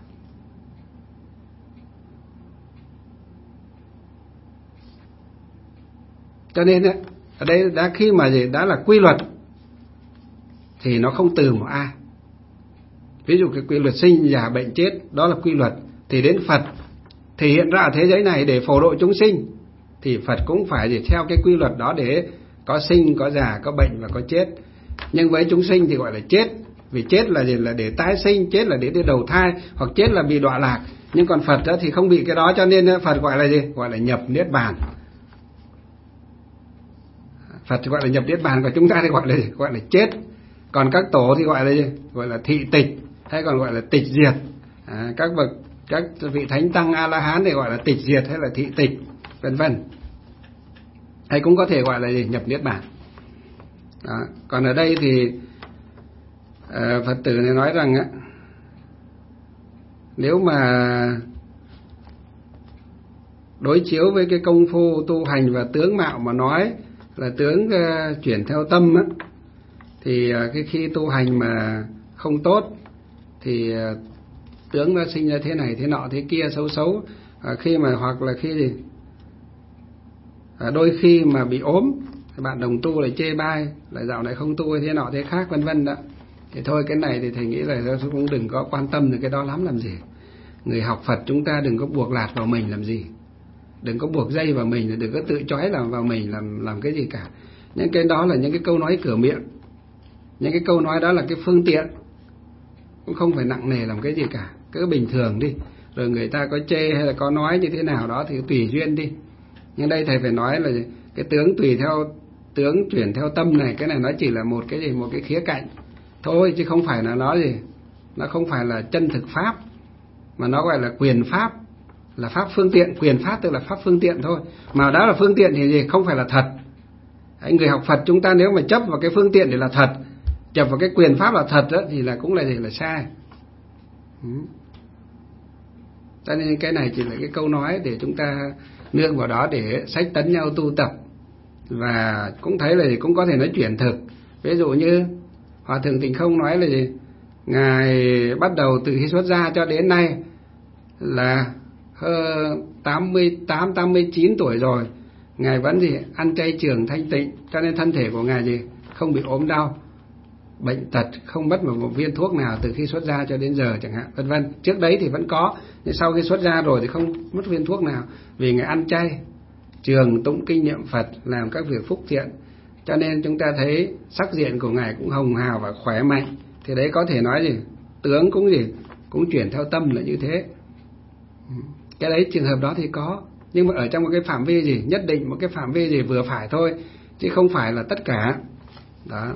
Cho nên ấy, ở đây đã khi mà gì đã là quy luật thì nó không từ một ai. Ví dụ cái quy luật sinh, già, bệnh, chết, đó là quy luật, thì đến Phật thể hiện ra ở thế giới này để phổ độ chúng sinh, thì Phật cũng phải gì theo cái quy luật đó, để có sinh, có già, có bệnh và có chết. Nhưng với chúng sinh thì gọi là chết, vì chết là gì, là để tái sinh, chết là để đi đầu thai, hoặc chết là bị đọa lạc. Nhưng còn Phật đó thì không bị cái đó, cho nên Phật gọi là gì, gọi là nhập niết bàn. Phật thì gọi là nhập niết bàn, còn chúng ta thì gọi là gì? Gọi là chết. Còn các tổ thì gọi là gì? Gọi là thị tịch, hay còn gọi là tịch diệt. À, các bậc các vị thánh tăng A La Hán thì gọi là tịch diệt hay là thị tịch, vân vân. Hay cũng có thể gọi là gì? Nhập niết bàn. Đó. Còn ở đây thì uh, Phật tử này nói rằng á, nếu mà đối chiếu với cái công phu tu hành và tướng mạo mà nói là tướng uh, chuyển theo tâm á, thì uh, cái khi tu hành mà không tốt thì uh, tướng nó sinh ra thế này thế nọ thế kia xấu xấu. Uh, khi mà hoặc là khi gì uh, đôi khi mà bị ốm, bạn đồng tu lại chê bai, lại dạo này không tu thế nọ thế khác, vân vân đó. Thì thôi, cái này thì thầy nghĩ là cũng đừng có quan tâm đến cái đó lắm làm gì. Người học Phật chúng ta đừng có buộc lạt vào mình làm gì, đừng có buộc dây vào mình, đừng có tự trói làm vào mình làm làm cái gì cả. Những cái đó là những cái câu nói cửa miệng, những cái câu nói đó là cái phương tiện, cũng không phải nặng nề làm cái gì cả, cứ bình thường đi. Rồi người ta có chê hay là có nói như thế nào đó thì tùy duyên đi. Nhưng đây thầy phải nói là cái tướng tùy theo tướng chuyển theo tâm này, cái này nó chỉ là một cái gì, một cái khía cạnh thôi, chứ không phải là nó gì, nó không phải là chân thực pháp, mà nó gọi là quyền pháp. là pháp phương tiện, quyền pháp tức là pháp phương tiện thôi, mà đó là phương tiện thì gì, không phải là thật. Anh người học Phật chúng ta nếu mà chấp vào cái phương tiện để là thật, chấp vào cái quyền pháp là thật đó, thì là cũng là gì, là sai. Ừ. Cho nên cái này chỉ là cái câu nói để chúng ta nương vào đó để sách tấn nhau tu tập. Và cũng thấy là gì, cũng có thể nói chuyển thực. Ví dụ như Hòa Thượng Tịnh Không nói là gì, Ngài bắt đầu từ khi xuất gia cho đến nay là tám mươi tám, tám mươi chín tuổi rồi, Ngài vẫn gì ăn chay trường thanh tịnh, cho nên thân thể của Ngài gì không bị ốm đau, bệnh tật, không mất một, một viên thuốc nào từ khi xuất gia cho đến giờ chẳng hạn, vân vân. Trước đấy thì vẫn có, nhưng sau khi xuất gia rồi thì không mất viên thuốc nào, vì Ngài ăn chay trường, tụng kinh niệm Phật, làm các việc phúc thiện. Cho nên chúng ta thấy sắc diện của Ngài cũng hồng hào và khỏe mạnh. Thì đấy có thể nói gì, tướng cũng gì cũng chuyển theo tâm là như thế. Cái đấy trường hợp đó thì có, nhưng mà ở trong một cái phạm vi gì nhất định, một cái phạm vi gì vừa phải thôi, chứ không phải là tất cả. Đó.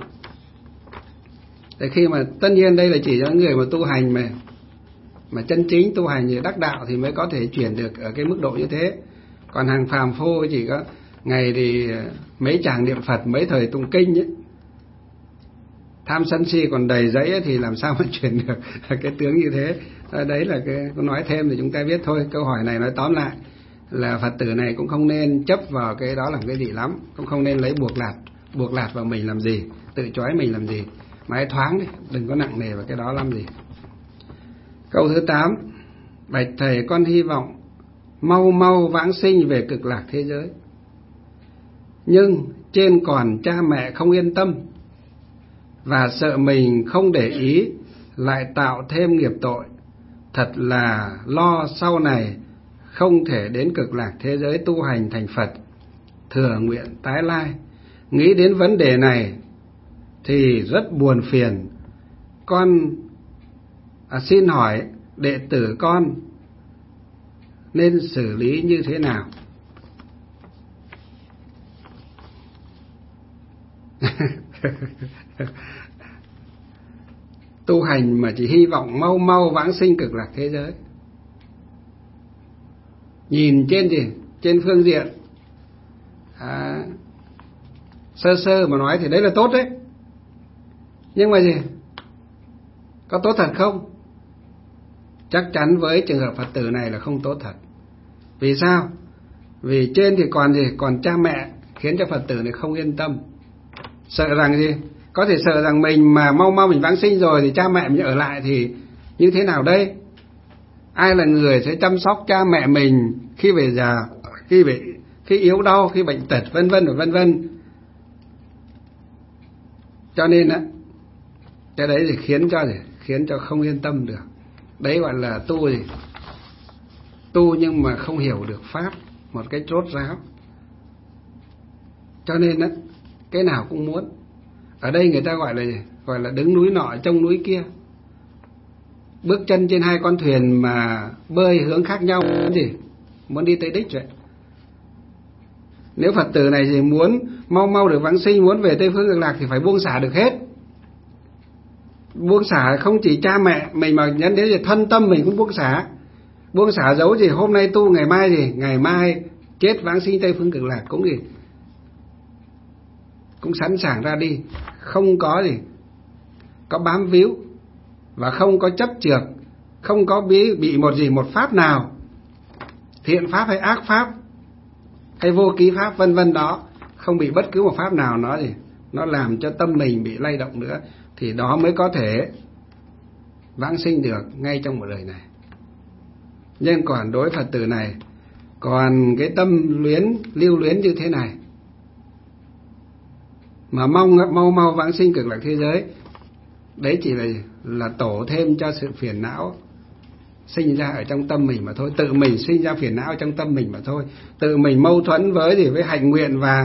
Để khi mà tất nhiên đây là chỉ cho người mà tu hành mà mà chân chính tu hành thì đắc đạo thì mới có thể chuyển được ở cái mức độ như thế. Còn hàng phàm phu chỉ có ngày thì mấy tràng niệm Phật, mấy thời tụng kinh ấy, tham sân si còn đầy giấy ấy, thì làm sao mà chuyển được cái tướng như thế. Đấy là cái nói thêm thì chúng ta biết thôi. Câu hỏi này nói tóm lại là Phật tử này cũng không nên chấp vào cái đó làm cái gì lắm, cũng không nên lấy buộc lạt buộc lạt vào mình làm gì, tự trói mình làm gì, mà hãy thoáng đi, đừng có nặng nề vào cái đó làm gì. Câu thứ tám: bạch thầy, con hy vọng mau mau vãng sinh về cực lạc thế giới, nhưng trên còn cha mẹ không yên tâm và sợ mình không để ý lại tạo thêm nghiệp tội, thật là lo sau này không thể đến cực lạc thế giới tu hành thành Phật, thừa nguyện tái lai. Nghĩ đến vấn đề này thì rất buồn phiền. Con à, xin hỏi đệ tử con nên xử lý như thế nào? Tu hành mà chỉ hy vọng mau mau vãng sinh cực lạc thế giới, nhìn trên gì trên phương diện à, sơ sơ mà nói thì đấy là tốt đấy, nhưng mà gì có tốt thật không? Chắc chắn với trường hợp Phật tử này là không tốt thật. Vì sao? Vì trên thì còn gì còn cha mẹ, khiến cho Phật tử này không yên tâm, sợ rằng gì có thể sợ rằng mình mà mau mau mình vãng sinh rồi thì cha mẹ mình ở lại thì như thế nào đây? Ai là người sẽ chăm sóc cha mẹ mình khi về già, khi bị khi yếu đau, khi bệnh tật, vân vân và vân vân. Cho nên á, cái đấy thì khiến cho gì khiến cho không yên tâm được. Đấy gọi là tu gì tu nhưng mà không hiểu được pháp một cách rốt ráo. Cho nên á, cái nào cũng muốn. Ở đây người ta gọi là gì? Gọi là đứng núi nọ trông núi kia, bước chân trên hai con thuyền mà bơi hướng khác nhau, muốn gì muốn đi tới đích vậy. Nếu Phật tử này thì muốn mau mau được vãng sinh, muốn về Tây Phương Cực Lạc thì phải buông xả được hết. Buông xả không chỉ cha mẹ mình mà nhấn đến thì thân tâm mình cũng buông xả. Buông xả giấu gì hôm nay tu, ngày mai gì ngày mai chết vãng sinh Tây Phương Cực Lạc cũng gì cũng sẵn sàng ra đi, không có gì có bám víu và không có chấp chược, không có bị bị một gì một pháp nào, thiện pháp hay ác pháp hay vô ký pháp vân vân đó, không bị bất cứ một pháp nào nó gì nó làm cho tâm mình bị lay động nữa, thì đó mới có thể vãng sinh được ngay trong một đời này. Nhưng còn đối Phật tử này còn cái tâm luyến lưu luyến như thế này mà mong mau mau vãng sinh cực lạc thế giới, đấy chỉ là là tổ thêm cho sự phiền não sinh ra ở trong tâm mình mà thôi, tự mình sinh ra phiền não trong tâm mình mà thôi, tự mình mâu thuẫn với gì với hạnh nguyện và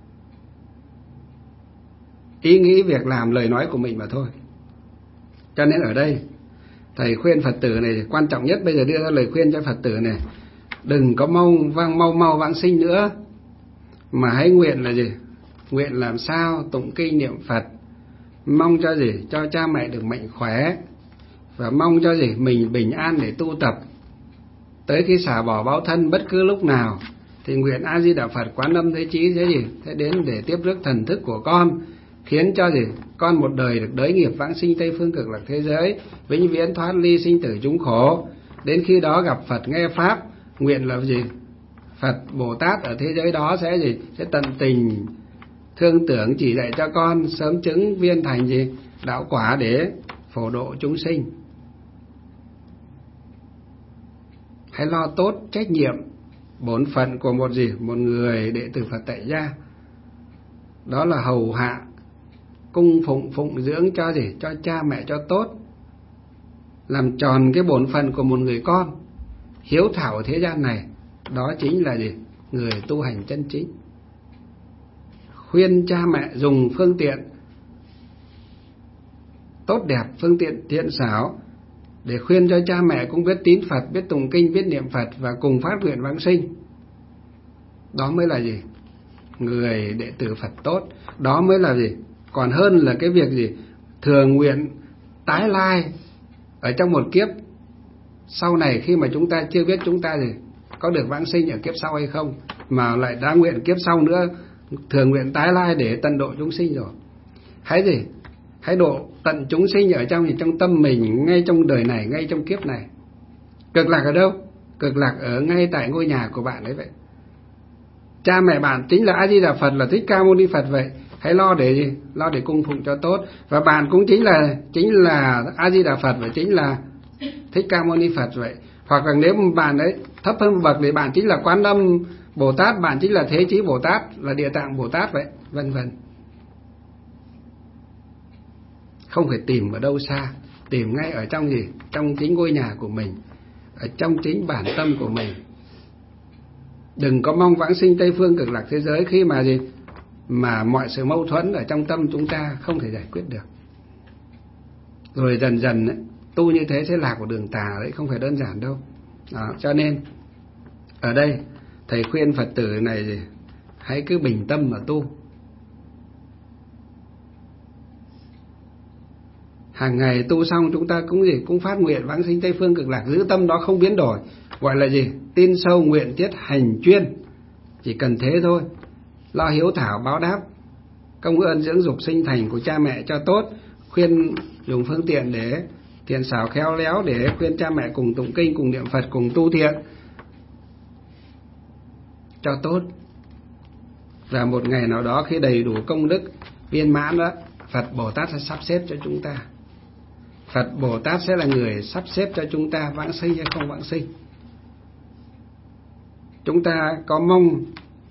ý nghĩ việc làm lời nói của mình mà thôi. Cho nên ở đây thầy khuyên Phật tử này, quan trọng nhất bây giờ đưa ra lời khuyên cho Phật tử này, đừng có mau vang mau mau vãng sinh nữa, mà hãy nguyện là gì nguyện làm sao tụng kinh niệm Phật, mong cho gì cho cha mẹ được mạnh khỏe, và mong cho gì mình bình an để tu tập, tới khi xả bỏ báo thân bất cứ lúc nào, thì nguyện A Di Đà Phật Quán Âm Thế Chí thế gì thế đến để tiếp rước thần thức của con, khiến cho gì con một đời được đới nghiệp vãng sinh Tây Phương Cực Lạc thế giới, vĩnh viễn thoát ly sinh tử chúng khổ. Đến khi đó gặp Phật nghe pháp, nguyện là gì Phật Bồ Tát ở thế giới đó sẽ gì sẽ tận tình thương tưởng chỉ dạy cho con sớm chứng viên thành gì đạo quả để phổ độ chúng sinh. Hãy lo tốt trách nhiệm bổn phận của một gì một người đệ tử Phật tại gia, đó là hầu hạ cung phụng phụng dưỡng cho gì cho cha mẹ cho tốt, làm tròn cái bổn phận của một người con hiếu thảo ở thế gian này. Đó chính là gì người tu hành chân chính. Khuyên cha mẹ dùng phương tiện tốt đẹp, phương tiện thiện xảo để khuyên cho cha mẹ cũng biết tín Phật, biết tụng kinh, biết niệm Phật và cùng phát nguyện vãng sinh. Đó mới là gì người đệ tử Phật tốt. Đó mới là gì còn hơn là cái việc gì thường nguyện tái lai ở trong một kiếp sau này, khi mà chúng ta chưa biết chúng ta gì có được vãng sinh ở kiếp sau hay không, mà lại đã nguyện kiếp sau nữa thường nguyện tái lai để tận độ chúng sinh rồi. Hãy gì hãy độ tận chúng sinh ở trong trong tâm mình, ngay trong đời này, ngay trong kiếp này. Cực lạc ở đâu? Cực lạc ở ngay tại ngôi nhà của bạn đấy vậy. Cha mẹ bạn chính là A Di Đà Phật, là Thích Ca Mâu Ni Phật vậy. Hãy lo để gì lo để cung phụng cho tốt. Và bạn cũng chính là chính là A Di Đà Phật và chính là Thích Ca Mâu Ni Phật vậy. Hoặc là nếu bạn ấy thấp hơn một bậc thì bạn chính là Quán Âm Bồ Tát, bạn chính là Thế Chí Bồ Tát, là Địa Tạng Bồ Tát vậy, vân vân. Không phải tìm ở đâu xa, tìm ngay ở trong gì trong chính ngôi nhà của mình, ở trong chính bản tâm của mình. Đừng có mong vãng sinh Tây Phương Cực Lạc thế giới khi mà gì mà mọi sự mâu thuẫn ở trong tâm chúng ta không thể giải quyết được. Rồi dần dần ấy, tu như thế sẽ lạc vào đường tà đấy, không phải đơn giản đâu. Đó, cho nên ở đây thầy khuyên Phật tử này gì hãy cứ bình tâm mà tu. Hàng ngày tu xong chúng ta cũng gì cũng phát nguyện vãng sinh Tây Phương Cực Lạc, giữ tâm đó không biến đổi, gọi là gì tin sâu nguyện tiết hành chuyên. Chỉ cần thế thôi, lo hiếu thảo báo đáp công ơn dưỡng dục sinh thành của cha mẹ cho tốt, khuyên dùng phương tiện để thiện xảo khéo léo để khuyên cha mẹ cùng tụng kinh, cùng niệm Phật, cùng tu thiện cho tốt. Và một ngày nào đó khi đầy đủ công đức viên mãn đó, Phật Bồ Tát sẽ sắp xếp cho chúng ta. Phật Bồ Tát sẽ là người sắp xếp cho chúng ta vãng sinh hay không vãng sinh. Chúng ta có mong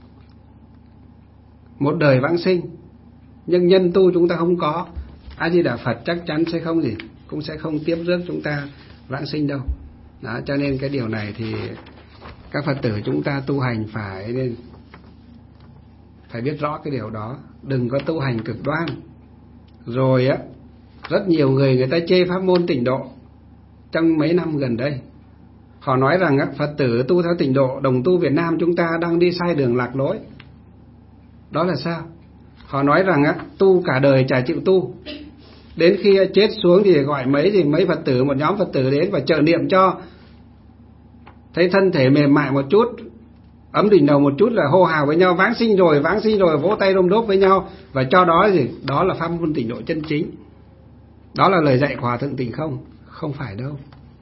một đời vãng sinh, nhưng nhân tu chúng ta không có, A Di Đà Phật chắc chắn sẽ không gì cũng sẽ không tiếp rước chúng ta vãng sinh đâu. Đó, cho nên cái điều này thì các Phật tử chúng ta tu hành phải nên phải biết rõ cái điều đó, đừng có tu hành cực đoan. Rồi á, rất nhiều người người ta chê pháp môn tịnh độ trong mấy năm gần đây. Họ nói rằng á, Phật tử tu theo tịnh độ, đồng tu Việt Nam chúng ta đang đi sai đường lạc lối. Đó là sao? Họ nói rằng á, tu cả đời chả chịu tu, đến khi chết xuống thì gọi mấy thì mấy Phật tử, một nhóm Phật tử đến và trợ niệm cho, thấy thân thể mềm mại một chút, ấm đỉnh đầu một chút là hô hào với nhau vãng sinh rồi, vãng sinh rồi, vỗ tay đôm đốp với nhau, và cho đó gì đó là pháp môn tịnh độ chân chính. Đó là lời dạy của Hòa Thượng Tịnh không? Không phải đâu.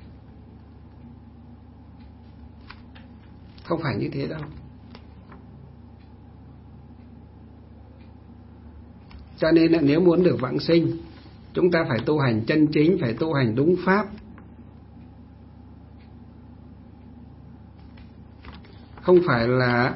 Không phải như thế đâu. Cho nên là nếu muốn được vãng sinh, chúng ta phải tu hành chân chính, phải tu hành đúng pháp. Không phải là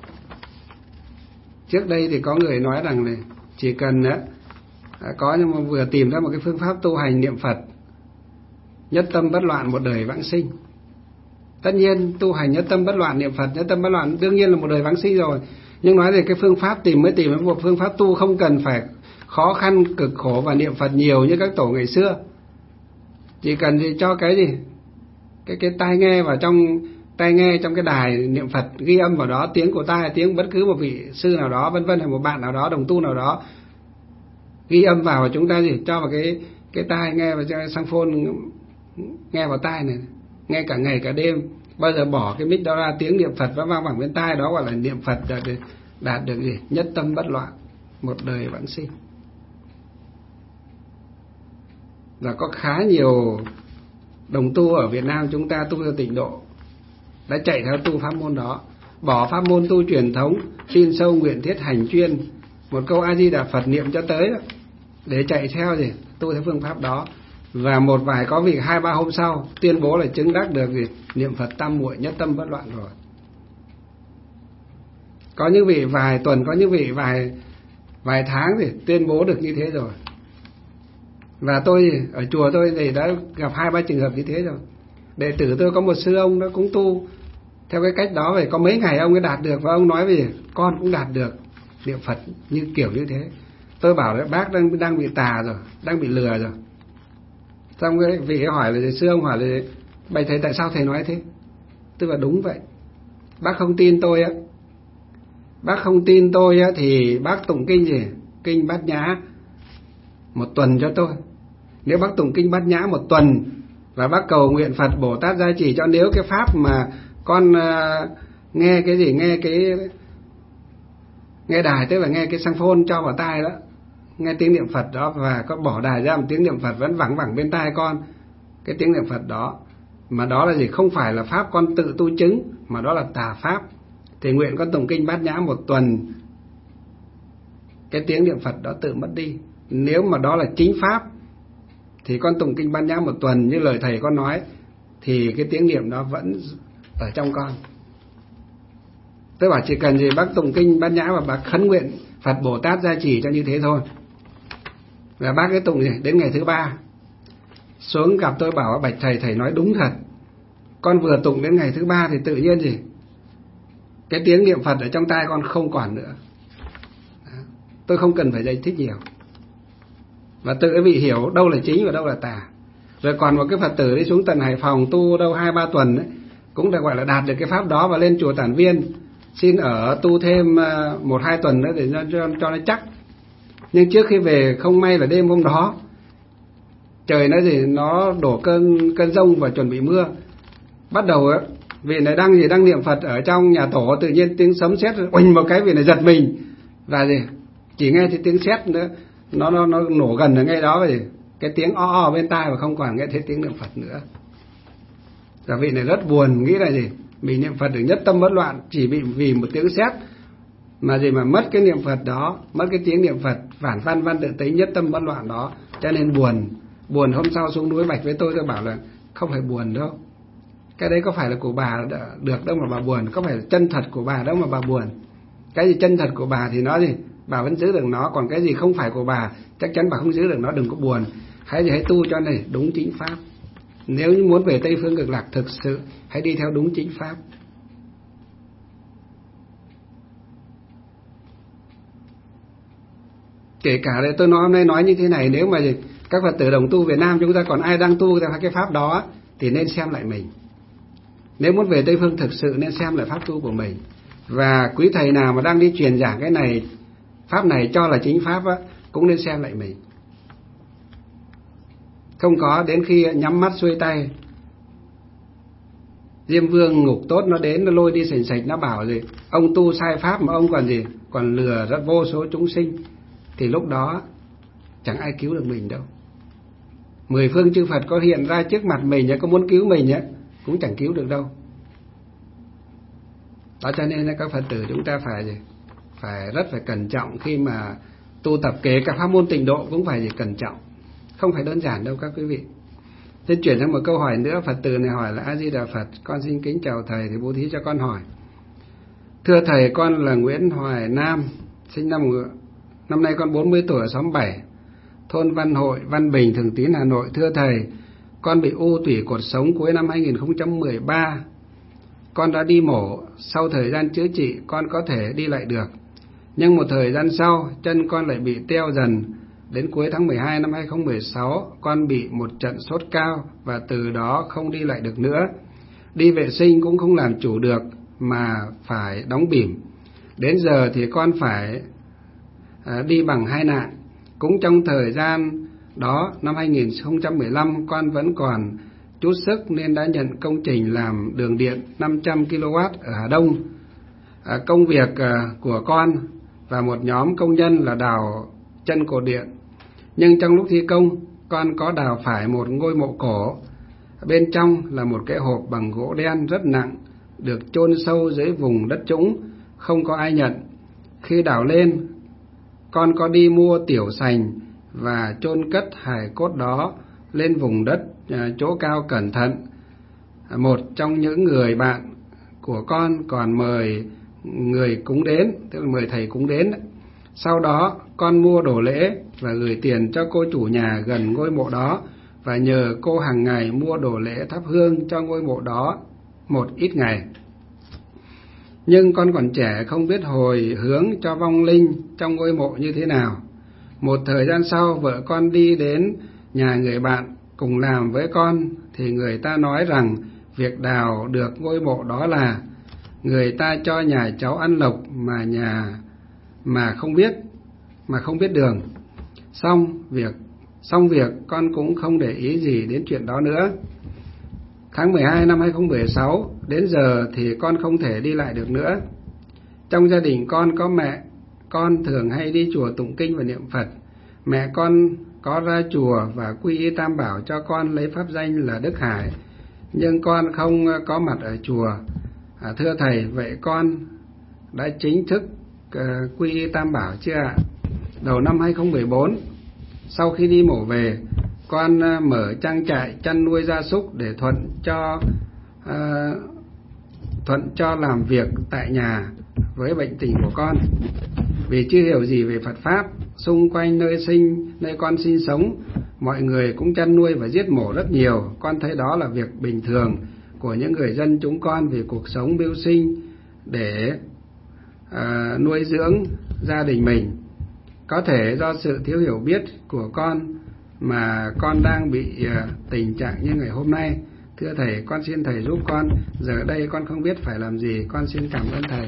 trước đây thì có người nói rằng này, chỉ cần á có nhưng mà vừa tìm ra một cái phương pháp tu hành niệm Phật nhất tâm bất loạn một đời vãng sinh. Tất nhiên tu hành nhất tâm bất loạn niệm Phật nhất tâm bất loạn đương nhiên là một đời vãng sinh rồi, nhưng nói về cái phương pháp tìm mới tìm một phương pháp tu không cần phải khó khăn cực khổ và niệm Phật nhiều như các tổ ngày xưa. Chỉ cần thì cho cái gì cái cái tai nghe vào trong tai nghe trong cái đài niệm Phật, ghi âm vào đó tiếng của tai, tiếng bất cứ một vị sư nào đó vân vân, hay một bạn nào đó đồng tu nào đó ghi âm vào, và chúng ta gì cho vào cái cái tai nghe và cho sang phone nghe vào tai này, nghe cả ngày cả đêm, bao giờ bỏ cái mic đó ra, tiếng niệm Phật vẫn vang vẳng bên tai, đó gọi là niệm Phật đạt được, đạt được gì? Nhất tâm bất loạn, một đời vãng sinh. Và có khá nhiều đồng tu ở Việt Nam chúng ta tu theo Tịnh độ đã chạy theo tu pháp môn đó, bỏ pháp môn tu truyền thống, tin sâu nguyện thiết hành chuyên, một câu A Di Đà Phật niệm cho tới đó, để chạy theo gì? Tu theo phương pháp đó. Và một vài có vị hai ba hôm sau tuyên bố là chứng đắc được gì? Niệm Phật tam muội nhất tâm bất loạn rồi. Có những vị vài tuần, có những vị vài vài tháng thì tuyên bố được như thế rồi. Và tôi ở chùa tôi thì đã gặp hai ba trường hợp như thế rồi. Đệ tử tôi có một sư ông đó cũng tu theo cái cách đó, vậy có mấy ngày ông ấy đạt được, và ông nói về con cũng đạt được niệm Phật như kiểu như thế. Tôi bảo đấy, bác đang đang bị tà rồi, đang bị lừa rồi. Xong cái vị ấy hỏi là sư ông hỏi là bạch thầy tại sao thầy nói thế? Tôi bảo đúng vậy. Bác không tin tôi á, bác không tin tôi á thì bác tụng kinh gì? Kinh Bát Nhã một tuần cho tôi. Nếu bác tụng kinh Bát Nhã một tuần và bác cầu nguyện Phật Bồ Tát gia trì cho, nếu cái pháp mà con uh, nghe cái gì, nghe cái nghe đài, tức là nghe cái sang phone cho vào tai đó, nghe tiếng niệm Phật đó, và có bỏ đài ra một tiếng niệm Phật vẫn vẳng vẳng bên tai con cái tiếng niệm Phật đó, mà đó là gì? Không phải là pháp con tự tu chứng, mà đó là tà pháp, thì nguyện con tụng kinh Bát Nhã một tuần, cái tiếng niệm Phật đó tự mất đi. Nếu mà đó là chính pháp thì con tụng kinh Bát Nhã một tuần như lời thầy con nói, thì cái tiếng niệm đó vẫn ở trong con. Tôi bảo chỉ cần gì bác tụng kinh Bát Nhã và bác khấn nguyện Phật Bồ Tát gia trì cho như thế thôi. Và bác ấy tụng gì? Đến ngày thứ ba xuống gặp tôi bảo bạch thầy, thầy nói đúng thật. Con vừa tụng đến ngày thứ ba thì tự nhiên gì? Cái tiếng niệm Phật ở trong tai con không còn nữa. Tôi không cần phải giải thích nhiều. Và tự vị hiểu đâu là chính và đâu là tà. Rồi còn một cái Phật tử đi xuống tận Hải Phòng tu đâu hai ba tuần ấy, cũng đã gọi là đạt được cái pháp đó, và lên chùa Tản Viên xin ở tu thêm một hai tuần nữa để cho, cho, cho nó chắc. Nhưng trước khi về không may là đêm hôm đó trời nó gì nó đổ cơn cơn giông và chuẩn bị mưa. Bắt đầu ấy, vị này đang gì đang niệm Phật ở trong nhà tổ, tự nhiên tiếng sấm sét oanh một cái, vị này giật mình và gì chỉ nghe thấy tiếng sét nữa, nó nó nó nổ gần ở ngay đó, vậy cái tiếng o o bên tai và không còn nghe thấy tiếng niệm Phật nữa. Và vị này rất buồn, nghĩ là gì mình niệm Phật được nhất tâm bất loạn, chỉ bị vì một tiếng sét mà gì mà mất cái niệm Phật đó, mất cái tiếng niệm Phật phản văn văn tự tính nhất tâm bất loạn đó, cho nên buồn. Buồn hôm sau xuống núi bạch với tôi, tôi bảo là không phải buồn đâu, cái đấy có phải là của bà được đâu mà bà buồn, có phải là chân thật của bà đâu mà bà buồn. Cái gì chân thật của bà thì nó gì bà vẫn giữ được nó, còn cái gì không phải của bà chắc chắn bà không giữ được nó, đừng có buồn. Hãy gì hãy tu cho này đúng chính pháp. Nếu như muốn về Tây Phương Cực Lạc thực sự, hãy đi theo đúng chính pháp. Kể cả là tôi nói hôm nay nói như thế này, nếu mà các Phật tử đồng tu Việt Nam chúng ta còn ai đang tu theo cái pháp đó thì nên xem lại mình. Nếu muốn về Tây Phương thực sự nên xem lại pháp tu của mình. Và quý thầy nào mà đang đi truyền giảng cái này, pháp này cho là chính pháp á, cũng nên xem lại mình. Không có đến khi nhắm mắt xuôi tay, Diêm Vương ngục tốt nó đến, nó lôi đi sành sạch, nó bảo gì ông tu sai pháp mà ông còn gì còn lừa rất vô số chúng sinh, thì lúc đó chẳng ai cứu được mình đâu. Mười phương chư Phật có hiện ra trước mặt mình, có muốn cứu mình ấy, cũng chẳng cứu được đâu. Đó cho nên là các Phật tử chúng ta phải gì phải rất phải cẩn trọng khi mà tu tập, kể cả pháp môn Tịnh độ cũng phải gì cẩn trọng, không phải đơn giản đâu các quý vị. Thế chuyển sang một câu hỏi nữa, Phật tử này hỏi là A Di Đà Phật, con xin kính chào thầy, thì bố thí cho con hỏi. Thưa thầy, con là Nguyễn Hoài Nam, sinh năm năm nay con bốn mươi tuổi, ở xóm bảy, thôn Văn Hội, Văn Bình, Thường Tín, Hà Nội. Thưa thầy, con bị u tủy cột sống cuối năm hai nghìn không trăm mười ba. Con đã đi mổ, sau thời gian chữa trị con có thể đi lại được. Nhưng một thời gian sau, chân con lại bị teo dần. Đến cuối tháng mười hai năm hai nghìn không trăm mười sáu, con bị một trận sốt cao và từ đó không đi lại được nữa. Đi vệ sinh cũng không làm chủ được mà phải đóng bỉm. Đến giờ thì con phải à, đi bằng hai nạn. Cũng trong thời gian đó, năm hai nghìn không trăm mười lăm, con vẫn còn chút sức nên đã nhận công trình làm đường điện năm trăm ki lô oát ở Hà Đông. À, công việc à, của con và một nhóm công nhân là đào chân cột điện. Nhưng trong lúc thi công, con có đào phải một ngôi mộ cổ. Bên trong là một cái hộp bằng gỗ đen rất nặng, được chôn sâu dưới vùng đất trũng, không có ai nhận. Khi đào lên, con có đi mua tiểu sành và chôn cất hài cốt đó lên vùng đất à, chỗ cao cẩn thận. Một trong những người bạn của con còn mời người cúng đến, tức là mời thầy cúng đến. Sau đó con mua đồ lễ và gửi tiền cho cô chủ nhà gần ngôi mộ đó, và nhờ cô hàng ngày mua đồ lễ thắp hương cho ngôi mộ đó một ít ngày. Nhưng con còn trẻ không biết hồi hướng cho vong linh trong ngôi mộ như thế nào. Một thời gian sau, vợ con đi đến nhà người bạn cùng làm với con, thì người ta nói rằng việc đào được ngôi mộ đó là người ta cho nhà cháu ăn lộc mà nhà mà không biết mà không biết đường. Xong việc xong việc con cũng không để ý gì đến chuyện đó nữa. Tháng mười hai năm hai không một sáu đến giờ thì con không thể đi lại được nữa. Trong gia đình con có mẹ, con thường hay đi chùa tụng kinh và niệm Phật. Mẹ con có ra chùa và quy y Tam Bảo cho con lấy pháp danh là Đức Hải, nhưng con không có mặt ở chùa. À, thưa thầy, vậy con đã chính thức uh, quy y Tam Bảo chưa ạ? Đầu năm hai không một bốn, sau khi đi mổ về, con uh, mở trang trại chăn nuôi gia súc để thuận cho uh, thuận cho làm việc tại nhà với bệnh tình của con. Vì chưa hiểu gì về Phật pháp, xung quanh nơi sinh nơi con sinh sống, mọi người cũng chăn nuôi và giết mổ rất nhiều. Con thấy đó là việc bình thường của những người dân chúng con vì cuộc sống mưu sinh để uh, nuôi dưỡng gia đình mình. Có thể do sự thiếu hiểu biết của con mà con đang bị uh, tình trạng như ngày hôm nay. Thưa thầy, con xin thầy giúp con. Giờ đây con không biết phải làm gì. Con xin cảm ơn thầy.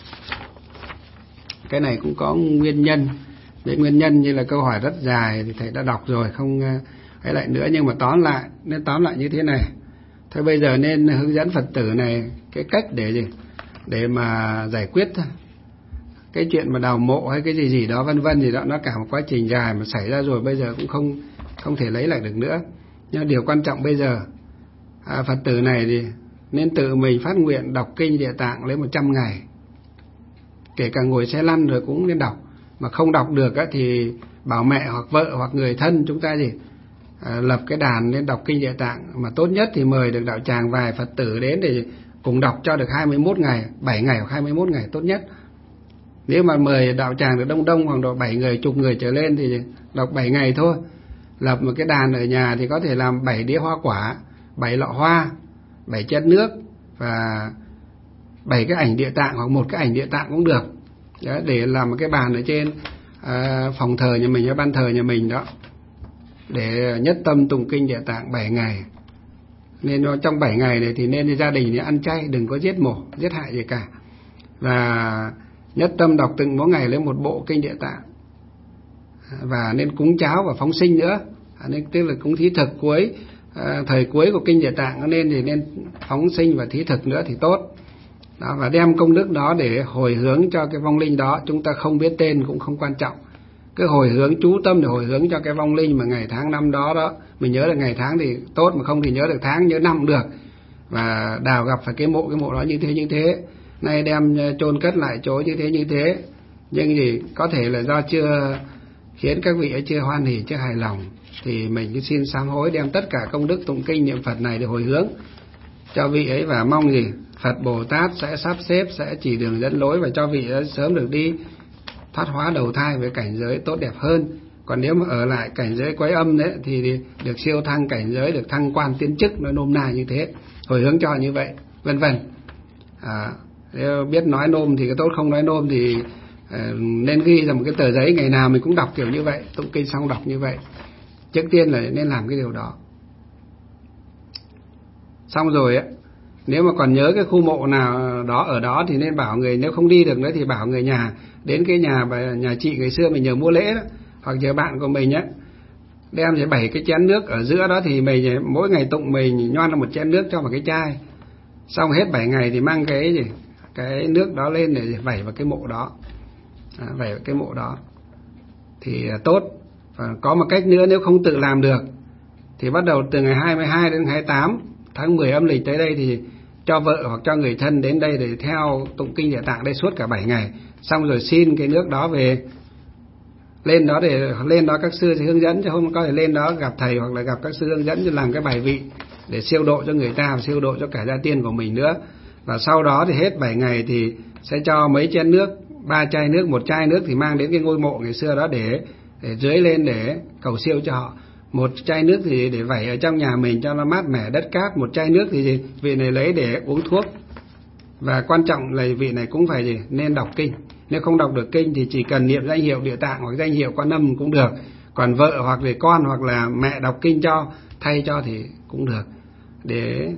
Cái này cũng có nguyên nhân. Với nguyên nhân như là câu hỏi rất dài thì thầy đã đọc rồi, không ấy lại nữa. Nhưng mà tóm lại, nên tóm lại như thế này. Thôi bây giờ nên hướng dẫn Phật tử này cái cách để gì? Để mà giải quyết thôi. Cái chuyện mà đào mộ hay cái gì gì đó vân vân gì đó, nó cả một quá trình dài mà xảy ra rồi, bây giờ cũng không không thể lấy lại được nữa. Nhưng điều quan trọng bây giờ, à, Phật tử này thì nên tự mình phát nguyện đọc kinh Địa Tạng lấy một trăm ngày. Kể cả ngồi xe lăn rồi cũng nên đọc. Mà không đọc được á, thì bảo mẹ hoặc vợ hoặc người thân chúng ta gì à, lập cái đàn nên đọc kinh Địa Tạng. Mà tốt nhất thì mời được đạo tràng vài Phật tử đến để cùng đọc cho được hai mươi mốt ngày, bảy ngày hoặc hai mươi mốt ngày tốt nhất. Nếu mà mời đạo tràng được đông đông khoảng độ bảy người, chục người trở lên thì đọc bảy ngày thôi. Lập một cái đàn ở nhà thì có thể làm bảy đĩa hoa quả, bảy lọ hoa, bảy chén nước và bảy cái ảnh Địa Tạng hoặc một cái ảnh Địa Tạng cũng được. Đó, để làm một cái bàn ở trên à, phòng thờ nhà mình, ở ban thờ nhà mình đó, để nhất tâm tụng kinh Địa Tạng bảy ngày. Nên trong bảy ngày này thì nên gia đình thì ăn chay, đừng có giết mổ, giết hại gì cả. Và nhất tâm đọc từng mỗi ngày lấy một bộ kinh Địa Tạng. Và nên cúng cháo và phóng sinh nữa. À, nên tức là cúng thí thực cuối, à, thời cuối của kinh Địa Tạng nên thì nên phóng sinh và thí thực nữa thì tốt. Đó, và đem công đức đó để hồi hướng cho cái vong linh đó. Chúng ta không biết tên cũng không quan trọng, cứ hồi hướng, chú tâm để hồi hướng cho cái vong linh mà ngày tháng năm đó đó. Mình nhớ được ngày tháng thì tốt, mà không thì nhớ được tháng, nhớ năm cũng được. Và đào gặp phải cái mộ cái mộ đó như thế như thế, nay đem chôn cất lại chỗ như thế như thế. Nhưng thì có thể là do chưa khiến các vị ấy chưa hoan hỉ, chưa hài lòng, thì mình cứ xin sám hối, đem tất cả công đức tụng kinh niệm Phật này để hồi hướng cho vị ấy, và mong gì Phật Bồ Tát sẽ sắp xếp, sẽ chỉ đường dẫn lối và cho vị ấy sớm được đi thoát hóa đầu thai với cảnh giới tốt đẹp hơn. Còn nếu mà ở lại cảnh giới quái âm đấy thì được siêu thăng cảnh giới, được thăng quan tiến chức, nó nôm na như thế, hồi hướng cho như vậy, vân vân. À, nếu biết nói nôm thì cái tốt, không nói nôm thì à, nên ghi ra một cái tờ giấy, ngày nào mình cũng đọc kiểu như vậy, tụng kinh xong đọc như vậy. Trước tiên là nên làm cái điều đó. Xong rồi á, nếu mà còn nhớ cái khu mộ nào đó ở đó thì nên bảo người, nếu không đi được nữa thì bảo người nhà đến cái nhà nhà chị ngày xưa mình nhờ mua lễ đó, hoặc nhờ bạn của mình á, đem về bảy cái chén nước ở giữa đó thì mình mỗi ngày tụng mình nhoan ra một chén nước cho vào cái chai, xong hết bảy ngày thì mang cái gì cái nước đó lên để vẩy vào cái mộ đó, à, vẩy vào cái mộ đó thì tốt. Và có một cách nữa, nếu không tự làm được thì bắt đầu từ ngày hai mươi hai đến hai mươi tám tháng mười âm lịch tới đây thì cho vợ hoặc cho người thân đến đây để theo tụng kinh Địa Tạng đây suốt cả bảy ngày, xong rồi xin cái nước đó về, lên đó để lên đó các sư sẽ hướng dẫn, chứ không có thể lên đó gặp thầy hoặc là gặp các sư hướng dẫn cho làm cái bài vị để siêu độ cho người ta và siêu độ cho cả gia tiên của mình nữa. Và sau đó thì hết bảy ngày thì sẽ cho mấy chén nước, ba chai nước, một chai nước thì mang đến cái ngôi mộ ngày xưa đó để để dưới lên để cầu siêu cho họ. Một chai nước thì để vẩy ở trong nhà mình cho nó mát mẻ đất cát, một chai nước thì gì? Vị này lấy để uống thuốc. Và quan trọng là vị này cũng phải gì? Nên đọc kinh. Nếu không đọc được kinh thì chỉ cần niệm danh hiệu Địa Tạng hoặc danh hiệu Quan Âm cũng được. Còn vợ hoặc là con hoặc là mẹ đọc kinh cho, thay cho thì cũng được. Để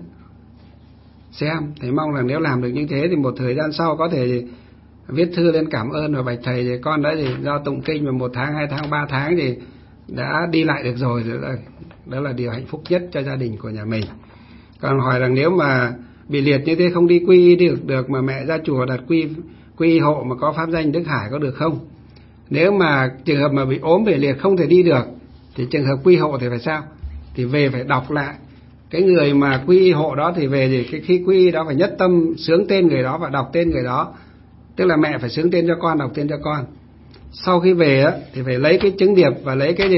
xem, thì mong rằng nếu làm được như thế thì một thời gian sau có thể viết thư lên cảm ơn và bạch thầy thì con đã thì do tụng kinh mà một tháng, hai tháng, ba tháng thì đã đi lại được rồi, đó là, đó là điều hạnh phúc nhất cho gia đình của nhà mình. Còn hỏi rằng nếu mà bị liệt như thế không đi quy y được được mà mẹ ra chùa đặt quy quy y hộ mà có pháp danh Đức Hải có được không? Nếu mà trường hợp mà bị ốm bị liệt không thể đi được thì trường hợp quy hộ thì phải sao? Thì về phải đọc lại cái người mà quy y hộ đó, thì về thì cái khi quy y đó phải nhất tâm xướng tên người đó và đọc tên người đó, tức là mẹ phải xướng tên cho con, đọc tên cho con. Sau khi về á thì phải lấy cái chứng điệp và lấy cái gì,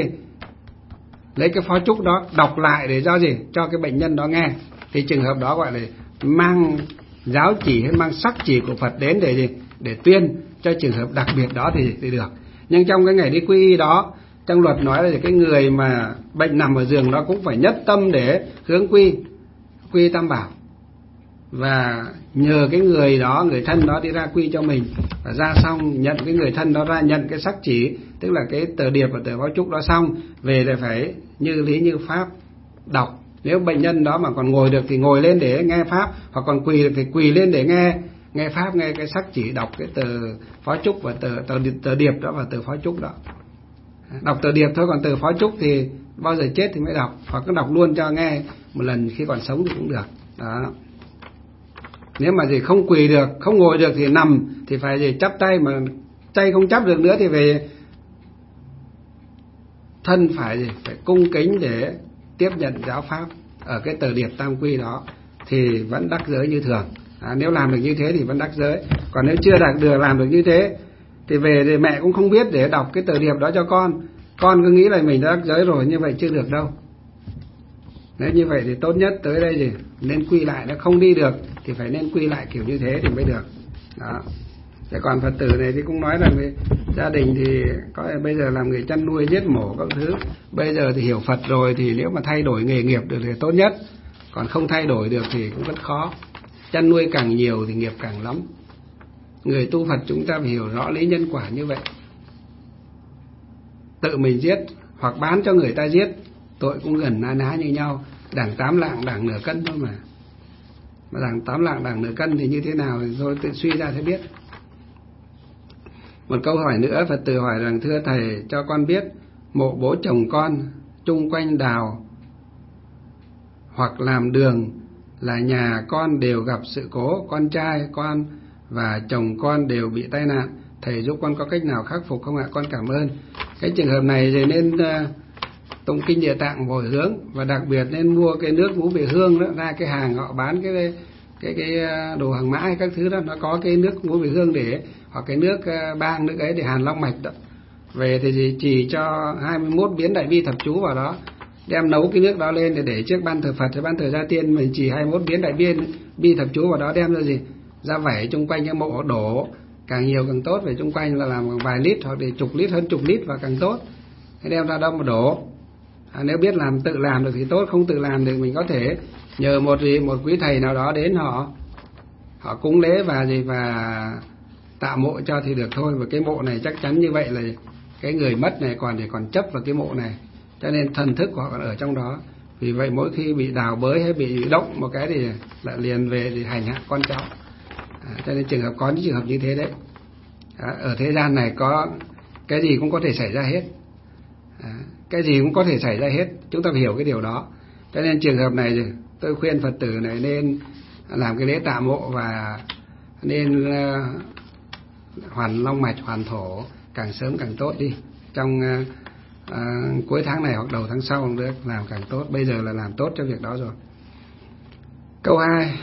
lấy cái phó chúc đó đọc lại để cho gì, cho cái bệnh nhân đó nghe. Thì trường hợp đó gọi là mang giáo chỉ hay mang sắc chỉ của Phật đến để gì, để tuyên cho trường hợp đặc biệt đó thì, thì được. Nhưng trong cái ngày đi quy y đó, trong luật nói là cái người mà bệnh nằm ở giường đó cũng phải nhất tâm để hướng quy quy tam bảo, và nhờ cái người đó, người thân đó đi ra quy cho mình, và ra xong nhận cái người thân đó ra nhận cái sắc chỉ, tức là cái tờ điệp và tờ phó chúc đó, xong về là phải như lý như pháp đọc. Nếu bệnh nhân đó mà còn ngồi được thì ngồi lên để nghe pháp, hoặc còn quỳ được thì quỳ lên để nghe nghe pháp, nghe cái sắc chỉ, đọc cái tờ phó chúc và tờ tờ, tờ điệp đó và tờ phó chúc đó. Đọc tờ điệp thôi, còn tờ phó chúc thì bao giờ chết thì mới đọc, hoặc cứ đọc luôn cho nghe một lần khi còn sống thì cũng được đó. Nếu mà gì không quỳ được, không ngồi được thì nằm thì phải gì chắp tay, mà tay không chắp được nữa thì về thân phải gì phải cung kính để tiếp nhận giáo pháp ở cái tờ điệp tam quy đó thì vẫn đắc giới như thường. À, nếu làm được như thế thì vẫn đắc giới. Còn nếu chưa đạt được làm được như thế thì về thì mẹ cũng không biết để đọc cái tờ điệp đó cho con, con cứ nghĩ là mình đã đắc giới rồi, như vậy chưa được đâu. Nếu như vậy thì tốt nhất tới đây thì nên quy lại, nó không đi được thì phải nên quy lại kiểu như thế thì mới được đó. Thế còn Phật tử này thì cũng nói là gia đình thì có bây giờ làm người chăn nuôi giết mổ các thứ, bây giờ thì hiểu Phật rồi thì nếu mà thay đổi nghề nghiệp được thì tốt nhất, còn không thay đổi được thì cũng rất khó. Chăn nuôi càng nhiều thì nghiệp càng lắm. Người tu Phật chúng ta phải hiểu rõ lý nhân quả như vậy. Tự mình giết hoặc bán cho người ta giết, tội cũng gần na ná như nhau. Đảng tám lạng đảng nửa cân thôi mà. Mà đảng tám lạng đảng nửa cân thì như thế nào thì thôi tự suy ra sẽ biết. Một câu hỏi nữa, Phật tử hỏi rằng thưa thầy cho con biết mộ bố chồng con chung quanh đào hoặc làm đường là nhà con đều gặp sự cố, con trai con và chồng con đều bị tai nạn, thầy giúp con có cách nào khắc phục không ạ? Con cảm ơn. Cái trường hợp này thì nên uh, tụng kinh Địa Tạng hồi hướng, và đặc biệt nên mua cái nước ngũ vị hương đó, ra cái hàng họ bán cái cái cái đồ hàng mã hay các thứ đó, nó có cái nước ngũ vị hương để, hoặc cái nước uh, bang nước ấy để hàn long mạch đó. Về thì chỉ cho hai mươi mốt biến đại bi thập chú vào đó, đem nấu cái nước đó lên để để trước ban thờ Phật hay ban thờ gia tiên, mình chỉ hai mươi mốt biến đại bi bi thập chú vào đó, đem ra gì ra vẩy chung quanh cái mộ, đổ càng nhiều càng tốt, về chung quanh là làm vài lít hoặc để chục lít, hơn chục lít và càng tốt. Thế đem ra đâu mà đổ. À, nếu biết làm tự làm được thì tốt, không tự làm được mình có thể nhờ một gì một quý thầy nào đó đến họ họ cúng lễ và gì và tạo mộ cho thì được thôi. Và cái mộ này chắc chắn như vậy là cái người mất này còn để còn chấp vào cái mộ này, cho nên thần thức của họ còn ở trong đó. Vì vậy mỗi khi bị đào bới hay bị động một cái thì lại liền về thì hành hạ con cháu. À, cho nên trường hợp có những trường hợp như thế đấy. À, ở thế gian này có cái gì cũng có thể xảy ra hết. À, cái gì cũng có thể xảy ra hết, chúng ta phải hiểu cái điều đó. Cho nên trường hợp này tôi khuyên Phật tử này nên làm cái lễ tạ mộ và nên uh, hoàn long mạch, hoàn thổ càng sớm càng tốt đi. Trong uh, uh, cuối tháng này hoặc đầu tháng sau cũng được, làm càng tốt. Bây giờ là làm tốt cho việc đó rồi. Câu hai.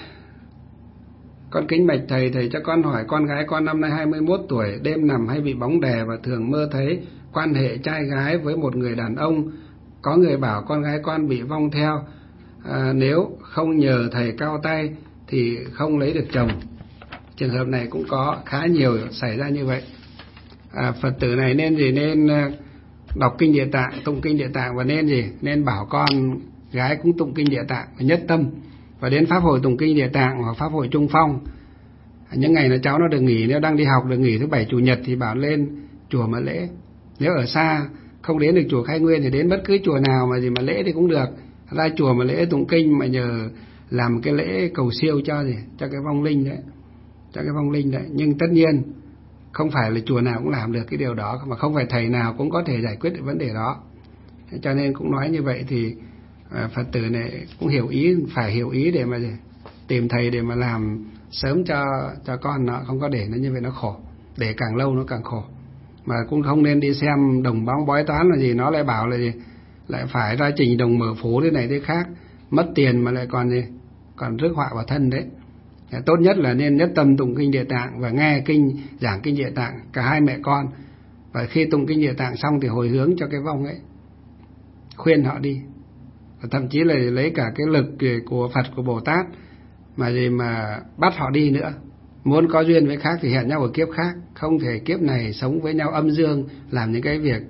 Con kính bạch thầy, thầy cho con hỏi con gái con năm nay hai mươi mốt tuổi, đêm nằm hay bị bóng đè và thường mơ thấy quan hệ trai gái với một người đàn ông. Có người bảo con gái con bị vong theo, à, nếu không nhờ thầy cao tay thì không lấy được chồng. Trường hợp này cũng có khá nhiều xảy ra như vậy. À, Phật tử này nên gì? Nên đọc kinh Địa Tạng, tụng kinh Địa Tạng, và nên gì? Nên bảo con gái cũng tụng kinh Địa Tạng và nhất tâm, và đến pháp hội tụng kinh Địa Tạng hoặc pháp hội Trung Phong. Những ngày là cháu nó được nghỉ, nếu đang đi học được nghỉ thứ bảy chủ nhật thì bảo lên chùa mà lễ. Nếu ở xa không đến được chùa Khai Nguyên thì đến bất cứ chùa nào mà gì mà lễ thì cũng được. Ra chùa mà lễ tụng kinh mà nhờ làm cái lễ cầu siêu cho gì, cho cái vong linh đấy, cho cái vong linh đấy. Nhưng tất nhiên không phải là chùa nào cũng làm được cái điều đó, mà không phải thầy nào cũng có thể giải quyết được vấn đề đó. Cho nên cũng nói như vậy thì à, Phật tử này cũng hiểu ý, phải hiểu ý để mà tìm thầy để mà làm sớm cho cho con nó, không có để nó như vậy nó khổ, để càng lâu nó càng khổ. Mà cũng không nên đi xem đồng bóng bói toán là gì, nó lại bảo là gì, lại phải ra trình đồng mở phố thế này thế khác, mất tiền mà lại còn gì, còn rước họa vào thân đấy. Tốt nhất là nên nhất tâm tụng kinh Địa Tạng và nghe kinh giảng kinh Địa Tạng, cả hai mẹ con. Và khi tụng kinh Địa Tạng xong thì hồi hướng cho cái vong ấy, khuyên họ đi. Và thậm chí là lấy cả cái lực của Phật, của Bồ Tát mà gì mà bắt họ đi nữa. Muốn có duyên với khác thì hẹn nhau ở kiếp khác, không thể kiếp này sống với nhau âm dương, làm những cái việc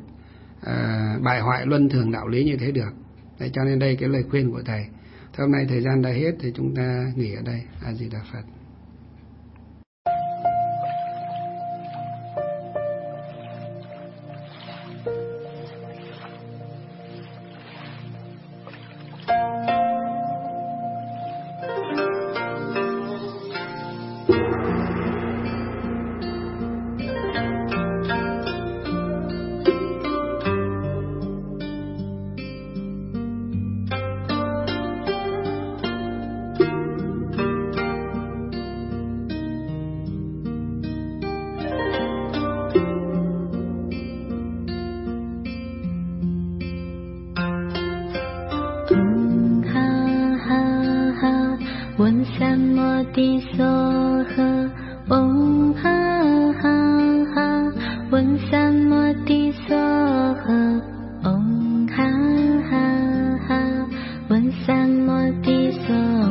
à, bại hoại luân thường đạo lý như thế được. Đấy, cho nên đây cái lời khuyên của thầy. Thế hôm nay thời gian đã hết thì chúng ta nghỉ ở đây. A Di Đà Phật. One Sam Moti So